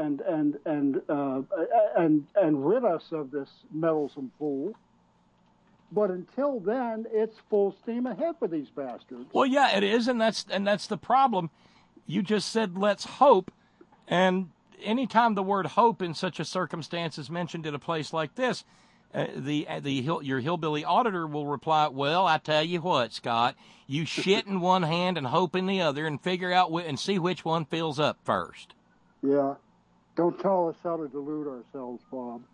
rid us of this meddlesome fool. But until then, it's full steam ahead for these bastards. Well, yeah, it is, and that's the problem. You just said let's hope, and anytime the word hope in such a circumstance is mentioned at a place like this, your hillbilly auditor will reply, "Well, I tell you what, Scott, you shit in one hand and hope in the other, and figure out and see which one fills up first." Yeah, don't tell us how to delude ourselves, Bob.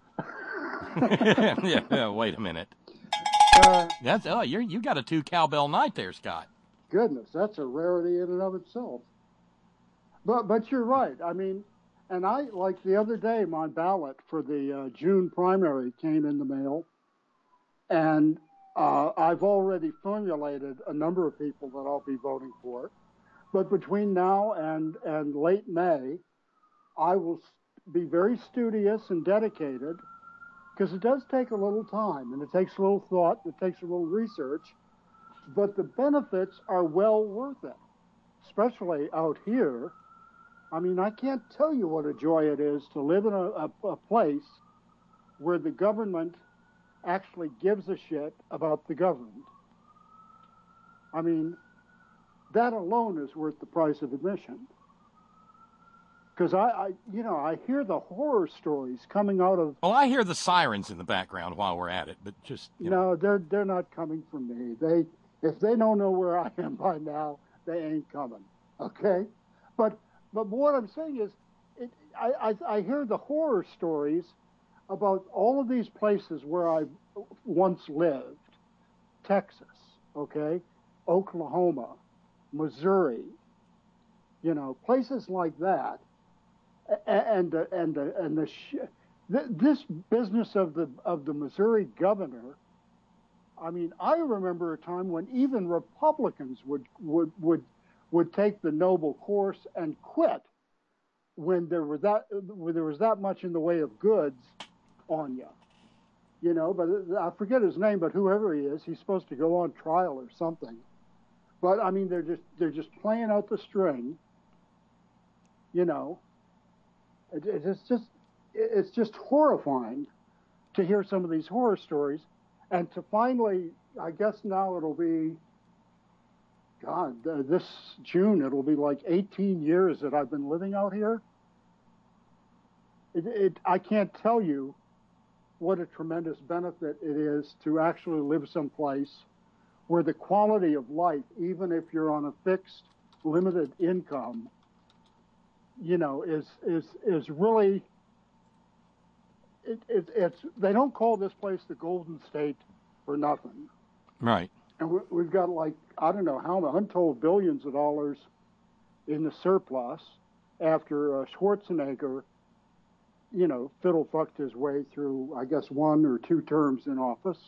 Yeah. Wait a minute. You got a 2 cowbell night there, Scott. Goodness, that's a rarity in and of itself. But you're right. I mean, And like the other day, my ballot for the June primary came in the mail, and I've already formulated a number of people that I'll be voting for. But between now and late May, I will be very studious and dedicated, because it does take a little time, and it takes a little thought, it takes a little research, but the benefits are well worth it, especially out here. I mean, I can't tell you what a joy it is to live in a place where the government actually gives a shit about the governed. I mean, that alone is worth the price of admission. Because I hear the horror stories coming out of. Well, I hear the sirens in the background while we're at it, but just no, they're not coming from me. If they don't know where I am by now, they ain't coming. Okay, but what I'm saying is, I hear the horror stories about all of these places where I once lived, Texas, okay, Oklahoma, Missouri, places like that. And this business of the Missouri governor, I mean, I remember a time when even Republicans would take the noble course and quit when there was that much in the way of goods on you. But I forget his name, but whoever he is, he's supposed to go on trial or something. But I mean, they're just playing out the string, It's just horrifying to hear some of these horror stories, and to finally, I guess now it'll be, this June it'll be like 18 years that I've been living out here. I can't tell you what a tremendous benefit it is to actually live someplace where the quality of life, even if you're on a fixed, limited income, is really. It's they don't call this place the Golden State for nothing, right? And we've got I don't know how untold billions of dollars in the surplus after Schwarzenegger, fiddle fucked his way through, I guess, 1 or 2 terms in office,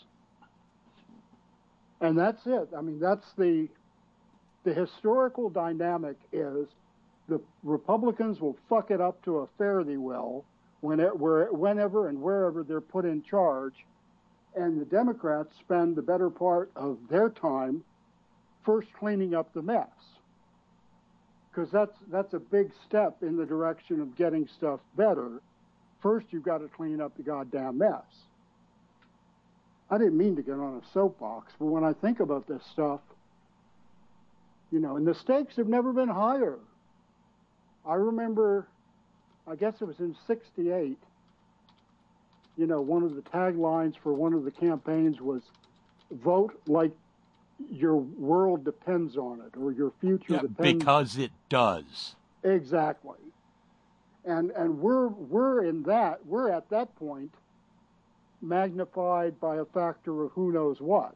and that's it. I mean, that's the historical dynamic is. The Republicans will fuck it up to a fare-thee-well whenever and wherever they're put in charge, and the Democrats spend the better part of their time first cleaning up the mess, because that's a big step in the direction of getting stuff better. First, you've got to clean up the goddamn mess. I didn't mean to get on a soapbox, but when I think about this stuff, and the stakes have never been higher. I remember, I guess it was in '68, one of the taglines for one of the campaigns was, vote like your world depends on it, or your future depends. Because it does. Exactly. And we're at that point, magnified by a factor of who knows what.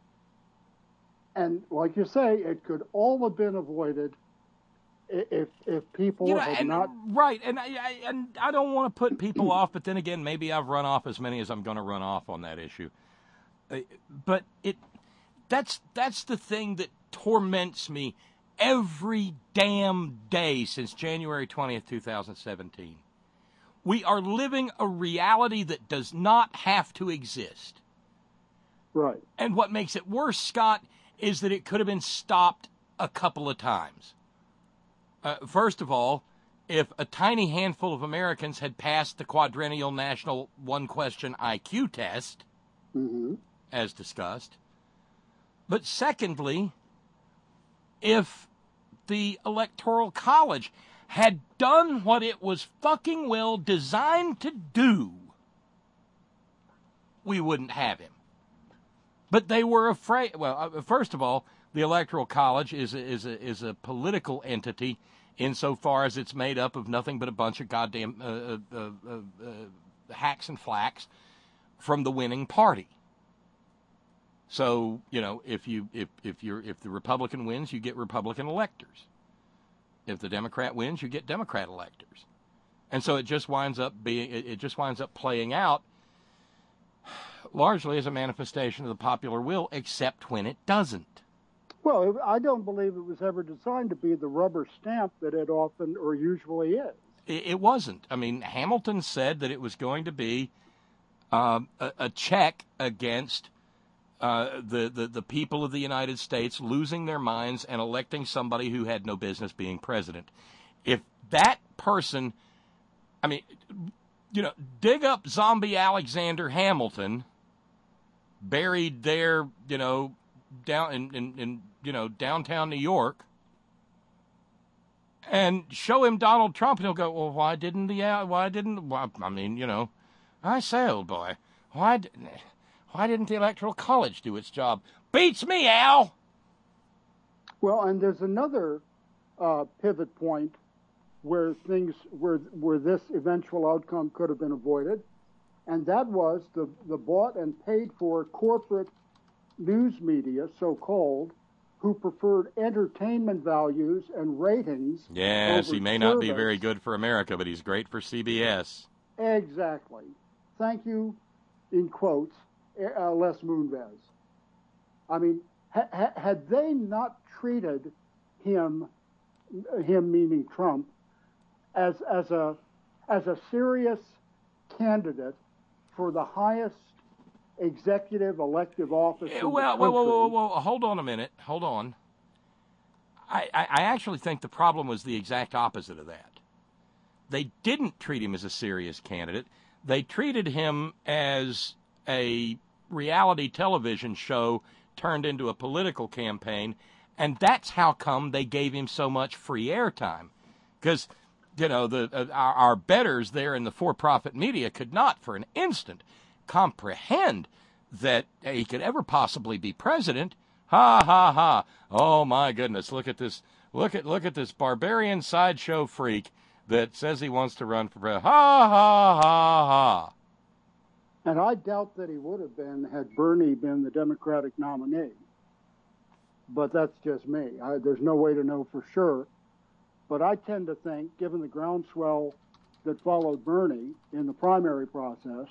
And like you say, it could all have been avoided if people had not right, and I don't want to put people off, but then again, maybe I've run off as many as I'm going to run off on that issue. But that's the thing that torments me every damn day since January 20th, 2017. We are living a reality that does not have to exist. Right. And what makes it worse, Scott, is that it could have been stopped a couple of times. First of all, if a tiny handful of Americans had passed the quadrennial national one-question IQ test, as discussed. But secondly, if the Electoral College had done what it was fucking well designed to do, we wouldn't have him. But they were afraid. Well, first of all, the Electoral College is a political entity insofar as it's made up of nothing but a bunch of goddamn hacks and flacks from the winning party. So, if the Republican wins, you get Republican electors. If the Democrat wins, you get Democrat electors. And so it just winds up playing out largely as a manifestation of the popular will, except when it doesn't. Well, I don't believe it was ever designed to be the rubber stamp that it often or usually is. It wasn't. I mean, Hamilton said that it was going to be a check against the people of the United States losing their minds and electing somebody who had no business being president. If that person, I mean, dig up zombie Alexander Hamilton, buried there, down in downtown New York, and show him Donald Trump, and he'll go, well, I mean, I say, old boy, why didn't the Electoral College do its job? Beats me, Al! Well, and there's another pivot point where this eventual outcome could have been avoided, and that was the bought and paid for corporate news media, so-called, who preferred entertainment values and ratings. Yes, he may not be very good for America, but he's great for CBS. Exactly. Thank you, in quotes, Les Moonves. I mean, had they not treated him meaning Trump, as a serious candidate for the highest executive elective office in the country. Well, hold on a minute. Hold on. I actually think the problem was the exact opposite of that. They didn't treat him as a serious candidate. They treated him as a reality television show turned into a political campaign, and that's how come they gave him so much free airtime. Because, our betters there in the for-profit media could not for an instant comprehend that he could ever possibly be president. Ha ha ha! Oh my goodness! Look at this! Look at this barbarian sideshow freak that says he wants to run for president. Ha ha ha ha! And I doubt that he would have been had Bernie been the Democratic nominee. But that's just me. There's no way to know for sure. But I tend to think, given the groundswell that followed Bernie in the primary process,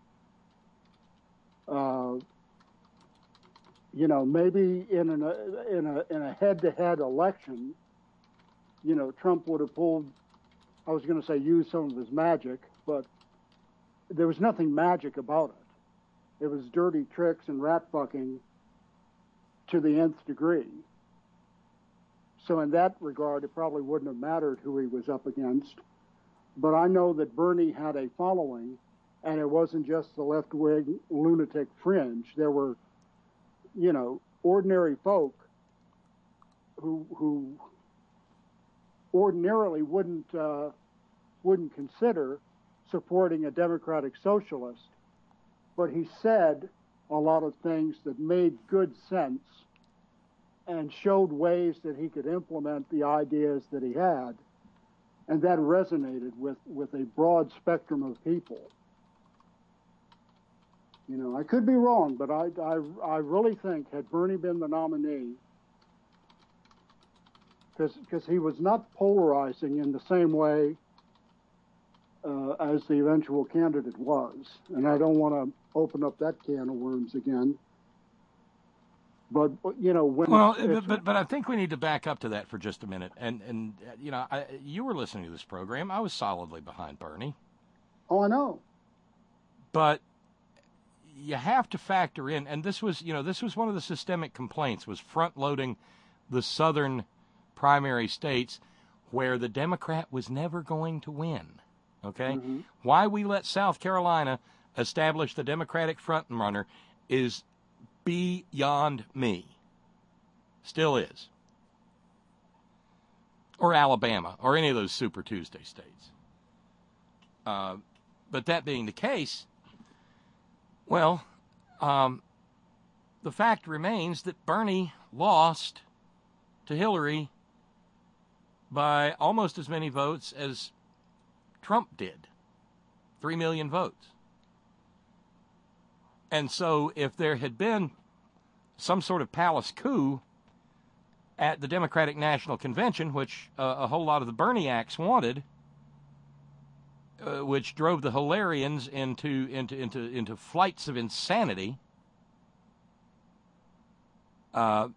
maybe in a head-to-head election, Trump would have pulled, I was going to say use some of his magic, but there was nothing magic about it. It was dirty tricks and rat fucking to the nth degree. So in that regard, it probably wouldn't have mattered who he was up against. But I know that Bernie had a following, and it wasn't just the left-wing lunatic fringe. There were, ordinary folk who ordinarily wouldn't consider supporting a democratic socialist. But he said a lot of things that made good sense and showed ways that he could implement the ideas that he had, and that resonated with a broad spectrum of people. I could be wrong, but I really think had Bernie been the nominee, because he was not polarizing in the same way as the eventual candidate was, and I don't want to open up that can of worms again. But but I think we need to back up to that for just a minute. And you were listening to this program. I was solidly behind Bernie. Oh, I know. But you have to factor in, and this was one of the systemic complaints, was front loading the southern primary states where the Democrat was never going to win. Okay, mm-hmm. Why we let South Carolina establish the Democratic front runner is beyond me. Still is. Or Alabama, or any of those Super Tuesday states. But that being the case, well, the fact remains that Bernie lost to Hillary by almost as many votes as Trump did. 3 million votes. And so if there had been some sort of palace coup at the Democratic National Convention, which a whole lot of the Berniacs wanted, which drove the Hillarians into flights of insanity. The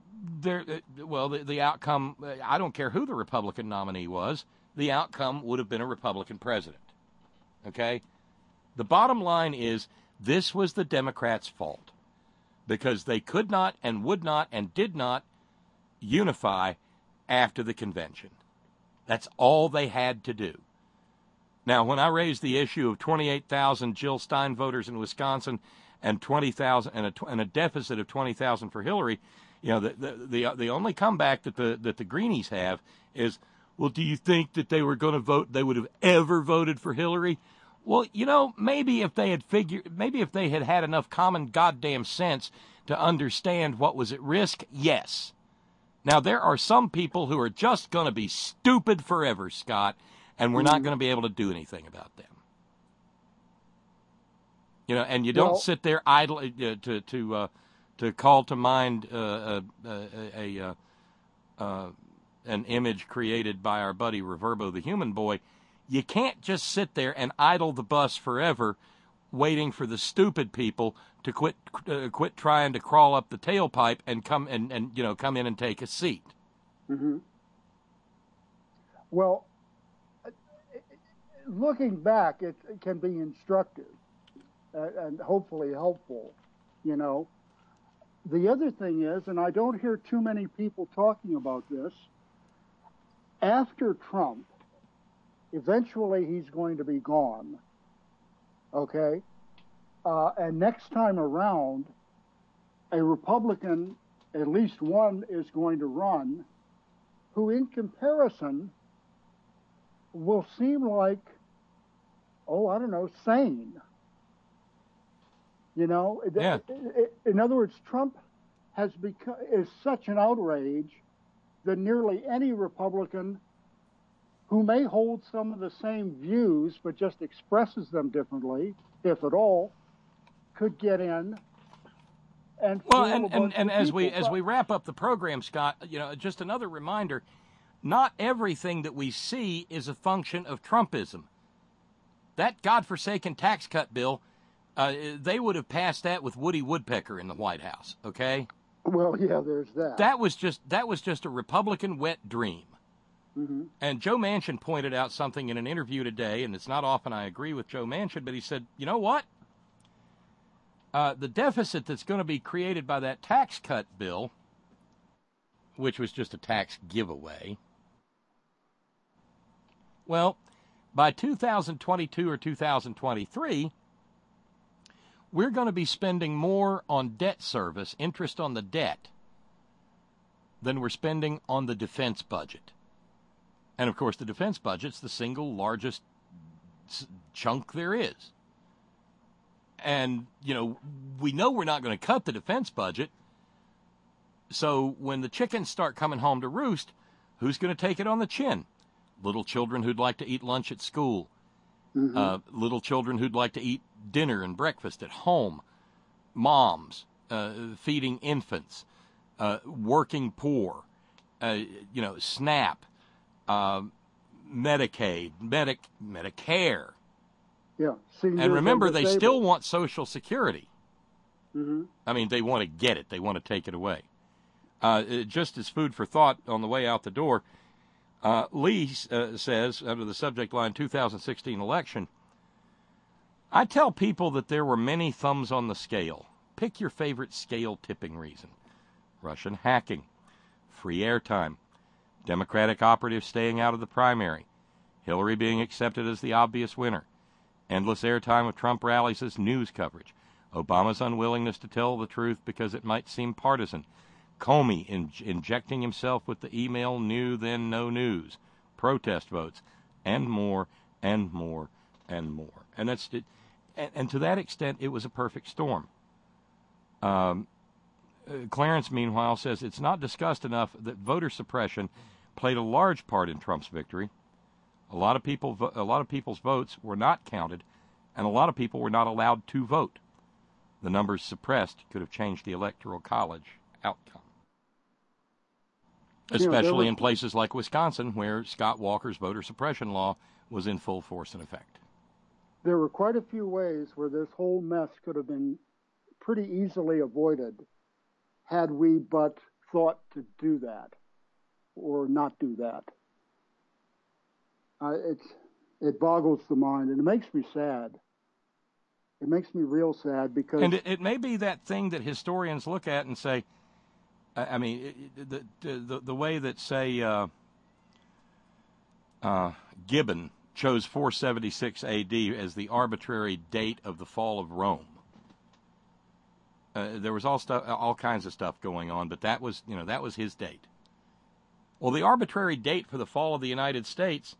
outcome, I don't care who the Republican nominee was, the outcome would have been a Republican president. Okay? The bottom line is this was the Democrats' fault because they could not and would not and did not unify after the convention. That's all they had to do. Now, when I raised the issue of 28,000 Jill Stein voters in Wisconsin and 20,000 and a deficit of 20,000 for Hillary, you know, the only comeback that the Greenies have is, well, do you think that they were going to vote? They would have ever voted for Hillary? Well, you know, maybe if they had had enough common goddamn sense to understand what was at risk, yes. Now, there are some people who are just going to be stupid forever, Scott, and we're not going to be able to do anything about them. You know, and you don't sit there idle to call to mind an image created by our buddy Reverbo the Human Boy. You can't just sit there and idle the bus forever, waiting for the stupid people to quit trying to crawl up the tailpipe and come in and take a seat. Mm-hmm. Well, looking back, it can be instructive and hopefully helpful. You know, the other thing is, and I don't hear too many people talking about this. After Trump, eventually he's going to be gone. Okay. And next time around, a Republican, at least one, is going to run, who in comparison will seem like, sane. You know? Yeah. In other words, Trump is such an outrage that nearly any Republican who may hold some of the same views but just expresses them differently, if at all, could get in and as we wrap up the program, Scott, you know, just another reminder, not everything that we see is a function of Trumpism. That godforsaken tax cut bill, they would have passed that with Woody Woodpecker in the White House, okay? Well, yeah, there's that. That was just a Republican wet dream. Mm-hmm. And Joe Manchin pointed out something in an interview today, and it's not often I agree with Joe Manchin, but he said, you know what? The deficit that's going to be created by that tax cut bill, which was just a tax giveaway, well, by 2022 or 2023, we're going to be spending more on debt service, interest on the debt, than we're spending on the defense budget. And, of course, the defense budget's the single largest chunk there is. And, you know we're not going to cut the defense budget. So when the chickens start coming home to roost, who's going to take it on the chin? Little children who'd like to eat lunch at school. Mm-hmm. Little children who'd like to eat dinner and breakfast at home. Moms feeding infants. Working poor. SNAP. Medicaid. Medicare. Yeah. And remember, they still want Social Security. Mm-hmm. I mean, they want to get it. They want to take it away. Just as food for thought on the way out the door, Lee says, under the subject line 2016 election, I tell people that there were many thumbs on the scale. Pick your favorite scale tipping reason. Russian hacking, free airtime, Democratic operatives staying out of the primary, Hillary being accepted as the obvious winner, endless airtime with Trump rallies as news coverage, Obama's unwillingness to tell the truth because it might seem partisan, Comey injecting himself with the email new then no news, protest votes, and more and more and more. And that's it. And to that extent, it was a perfect storm. Clarence, meanwhile, says it's not discussed enough that voter suppression played a large part in Trump's victory. A lot of people's votes were not counted, and a lot of people were not allowed to vote. The numbers suppressed could have changed the Electoral College outcome, especially in places like Wisconsin, where Scott Walker's voter suppression law was in full force and effect. There were quite a few ways where this whole mess could have been pretty easily avoided had we but thought to do that or not do that. It boggles the mind, and it makes me sad. It makes me real sad because... And it may be that thing that historians look at and say, I mean, the way that, say, Gibbon chose 476 A.D. as the arbitrary date of the fall of Rome. There was all kinds of stuff going on, but that was his date. Well, the arbitrary date for the fall of the United States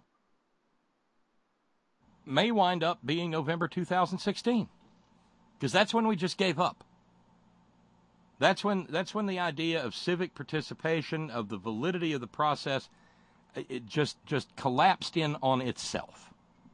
may wind up being November 2016, because that's when we just gave up. That's when the idea of civic participation, of the validity of the process, it just collapsed in on itself.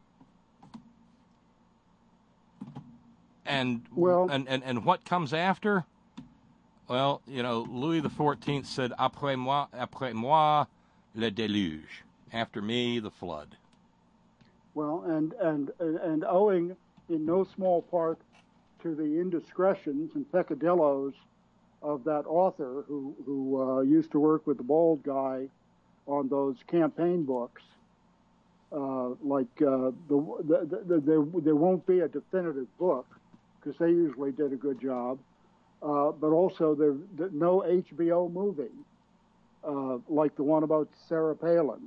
And what comes after? Well, Louis XIV said, après moi, le déluge. After me, the flood. Well, and owing in no small part to the indiscretions and peccadillos of that author who used to work with the bald guy on those campaign books, there won't be a definitive book because they usually did a good job, but also there's no HBO movie like the one about Sarah Palin.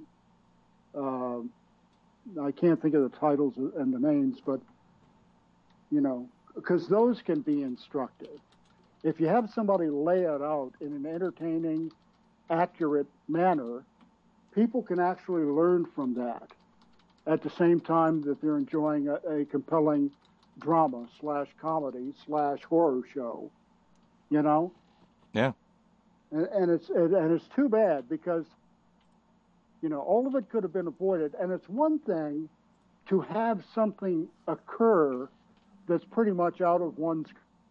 I can't think of the titles and the names, but, because those can be instructive. If you have somebody lay it out in an entertaining, accurate manner, people can actually learn from that at the same time that they're enjoying a compelling drama / comedy / horror show, Yeah. And it's too bad because, all of it could have been avoided. And it's one thing to have something occur that's pretty much out of one's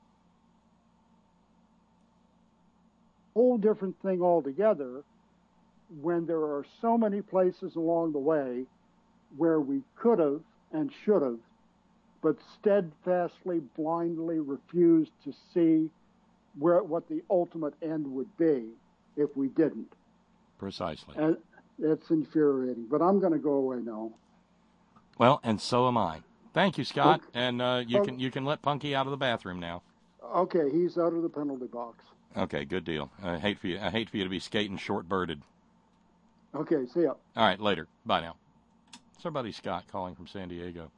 whole different thing altogether when there are so many places along the way where we could have and should have, but steadfastly, blindly refused to see what the ultimate end would be if we didn't. Precisely. And it's infuriating, but I'm going to go away now. Well, and so am I. Thank you, Scott. Okay. And you can let Punky out of the bathroom now. Okay, he's out of the penalty box. Okay, good deal. I hate for you to be skating short-birded. Okay, see ya. All right, later. Bye now. It's our buddy Scott calling from San Diego.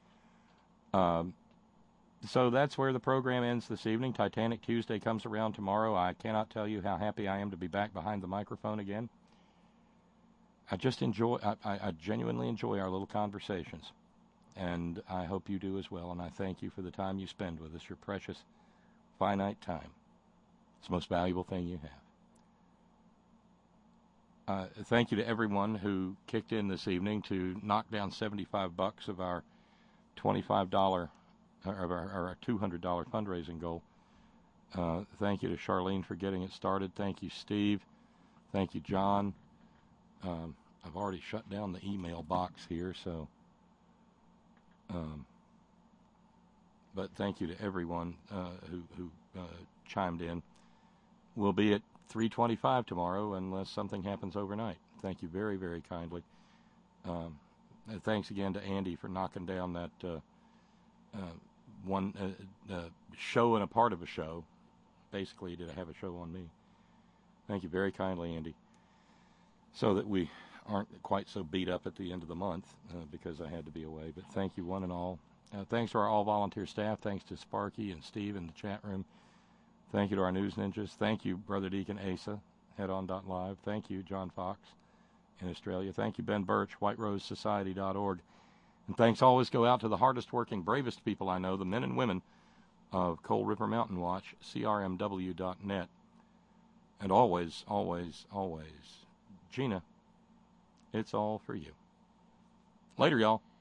So that's where the program ends this evening. Titanic Tuesday comes around tomorrow. I cannot tell you how happy I am to be back behind the microphone again. I genuinely enjoy our little conversations. And I hope you do as well. And I thank you for the time you spend with us, your precious, finite time. It's the most valuable thing you have. Thank you to everyone who kicked in this evening to knock down $75 of our $25 or our $200 fundraising goal. Thank you to Charlene for getting it started. Thank you, Steve. Thank you, John. I've already shut down the email box here, so. But thank you to everyone who chimed in. We'll be at 3:25 tomorrow unless something happens overnight. Thank you very, very kindly. Thanks again to Andy for knocking down that one show and a part of a show. Basically, did I have a show on me? Thank you very kindly, Andy. So that we aren't quite so beat up at the end of the month because I had to be away. But thank you one and all. Thanks to our all-volunteer staff. Thanks to Sparky and Steve in the chat room. Thank you to our news ninjas. Thank you, Brother Deacon Asa, headon.live. Thank you, John Fox in Australia. Thank you, Ben Birch, whiterosesociety.org. And thanks always go out to the hardest working, bravest people I know, the men and women of Cold River Mountain Watch, crmw.net. And always, always, always, Gina, it's all for you. Later, y'all.